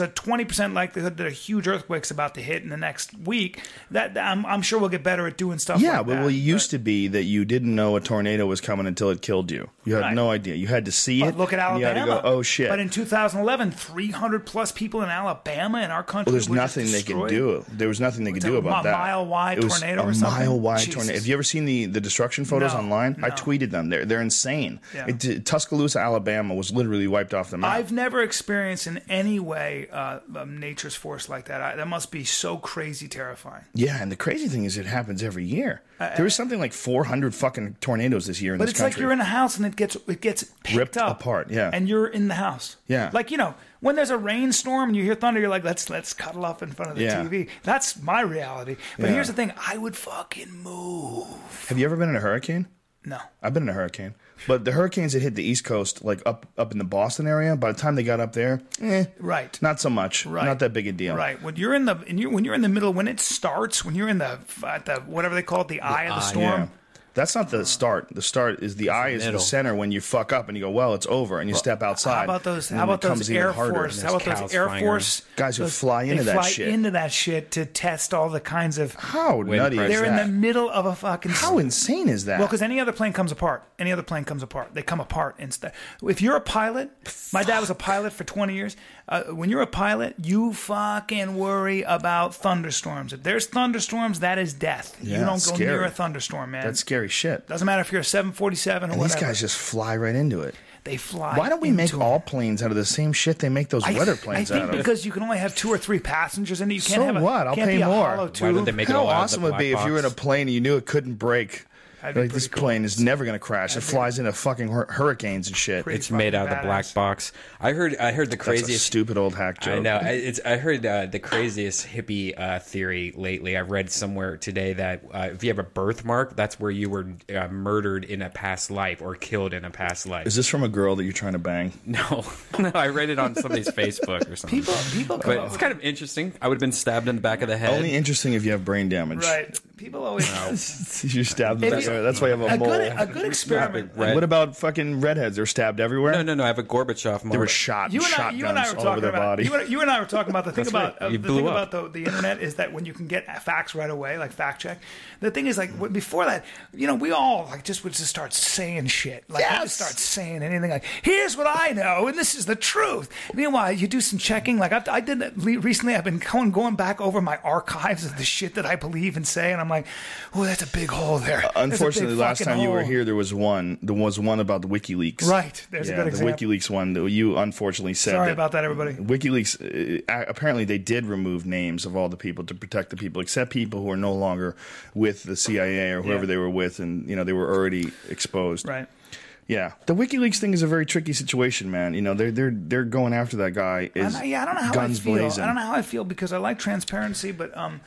20% likelihood that a huge earthquake's about to hit in the next week. That I'm sure we'll get better at doing stuff like that. Well, it used to be that you didn't know a tornado was coming until it killed you. You had no idea. You had to see it. Look at Alabama. And you had to go, oh, shit. But in 2011, 300-plus people in Alabama in our country Well, there's nothing they can do. There was nothing they could do about that. Mile-wide tornado or something? A mile-wide tornado. Have you ever seen the destruction photos online? No. I tweeted them. They're insane. Yeah. Tuscaloosa, Alabama was literally wiped off the map. I've never experienced in any way nature's force like that. That must be so crazy terrifying. Yeah, and the crazy thing is it happens every year. There was something like 400 fucking tornadoes this year in this country. But it's like you're in a house and it gets picked ripped up apart, yeah. And you're in the house. Yeah. Like, when there's a rainstorm and you hear thunder, you're like, let's cuddle up in front of the TV. That's my reality. But here's the thing, I would fucking move. Have you ever been in a hurricane? No. I've been in a hurricane. But the hurricanes that hit the East Coast, like up in the Boston area, by the time they got up there, right, not so much, right, not that big a deal. Right. When you're in the middle, when it starts, when you're in the whatever they call it, the eye of the storm. Yeah. That's not the start. The start is the eye is the center when you fuck up and you go, well, it's over, and you step outside. How about those Air Force? How about those Air Force guys who fly into that shit? They fly into that shit to test all the kinds of how nutty is that? They're in the middle of a fucking. How insane is that? Well, because any other plane comes apart. They come apart instead. If you're a pilot, my dad was a pilot for 20 years. When you're a pilot, you fucking worry about thunderstorms. If there's thunderstorms, that is death. Yeah, you don't go scary. near a thunderstorm, man. That's scary shit. Doesn't matter if you're a 747 or and whatever. These guys just fly right into it. They fly. Why don't we make all planes out of the same shit they make those weather planes out of? I think because you can only have 2 or 3 passengers in it. You can't so have what? I'll pay more. Why would they make it How all out of awesome the would it be black if you were in a box? plane and you knew it couldn't break? Like, this plane is never going to crash. It flies into fucking hurricanes and shit. It's made out of the black box. I heard the That's a craziest stupid old hack joke. I know. I heard the craziest hippie theory lately. I read somewhere today that if you have a birthmark, that's where you were murdered in a past life or killed in a past life. Is this from a girl that you're trying to bang? No, I read it on somebody's Facebook or something. People but it's kind of interesting. I would have been stabbed in the back of the head. Only interesting if you have brain damage. Right. People always. You're stabbed in the back of the head. That's why you have a mole. A good experiment. What about fucking redheads? They're stabbed everywhere? No. I have a Gorbachev. They were shot. You and I were all over talking their about. body. You and I were talking about the thing That's about right. You the blew thing up. about the internet is that when you can get facts right away, like fact check. The thing is, like before that, we all would just start saying shit. Like we just start saying anything. Like, here's what I know, and this is the truth. Meanwhile, you do some checking. Like I did that recently. I've been going back over my archives of the shit that I believe and say, and I'm like, oh, that's a big hole there. Unfortunately, last time you were here, there was one. There was one about the WikiLeaks. Right. There's a good example. The WikiLeaks one that you unfortunately said. Sorry about that, everybody. WikiLeaks, apparently they did remove names of all the people to protect the people, except people who are no longer with the CIA or whoever they were with, and they were already exposed. Right. Yeah, the WikiLeaks thing is a very tricky situation, man. They're going after that guy. I don't know how guns I feel. blazing. I don't know how I feel because I like transparency, but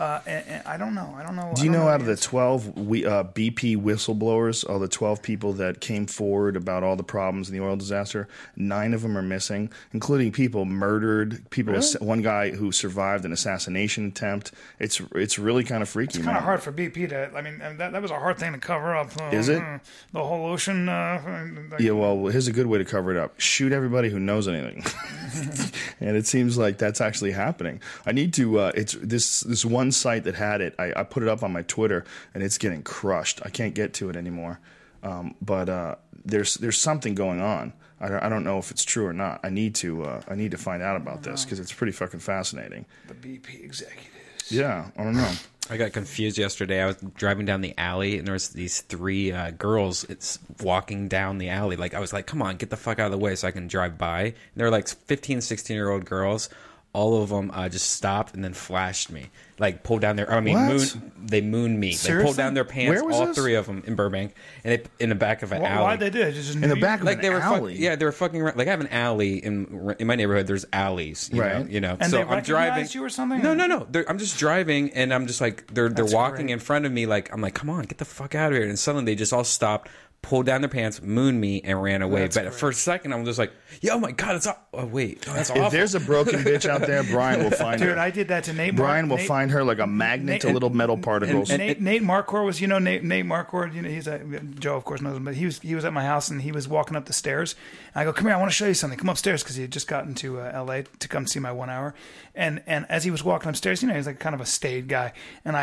And I don't know. Do you know out of the 12 BP whistleblowers, all the 12 people that came forward about all the problems in the oil disaster, 9 of them are missing, including people murdered, one guy who survived an assassination attempt. It's really kind of freaky. It's kind of hard for BP to. I mean, that was a hard thing to cover up. Is it? The whole ocean. Yeah, well, here's a good way to cover it up. Shoot everybody who knows anything. And it seems like that's actually happening. I need to. It's this one site that had it. I put it up on my Twitter, and it's getting crushed. I can't get to it anymore. But there's something going on. I don't know if it's true or not. I need to find out about this because it's pretty fucking fascinating. The BP executives. Yeah, I don't know. I got confused yesterday. I was driving down the alley, and there was these 3 girls walking down the alley. Like, I was like, come on, get the fuck out of the way so I can drive by. And they're like 15, 16-year-old girls. All of them just stopped and then flashed me. Like, pulled down their... they mooned me. Seriously? They pulled down their pants, Where was all this? 3 of them in Burbank, and in the back of an alley. Why'd they do it? Just In the back of Like, an they were alley. they were fucking around. Like, I have an alley in my neighborhood. There's alleys, Right. you know. And so they I'm driving. recognized you or something? No. I'm just driving, and I'm just like they're walking great. in front of me. Like, I'm like, come on, get the fuck out of here! And suddenly they just all stopped, pulled down their pants, mooned me, and ran away. But for a second, I'm just like, oh my god, it's that's awful. If there's a broken bitch out there, Brian will find her. Dude, I did that to Nate. Brian will find her like a magnet to little metal particles. Nate Marquardt was, Nate Marquardt, he's Joe, of course, knows him, but he was at my house and he was walking up the stairs. And I go, come here, I want to show you something. Come upstairs, because he had just gotten to L.A. to come see my 1 hour. And as he was walking upstairs, he's like kind of a staid guy. And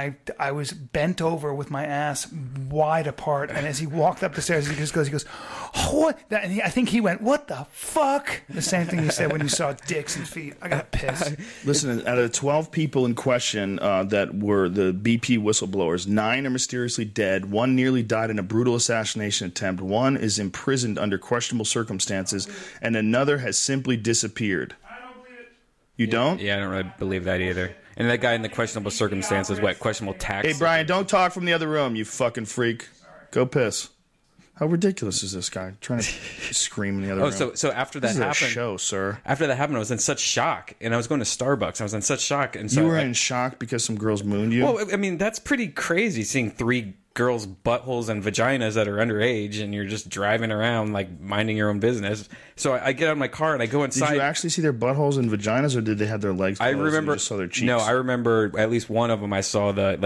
I was bent over with my ass wide apart. And as he walked up the stairs, he goes, what? And I think he went, what the fuck? The same thing you said when you saw dicks and feet. I got pissed. Listen, out of the 12 people in question that were the BP whistleblowers, 9 are mysteriously dead. 1 nearly died in a brutal assassination attempt. 1 is imprisoned under questionable circumstances, and another has simply disappeared. I don't believe it. You don't? Yeah, I don't really believe that either. And that guy in the questionable circumstances, questionable tax? Hey, Brian, don't talk from the other room, you fucking freak. Go piss. How ridiculous is this guy trying to scream in the other room? So after that This is happened, a show, sir. After that happened, I was in such shock, and I was going to Starbucks. I was in such shock, and so You were in shock because some girls mooned you? Well, I mean, that's pretty crazy seeing 3 girls' buttholes and vaginas that are underage, and you're just driving around like minding your own business. So I get out of my car and I go inside. Did you actually see their buttholes and vaginas, or did they have their legs closed? I remember. And you just saw their cheeks? No, I remember at least one of them. I saw the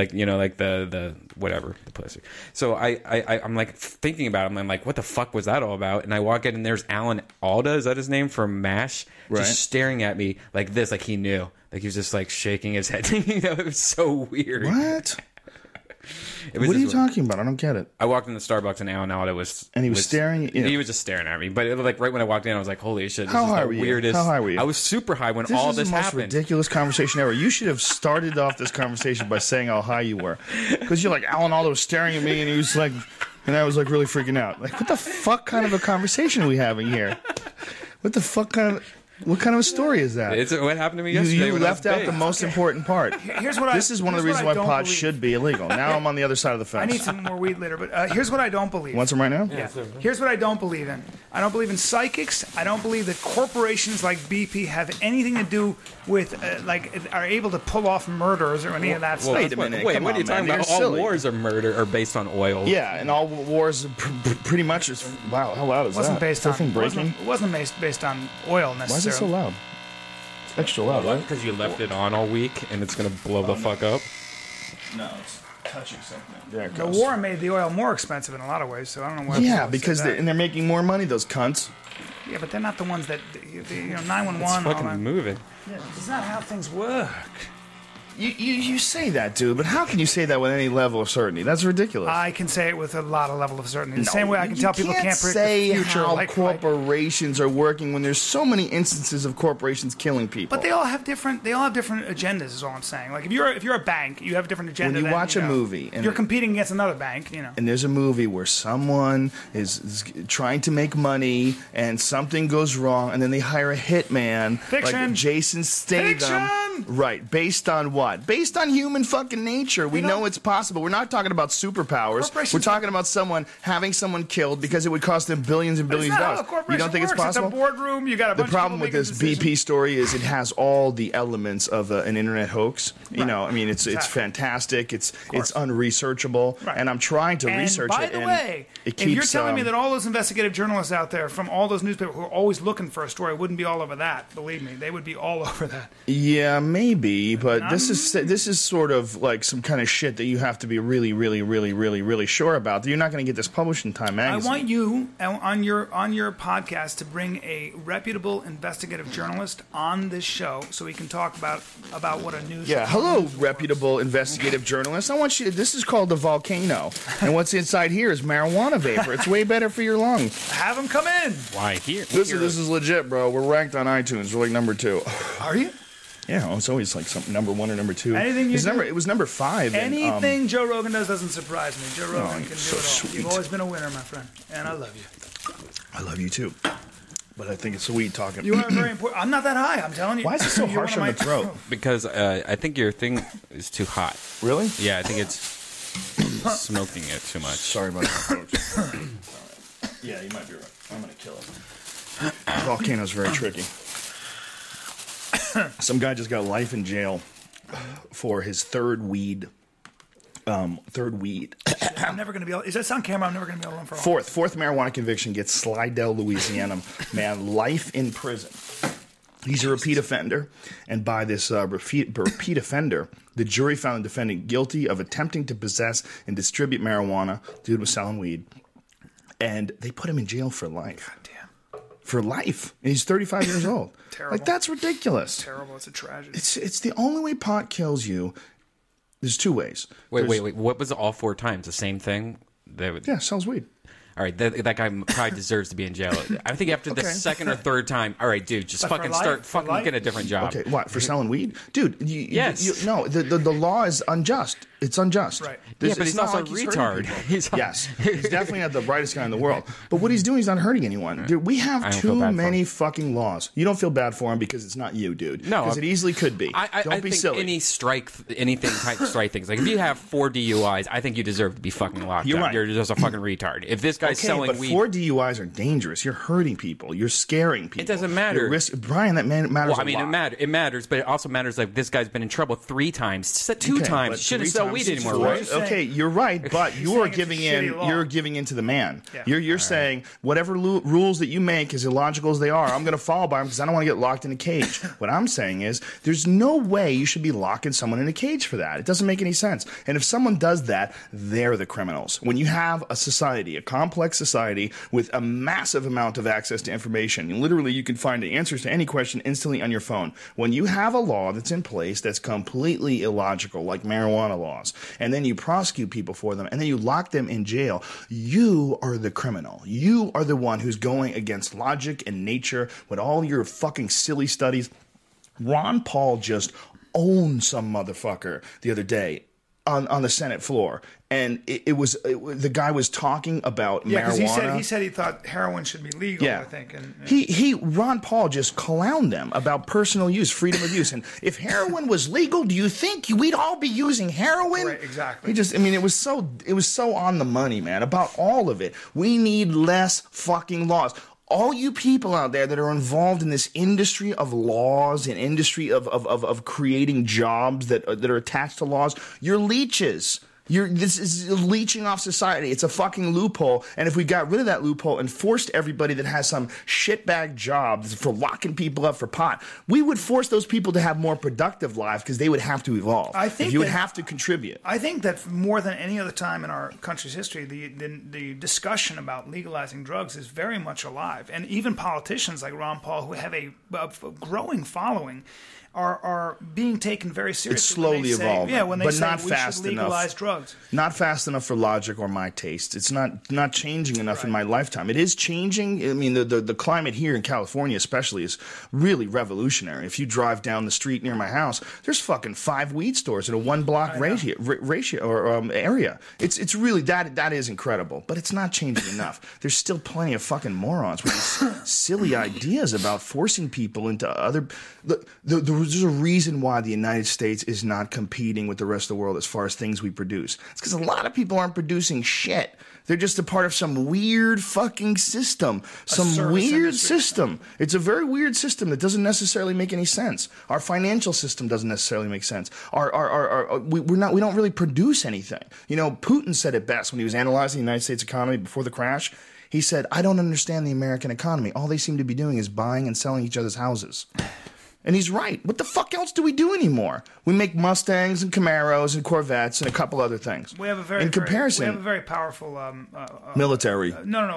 the whatever the plastic. So I'm like thinking about him. I'm like, what the fuck was that all about? And I walk in and there's Alan Alda. Is that his name from MASH? Right. Just staring at me like this, like he knew. Like he was just like shaking his head. It was so weird. What? It was What are you just- talking about? I don't get it. I walked into Starbucks and Alan Alda was... And he was staring at you? He was just staring at me. But it, like right when I walked in, I was like, holy shit, this How is high the were you? weirdest... How high were you? I was super high when This all is this the most happened. ridiculous conversation ever. You should have started off this conversation by saying how high you were. Because you're like, Alan Alda was staring at me, and he was like... And I was like really freaking out. Like, what the fuck kind of a conversation are we having here? What the fuck kind of... What kind of a story is that? It's what happened to me yesterday. You when I was left out big. the most important part. This is one of the reasons why pot should be illegal. Now I'm on the other side of the I fence. need some more weed later, but here's what I don't believe. Want some right now? Yeah. Here's what I don't believe in. I don't believe in psychics. I don't believe that corporations like BP have anything to do with, are able to pull off murders or any of that stuff. Wait a minute. Wait, Come what are you on, talking man. about? You're All silly. wars are murder are based on oil. Yeah, and all wars pretty much is... Wow, how loud is It wasn't that? based Is that on thing breaking? It wasn't based on oil necessarily. Why is it so loud? It's extra loud, right? Because you left it on all week and it's going to blow the fuck up. No, it's touching something. There it The goes. war made the oil more expensive in a lot of ways, so I don't know why. Yeah, people because said that. they're making more money, those cunts. Yeah, but they're not the ones that 911. It's all that. fucking moving. Yeah, it's not how things work. You say that, dude, but how can you say that with any level of certainty? That's ridiculous. I can say it with a lot of level of certainty. The same way I can tell people can't predict say the future. how like corporations are working when there's so many instances of corporations killing people. But they all have different. They all have different agendas. Is all I'm saying. Like if you're a bank, you have a different agenda. When you than, watch a movie and- you're competing against another bank. And there's a movie where someone is trying to make money and something goes wrong, and then they hire a hitman Fiction. like Jason Statham. Fiction. them? Right. Based on what? Based on human fucking nature. We know it's possible. We're not talking about superpowers. We're talking about someone having someone killed because it would cost them billions and billions of dollars. You don't think it's possible? It's a boardroom. You got a bunch The problem of with this BP story is it has all the elements of an internet hoax. You know, I mean, it's fantastic. It's unresearchable, and I'm trying to research by it. the way, it keeps, if you're telling me that all those investigative journalists out there from all those newspapers who are always looking for a story wouldn't be all over that, believe me, they would be all over that. Yeah, maybe, but this is sort of like some kind of shit that you have to be really, really, really, really, really sure about. You're not going to get this published in Time magazine. I want you on your podcast to bring a reputable investigative journalist on this show so we can talk about what a news. Yeah, hello, reputable investigative journalist. I want you. This is called the volcano, and what's inside here is marijuana vapor. It's way better for your lungs. Have them come in. Why here? This is legit, bro. We're ranked on iTunes. We're like number 2. Are you? Yeah, it's always like something number 1 or number 2. Anything it was number 5. Anything Joe Rogan does doesn't surprise me. Joe Rogan can do so it all. sweet. You've always been a winner, my friend, and I love you. I love you too. But I think it's sweet talking. You are very important. I'm not that high. I'm telling you. Why is it so You're harsh one on of the my- throat? Because I think your thing is too hot. Really? Yeah, I think it's smoking it too much. Sorry about that, folks. Yeah, you might be right. I'm going to kill it. Volcano's very tricky. Some guy just got life in jail for his third weed. I'm never going to be able. Is that on camera? I'm never going to be able to run for office. Fourth marijuana conviction gets Slidell, Louisiana man life in prison. He's a repeat offender, and by this repeat offender, the jury found the defendant guilty of attempting to possess and distribute marijuana. Dude was selling weed, and they put him in jail for life. God damn. For life, and he's 35 years old. Terrible. Like that's ridiculous. Terrible. It's a tragedy. It's the only way pot kills you. There's 2 ways. Wait. What was it all 4 times? The same thing? Yeah, sells weed. All right, that guy probably deserves to be in jail. I think after the second or third time, all right, dude, just fucking get a different job. Okay, what, for selling weed? Dude, yes. No, the law is unjust. It's unjust. Right. Yeah, but he's also a retard. Yes, he's definitely not the brightest guy in the world. But what he's doing, he's not hurting anyone. Dude, we have too many fucking laws. You don't feel bad for him because it's not you, dude. No. Because it easily could be. Don't be think silly. anything type strike things. Like if you have 4 DUIs, I think you deserve to be fucking locked You're up. right. You're just a fucking retard. If this guy's selling but weed, 4 DUIs are dangerous. You're hurting people. You're scaring people. It doesn't matter. Brian, that matters well, I a mean, lot. it matters, but it also matters like this guy's been in trouble 3 times, 2 Okay, times. but Shouldn't 3 sell times weed is anymore, four. right? Okay, you're right, but you're saying giving it's a in. shitty law. You're giving into the man. Yeah. You're saying whatever rules that you make, as illogical as they are, I'm going to follow by them because I don't want to get locked in a cage. What I'm saying is, there's no way you should be locking someone in a cage for that. It doesn't make any sense. And if someone does that, they're the criminals. When you have a society, a complex society with a massive amount of access to information, literally you can find the answers to any question instantly on your phone. When you have a law that's in place that's completely illogical, like marijuana laws, and then you prosecute people for them, and then you lock them in jail, you are the criminal. You are the one who's going against logic and nature with all your fucking silly studies. Ron Paul just owned some motherfucker the other day on the Senate floor, and the guy was talking about marijuana. He said he thought heroin should be legal. Yeah. I think. And Ron Paul just clowned them about personal use, freedom of use, and if heroin was legal, do you think we'd all be using heroin? Right, exactly. It was so on the money, man. About all of it, we need less fucking laws. All you people out there that are involved in this industry of laws and industry of creating jobs that are attached to laws, you're leeches. This is leeching off society. It's a fucking loophole. And if we got rid of that loophole and forced everybody that has some shitbag job for locking people up for pot, we would force those people to have more productive lives because they would have to evolve. I think you would have to contribute. I think that more than any other time in our country's history, the discussion about legalizing drugs is very much alive. And even politicians like Ron Paul, who have a growing following, are being taken very seriously. It's slowly evolving. Yeah, when they but say not we fast should legalize enough. drugs. Not fast enough for logic or my taste. It's not changing enough in my lifetime. It is changing. I mean, the climate here in California especially is really revolutionary. If you drive down the street near my house, there's fucking 5 weed stores in a 1-block area. It's really, that is incredible. But it's not changing enough. There's still plenty of fucking morons with these silly ideas about forcing people into other... The there's a reason why the United States is not competing with the rest of the world as far as things we produce. It's because a lot of people aren't producing shit. They're just a part of some weird fucking system. Some weird system. It's a very weird system that doesn't necessarily make any sense. Our financial system doesn't necessarily make sense. We don't really produce anything. You know, Putin said it best when he was analyzing the United States economy before the crash. He said, I don't understand the American economy. All they seem to be doing is buying and selling each other's houses. And he's right. What the fuck else do we do anymore? We make Mustangs and Camaros and Corvettes and a couple other things. We have a very powerful military.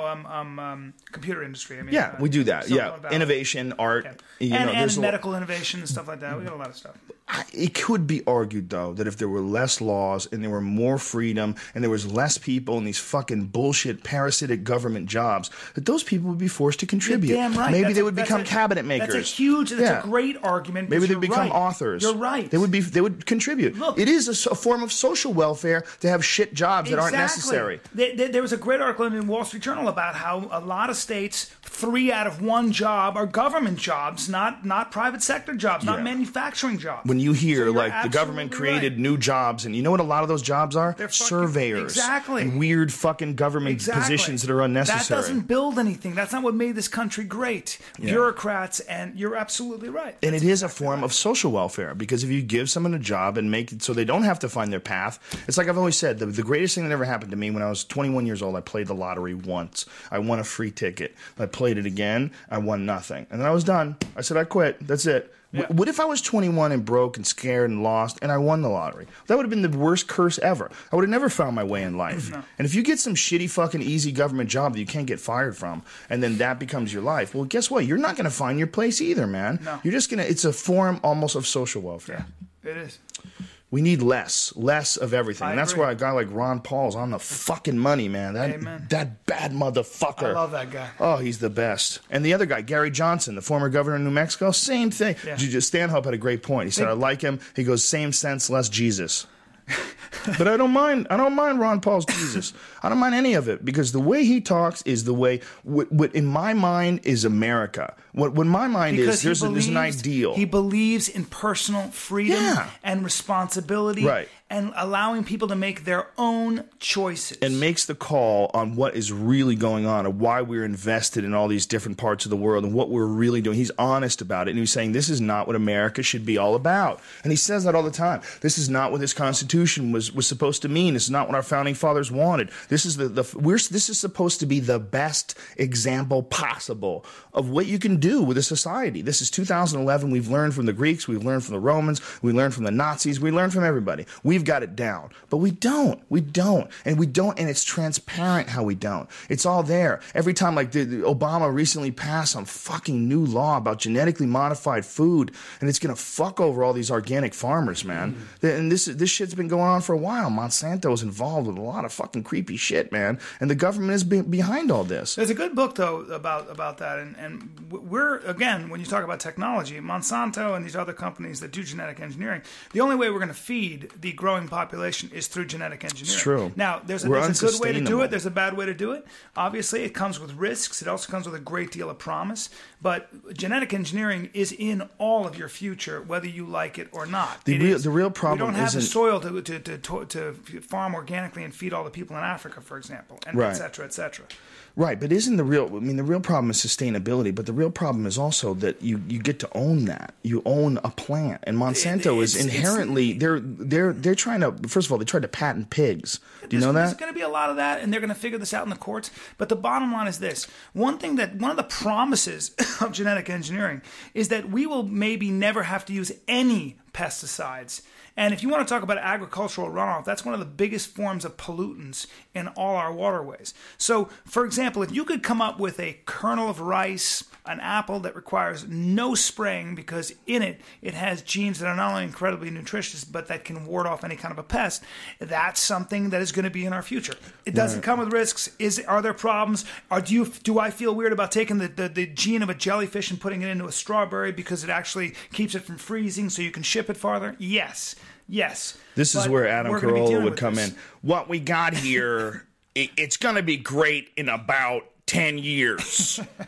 Computer industry. I mean, yeah, we do that. Yeah, innovation, art, and medical innovation and stuff like that. We got a lot of stuff. It could be argued, though, that if there were less laws and there were more freedom and there was less people in these fucking bullshit parasitic government jobs, that those people would be forced to contribute. You're damn right. Maybe they would become cabinet makers. That's a great argument. Maybe they'd become authors. You're right. They would contribute. Look, it is a form of social welfare to have shit jobs that aren't necessary. There was a great article in the Wall Street Journal about how a lot of states, 3 out of 1 job are government jobs, not private sector jobs, not manufacturing jobs. When you hear the government created new jobs, and you know what a lot of those jobs are? They're surveyors. Exactly. And weird fucking government positions that are unnecessary. That doesn't build anything. That's not what made this country great. Yeah. Bureaucrats, and you're absolutely right. And it is a form of social welfare, because if you give someone a job and make it so they don't have to find their path, it's like I've always said, the greatest thing that ever happened to me when I was 21 years old, I played the lottery once. I won a free ticket. I played it again. I won nothing. And then I was done. I said, I quit. That's it. Yeah. What if I was 21 and broke and scared and lost and I won the lottery? That would have been the worst curse ever. I would have never found my way in life. No. And if you get some shitty fucking easy government job that you can't get fired from, and then that becomes your life, well, guess what? You're not going to find your place either, man. No. You're just going to, it's a form almost of social welfare. Yeah, it is. We need less of everything. And that's why a guy like Ron Paul's on the fucking money, man. That bad motherfucker. I love that guy. Oh, he's the best. And the other guy, Gary Johnson, the former governor of New Mexico, same thing. Yeah. Stanhope had a great point. He said, I like him. He goes, same sense, less Jesus. But I don't mind Ron Paul's Jesus. I don't mind any of it, because the way he talks is the way what in my mind is America. What my mind is there's an ideal. He believes in personal freedom and responsibility, and allowing people to make their own choices. And makes the call on what is really going on and why we're invested in all these different parts of the world and what we're really doing. He's honest about it, and he's saying this is not what America should be all about. And he says that all the time. This is not what this Constitution was supposed to mean. This is not what our founding fathers wanted. This is this is supposed to be the best example possible of what you can do with a society. This is 2011. We've learned from the Greeks. We've learned from the Romans. We learned from the Nazis. We learned from everybody. We've got it down. But we don't. And it's transparent how we don't. It's all there. Every time, like Obama recently passed some fucking new law about genetically modified food, and it's going to fuck over all these organic farmers, man. And this shit's been going on for a while. Monsanto is involved with a lot of fucking creepy shit, man. And the government is behind all this. There's a good book, though, about that. And we're, again, when you talk about technology, Monsanto and these other companies that do genetic engineering, the only way we're going to feed the growing population is through genetic engineering. It's true. Now, there's a good way to do it. There's a bad way to do it. Obviously, it comes with risks. It also comes with a great deal of promise. But genetic engineering is in all of your future, whether you like it or not. The real problem we don't have the soil to farm organically and feed all the people in Africa, for example, and et cetera, et cetera. Right, but the real problem is sustainability, but the real problem is also that you get to own that. You own a plant. And Monsanto is inherently, they're trying to, first of all, they tried to patent pigs. Do you know that? There's going to be a lot of that, and they're going to figure this out in the courts. But the bottom line is this. One of the promises of genetic engineering is that we will maybe never have to use any pesticides. And if you want to talk about agricultural runoff, that's one of the biggest forms of pollutants in all our waterways. So, for example, if you could come up with a kernel of rice, an apple that requires no spraying because in it has genes that are not only incredibly nutritious, but that can ward off any kind of a pest, that's something that is going to be in our future. It doesn't come with risks. Are there problems? Do I feel weird about taking the gene of a jellyfish and putting it into a strawberry because it actually keeps it from freezing so you can ship it farther? Yes. This is where Adam Carolla would come in. What we got here, it's going to be great in about 10 years.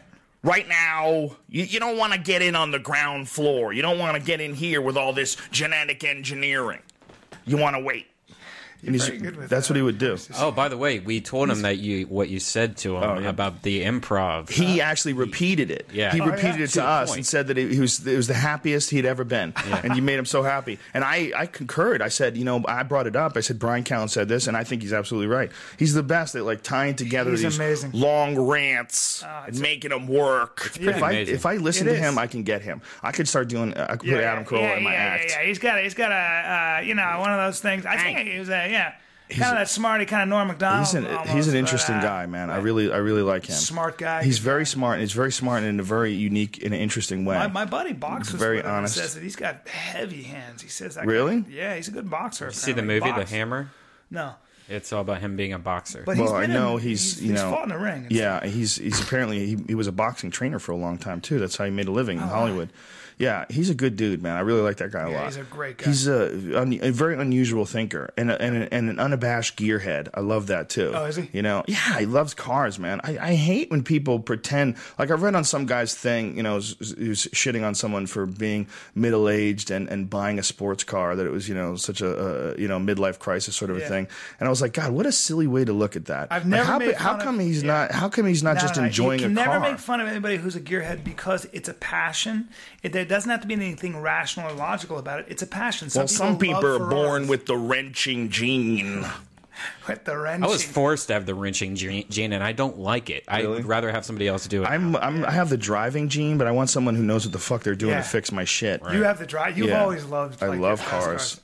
right now, you don't want to get in on the ground floor. You don't want to get in here with all this genetic engineering. You want to wait. And very good with that's that. what he would do. Oh, by the way, we told him that what you said to him about the improv. He actually repeated it. Yeah. He Oh, repeated it to us point. and said that it was the happiest he'd ever been. And you made him so happy. And I concurred. I said, I brought it up. I said, Brian Callen said this, and I think he's absolutely right. He's the best at like tying together He's these amazing. long rants and making them work. pretty amazing. If I listen It to is. him, I can get him. I could start doing. I could put Adam Carolla in my act. Yeah. He's got a one of those things. I think he was kind of that smarty kind of Norm Macdonald. He's an interesting guy, man. I really like him. Smart guy. He's very smart. And he's very smart in a very unique and interesting way. My buddy boxes Very with him and honest. says that he's got heavy hands. He says that. Really? Yeah, he's a good boxer. See the apparently. movie, The Box. Hammer? No, It's all about him being a boxer. but Well, I been know in, he's fought in the ring. and Yeah, he's apparently he was a boxing trainer for a long time too. That's how he made a living in Hollywood. Yeah, he's a good dude, man. I really like that guy a lot. he's a great guy. He's a very unusual thinker and an unabashed gearhead. I love that too. Oh, is he? Yeah, he loves cars, man. I hate when people pretend. Like I read on some guy's thing, he was shitting on someone for being middle aged and buying a sports car. That it was such a midlife crisis sort of a thing. And I was like, God, what a silly way to look at that. I've never Like, made how fun come of- he's yeah. not? How come he's not just enjoying you a can car? never make fun of anybody who's a gearhead because it's a passion. There doesn't have to be anything rational or logical about it. It's a passion. Some people love are born Ferraris. with the wrenching gene. With the wrenching. I was forced to have the wrenching gene, and I don't like it. I would rather have somebody else do it. I have the driving gene, but I want someone who knows what the fuck they're doing Yeah. to fix my shit. You have the drive. You've Yeah. always loved. I like, love fast cars.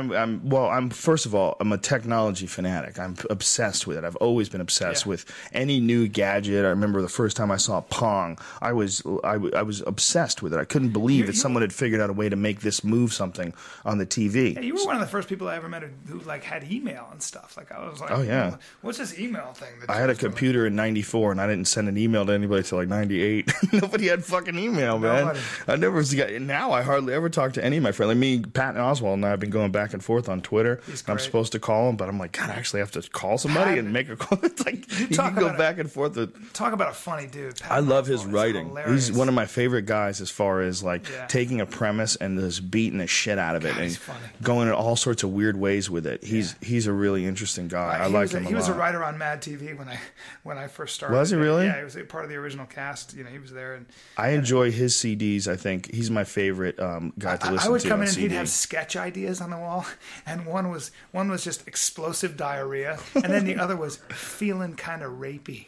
I'm first of all, I'm a technology fanatic. I'm obsessed with it. I've always been obsessed Yeah. with any new gadget. I remember the first time I saw Pong. I was obsessed with it. I couldn't believe that someone had figured out a way to make this move something on the TV. Yeah, you were one of the first people I ever met who like had email and stuff. Like I was like, Oh, yeah. what's this email thing? That I had a computer in '94, and I didn't send an email to anybody till like '98. Nobody had fucking email, man. Nobody. I never got. Now I hardly ever talk to any of my friends. Like me, Pat and Oswald, and I have been going back and forth on Twitter. He's And I'm great. supposed to call him, but I'm like, God, I actually have to call somebody Pat- and make a call. It's like you talk can go about back and forth. Talk about a funny dude. Pat I love his Oswalt is writing. hilarious. He's one of my favorite guys as far as like Yeah. taking a premise and just beating the shit out of it God, and he's funny. going in all sorts of weird ways with it. He's a really interesting guy. I like him a lot. He was a writer on Mad TV when I first started. Was he really? Yeah, he was a part of the original cast. He was there, and I enjoy his CDs. I think he's my favorite guy to listen to. I would come on in and he'd CD. have sketch ideas on the wall, and one was just explosive diarrhea, and then the other was feeling kind of rapey.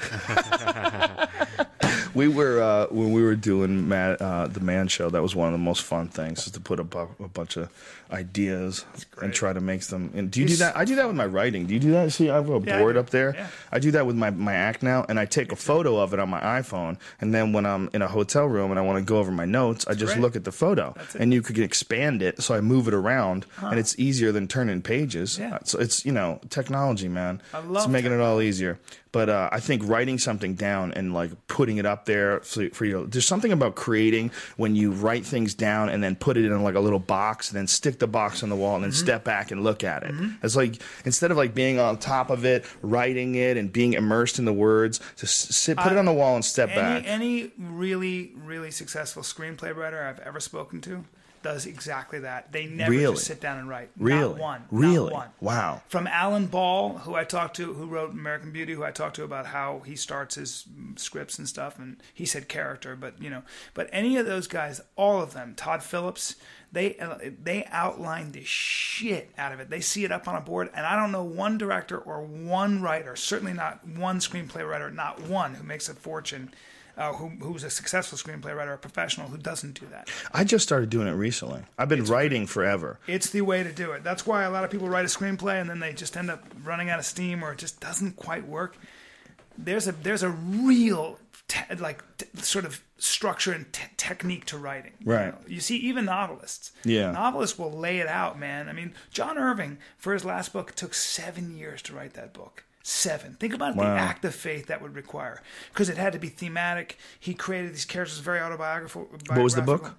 We were when we were doing the Man Show. That was one of the most fun things, is to put a bunch of ideas and try to make them. And do you do that? I do that with my writing. Do you do that? See, I have a Yeah, I board do. up there. Yeah. I do that with my act now, and I take a photo of it on my iPhone. And then when I'm in a hotel room and I want to go over my notes, I just great. look at the photo, That's it. and you could expand it. So I move it around, and it's easier than turning pages. Yeah. So it's technology, man. I love it's making it all easier. But I think writing something down and like putting it up there for you. There's something about creating when you write things down and then put it in like a little box and then stick the box on the wall and then step back and look at it. It's like instead of like being on top of it, writing it and being immersed in the words, just put it on the wall and step back. Any really, really successful screenplay writer I've ever spoken to does exactly that. They never Really? just sit down and write. Really? Not one. Really? Not one. Wow. From Alan Ball, who I talked to, who wrote American Beauty, who I talked to about how he starts his scripts and stuff, and he said character, but but any of those guys, all of them, Todd Phillips, they outline the shit out of it. They see it up on a board, and I don't know one director or one writer, certainly not one screenplay writer, not one who makes a fortune. Who's a successful screenplay writer, a professional who doesn't do that. I just started doing it recently. I've been writing forever. It's the way to do it. That's why a lot of people write a screenplay and then they just end up running out of steam, or it just doesn't quite work. There's a real sort of structure and technique to writing. Right. You see, even novelists. Yeah. Novelists will lay it out, man. I mean, John Irving, for his last book, took 7 years to write that book. 7. Think about the act of faith that would require, because it had to be thematic. He created these characters, very autobiographical. What was the book?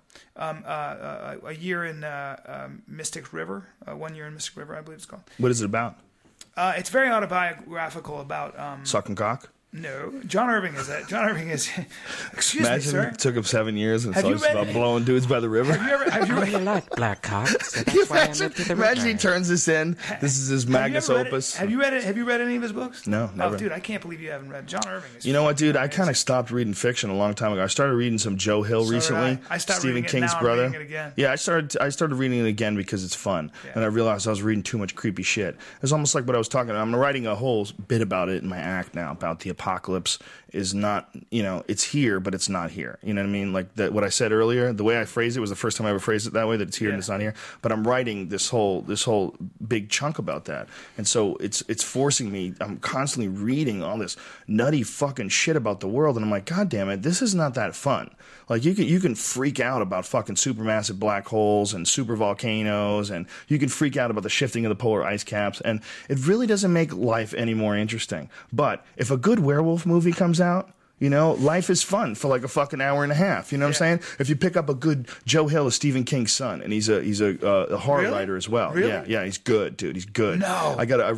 A Year in Mystic River. 1 Year in Mystic River, I believe it's called. What is it about? It's very autobiographical about. Sucking cock? No, John Irving is that. John Irving is. Excuse me, Imagine sir. it took him 7 years and Have it's you always read about it? blowing dudes by the river. Have you I read? really like black cock. So that's why I Imagine, moved to the imagine he river. turns this in. This is his magnus Have you ever read opus. it? Have you read it? Have you read any of his books? No, never. Oh, dude, I can't believe you haven't read John Irving. Is You know what, dude? I kind of stopped reading fiction a long time ago. I started reading some Joe Hill did recently. I stopped Stephen reading it, King's now I'm brother. reading it again. Yeah, I started reading it again because it's fun, and I realized I was reading too much creepy shit. It's almost like what I was talking about. I'm writing a whole bit about it in my act now about the apocalypse is not, it's here, but it's not here. You know what I mean? Like what I said earlier, the way I phrased it was the first time I ever phrased it that way, that it's here and it's not here. But I'm writing this whole big chunk about that. And so it's forcing me, I'm constantly reading all this nutty fucking shit about the world, and I'm like, God damn it, this is not that fun. Like you can freak out about fucking supermassive black holes and super volcanoes, and you can freak out about the shifting of the polar ice caps, and it really doesn't make life any more interesting. But if a good werewolf movie comes out, life is fun for like a fucking hour and a half. You know what I'm saying? If you pick up a good Joe Hill is Stephen King's son, and he's a horror Really? writer as well. Really? Yeah, he's good, dude. He's good. No.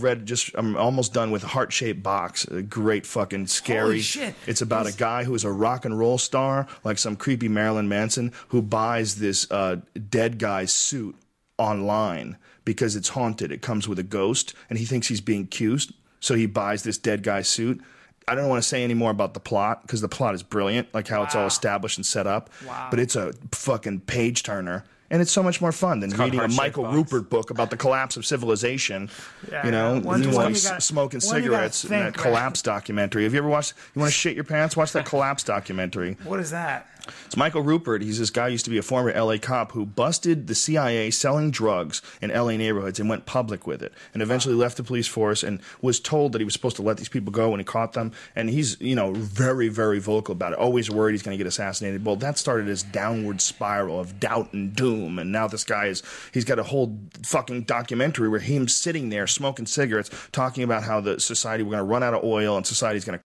I'm almost done with Heart-Shaped Box. A great fucking scary. Holy shit. It's about a guy who is a rock and roll star, like some creepy Marilyn Manson, who buys this dead guy's suit online because it's haunted. It comes with a ghost, and he thinks he's being accused, so he buys this dead guy's suit. I don't want to say any more about the plot because the plot is brilliant, like how it's all established and set up. Wow. But it's a fucking page turner. And it's so much more fun than reading a Heart-Shaped Michael Box. Rupert book about the collapse of civilization. One When you he's gotta- smoking one you gotta cigarettes in think, that man. collapse documentary. Have you ever watched? You want to shit your pants? Watch that collapse documentary. What is that? It's Michael Rupert. He's this guy who used to be a former LA cop who busted the CIA selling drugs in LA neighborhoods and went public with it, and eventually left the police force and was told that he was supposed to let these people go when he caught them. And he's, very, very vocal about it. Always worried he's going to get assassinated. Well, that started his downward spiral of doubt and doom. And now this guy he's got a whole fucking documentary where him sitting there smoking cigarettes, talking about how the society, we're going to run out of oil and society's going to